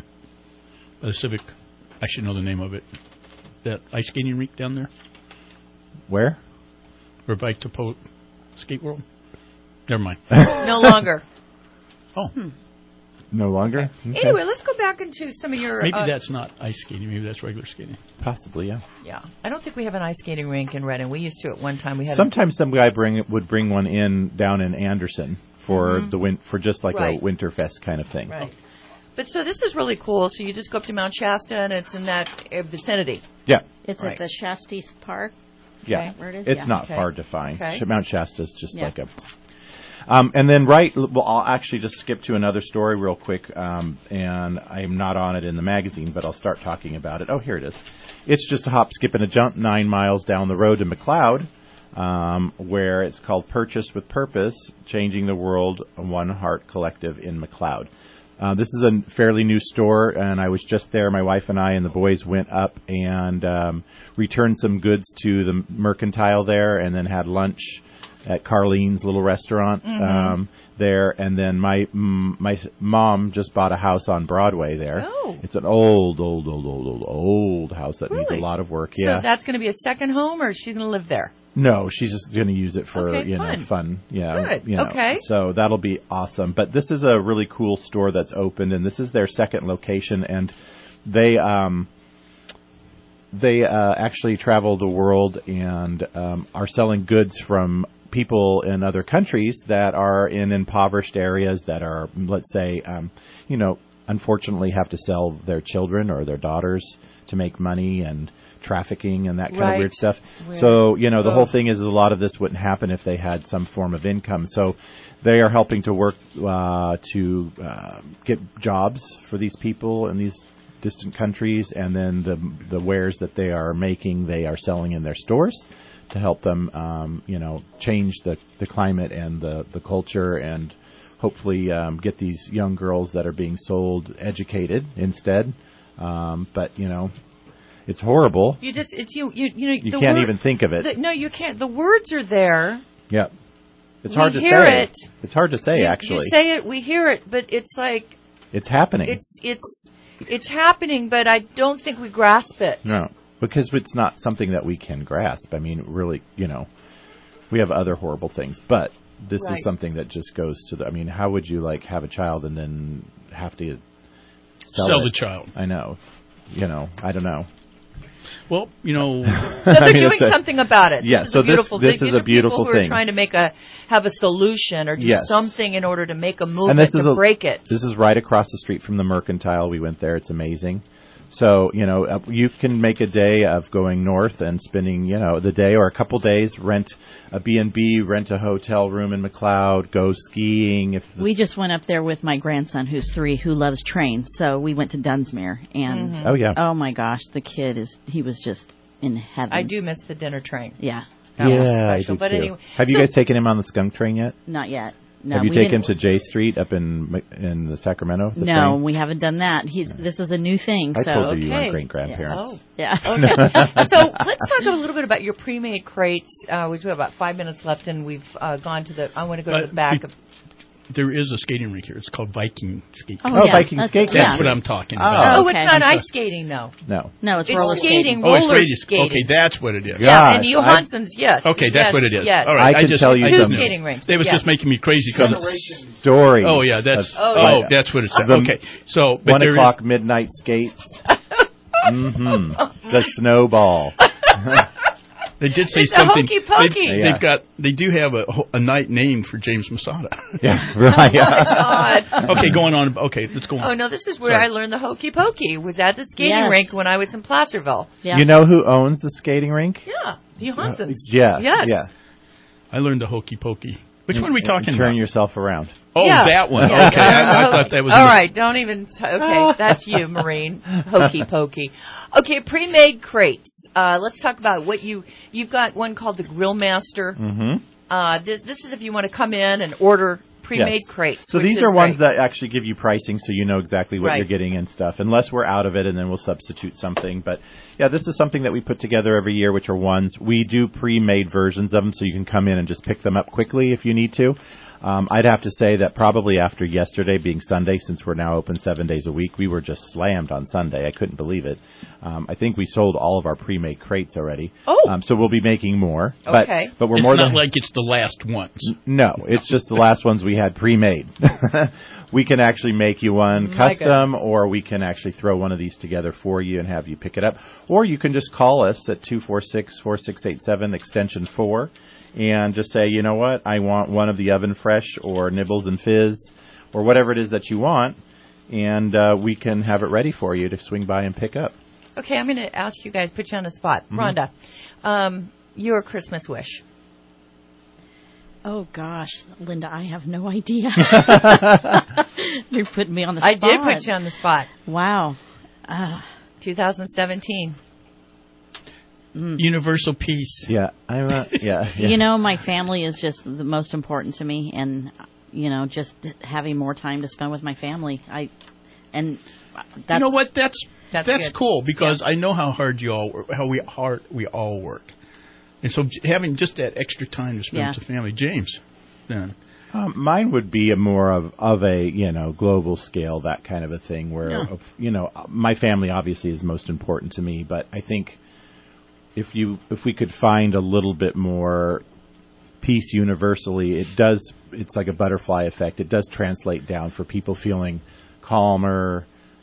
the Civic. I should know the name of it. That ice skating rink down there, Where? or Bike to Po Skate World. Never mind. No longer. Oh, No longer? Okay. Anyway, let's go back into some of your. maybe uh, that's not ice skating. Maybe that's regular skating. Possibly, yeah. Yeah, I don't think we have an ice skating rink in Reading. We used to at one time. We had. Sometimes some guy bring would bring one in down in Anderson for Mhm. the win- for just like Right. a Winterfest kind of thing. Right. But so this is really cool. So you just go up to Mount Shasta, and it's in that uh, vicinity. Yeah. It's Right. at the Shastis Park. Yeah. Okay. Where it is? It's Yeah. not Okay. hard to find. Okay. Mount Shasta is just Yeah. like a. Um, and then right, well, I'll actually just skip to another story real quick, um, and I'm not on it in the magazine, but I'll start talking about it. Oh, here it is. It's just a hop, skip, and a jump nine miles down the road to McLeod, um, where it's called Purchase with Purpose, Changing the World, One Heart Collective in McLeod. Uh, this is a fairly new store, and I was just there. My wife and I and the boys went up and um, returned some goods to the mercantile there, and then had lunch at Carlene's little restaurant Mhm. um, there. And then my mm, my mom just bought a house on Broadway there. Oh. It's an old, old, old, old, old, old house that needs a Really? lot of work. So Yeah. that's going to be a second home, or is she going to live there? No, she's just going to use it for, Okay, you know, fun. fun. Yeah. Good. You know. Okay. So that'll be awesome. But this is a really cool store that's opened, and this is their second location, and they, um, they uh, actually travel the world and um, are selling goods from people in other countries that are in impoverished areas that are, let's say, um, you know, unfortunately have to sell their children or their daughters to make money, and trafficking and that kind Right. of weird stuff. Weird. So, you know, the Ugh. whole thing is a lot of this wouldn't happen if they had some form of income. So they are helping to work uh, to uh, get jobs for these people in these distant countries, and then the the wares that they are making, they are selling in their stores to help them, um, you know, change the, the climate and the, the culture, and hopefully um, get these young girls that are being sold educated instead. Um, but, you know, it's horrible. You just, it's you, you, you know, You the can't word- even think of it. the- no, you can't. The words are there. Yeah. It's We hard to hear say. it. It's hard to say, You- actually. You say it, we hear it, but it's like It's happening. it's it's it's happening, but I don't think we grasp it. No, because it's not something that we can grasp. I mean, really, you know, we have other horrible things, but this Right. is something that just goes to the, I mean, how would you, like, have a child and then have to sell, Sell it? the child. I know. You know, I don't know. Well, you know, So they're I mean, doing it's a- something about it. Yeah, this is so a beautiful this, this thing. is These a are beautiful people who thing. are trying to make a have a solution or do Yes. something in order to make a and movement this is to a, break it. This is right across the street from the Mercantile. We went there. It's amazing. So, you know, uh, you can make a day of going north and spending, you know, the day or a couple days, rent a B and B, rent a hotel room in McLeod, go skiing. If the, We just went up there with my grandson, who's three, who loves trains. So we went to Dunsmuir, and Mhm. Oh, yeah. oh my gosh, the kid is he was just in heaven. I do miss the dinner train. Yeah, That was yeah, I special. do But too. anyway, Have you so- guys taken him on the skunk train yet? not yet. No, Have you we taken him didn't- to J Street up in in the Sacramento? The No, train? we haven't done that. He's this is a new thing. I so told you you okay. weren't great grandparents. Oh. yeah. Okay. So let's talk a little bit about your pre-made crates. Uh, we have about five minutes left, and we've uh, gone to the. I want to go to Uh, the back be- of. there is a skating rink here. It's called Viking Skate. Oh, Oh, yeah. Viking That's- skate. That's yeah. what I'm talking Oh. about. Oh, okay. it's not ice skating, no. No. No, it's, It's roller skating. Oh, it's roller radius. skating. Okay, that's what it is. Yeah, Gosh, and Johansson's, yes. Okay, that's yes, what it is. Yes. All right, I can just, tell you I Two just some- knew. skating rinks. They was yeah. just making me crazy. Some 'cause- stories. Oh yeah, that's of- Oh, oh yeah. that's what it's. The- Okay, so but One there is- o'clock midnight skates. Mm-hmm. The snowball. They did say It's a something. hokey pokey. They, Yeah. They've got. They do have a, ho- a night named for James Masada. Yeah, right. Oh, my God. Okay, going on. Okay, let's go on. Oh, no, this is where Sorry. I learned the hokey pokey. Was at the skating Yes. rink when I was in Placerville. Yeah. You know who owns the skating rink? Yeah, Johansson's. Yeah, Yes. yeah. I learned the hokey pokey. Which one are we talking Turn about? yourself around. Oh, Yeah. that one. Yeah. Okay, I, I thought that was. All in the- right, don't even. T- okay, that's you, Maureen. Hokey pokey. Okay, pre-made crates. Uh, let's talk about what you you've got. One called the Grill Master. Mm-hmm. Uh, this, this is if you want to come in and order pre-made Yes. crates. So which these is are ones great. that actually give you pricing, so you know exactly what Right. you're getting and stuff. Unless we're out of it, and then we'll substitute something. But yeah, this is something that we put together every year, which are ones we do pre-made versions of them, so you can come in and just pick them up quickly if you need to. Um, I'd have to say that probably after yesterday being Sunday, since we're now open seven days a week, we were just slammed on Sunday. I couldn't believe it. Um, I think we sold all of our pre-made crates already. Oh. Um, so we'll be making more. But, Okay. But we're it's more not than like it's the last ones. no, it's just the last ones we had pre-made. We can actually make you one My custom, or we can actually throw one of these together for you and have you pick it up. Or you can just call us at two four six, four six eight seven, extension four, and just say, you know what, I want one of the Oven Fresh or Nibbles and Fizz, or whatever it is that you want, and uh, we can have it ready for you to swing by and pick up. Okay, I'm going to ask you guys, put you on the spot. Mhm. Rhonda, um, your Christmas wish. Oh gosh, Linda, I have no idea. You're putting me on the I spot. did put you on the spot. Wow. Uh, twenty seventeen. mm. Universal peace. Yeah, I'm. Uh, yeah, yeah. You know, my family is just the most important to me, and you know, just having more time to spend with my family. I and that's You know what? That's That's that's, good. cool because I know how hard you all work, how we hard we all work, and so j- having just that extra time to spend Yeah. with the family. James, then Um, mine would be a more of, of a, you know, global scale, that kind of a thing where, Yeah. of, you know, my family obviously is most important to me, but I think if you, if we could find a little bit more peace universally, it does, it's like a butterfly effect. It does translate down for people feeling calmer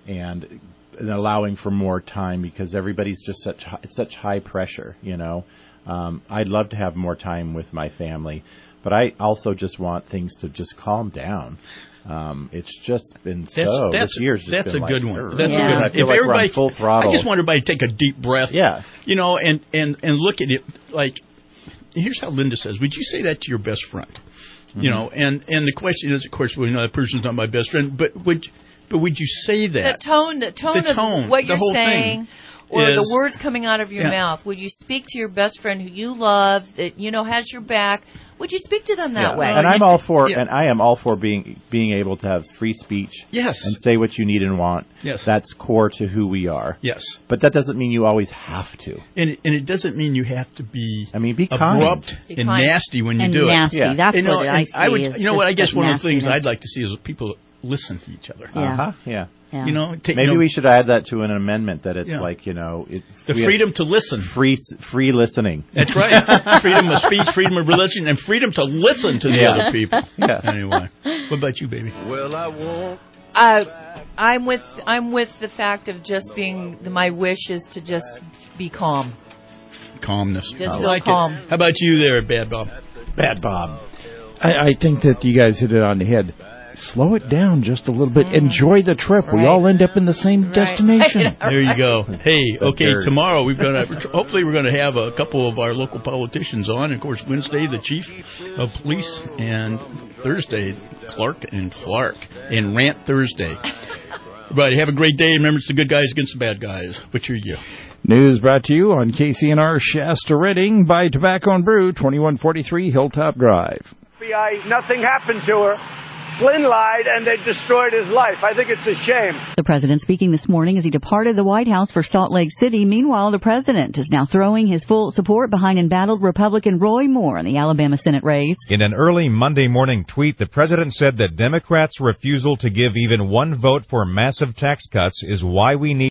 and, and allowing for more time because everybody's just such it's such high pressure, you know. Um, I'd love to have more time with my family, but I also just want things to just calm down. Um, it's just been so. That's, that's, this year's just that's been a like, good one. That's yeah. a good one. I feel if like everybody, we're on full throttle. I just want everybody to take a deep breath. Yeah. You know, and, and, and look at it like, here's how Linda says, would you say that to your best friend? Mm-hmm. You know, and, and the question is, of course, well, you know, that person's not my best friend, but would but would you say that? The tone, the tone, the tone of what the you're whole saying. Thing. Or is, the words coming out of your yeah. mouth. Would you speak to your best friend who you love, that you know has your back? Would you speak to them that yeah. way? And I'm all for, yeah. and I am all for being being able to have free speech. Yes. And say what you need and want. Yes. That's core to who we are. Yes. But that doesn't mean you always have to. And it, and it doesn't mean you have to be. I mean, be abrupt kind. and Be kind. nasty when you and do nasty. it. Yeah. That's you know, what I see. I would, is you know what? I guess just one of the things nastiness. I'd like to see is people listen to each other. Yeah. Uh-huh. Yeah. Yeah. You know, take, maybe you know, we should add that to an amendment that it's yeah. like, you know, it, the freedom to listen. Free free listening. That's right. Freedom of speech, freedom of religion, and freedom to listen to the yeah. other people. Yeah. Anyway, what about you, baby? Well, I won't. Uh, I'm with I'm with the fact of just being. My wish is to just be calm. Calmness. Just I feel like calm. It. How about you there, Bad Bob? Bad Bob. I, I think that you guys hit it on the head. Slow it down just a little bit. Mm. Enjoy the trip. Right. We all end up in the same Right. destination. There you go. Hey, okay, dirt. tomorrow we're gonna hopefully we're gonna have a couple of our local politicians on. Of course, Wednesday the chief of police, and Thursday Clark and Clark and Rant Thursday. Everybody have a great day. Remember, it's the good guys against the bad guys. Which are you? News brought to you on K C N R Shasta Redding by Tobacco and Brew, twenty-one forty-three Hilltop Drive. F B I, nothing happened to her. Flynn lied, and they destroyed his life. I think it's a shame. The president speaking this morning as he departed the White House for Salt Lake City. Meanwhile, the president is now throwing his full support behind embattled Republican Roy Moore in the Alabama Senate race. In an early Monday morning tweet, the president said that Democrats' refusal to give even one vote for massive tax cuts is why we need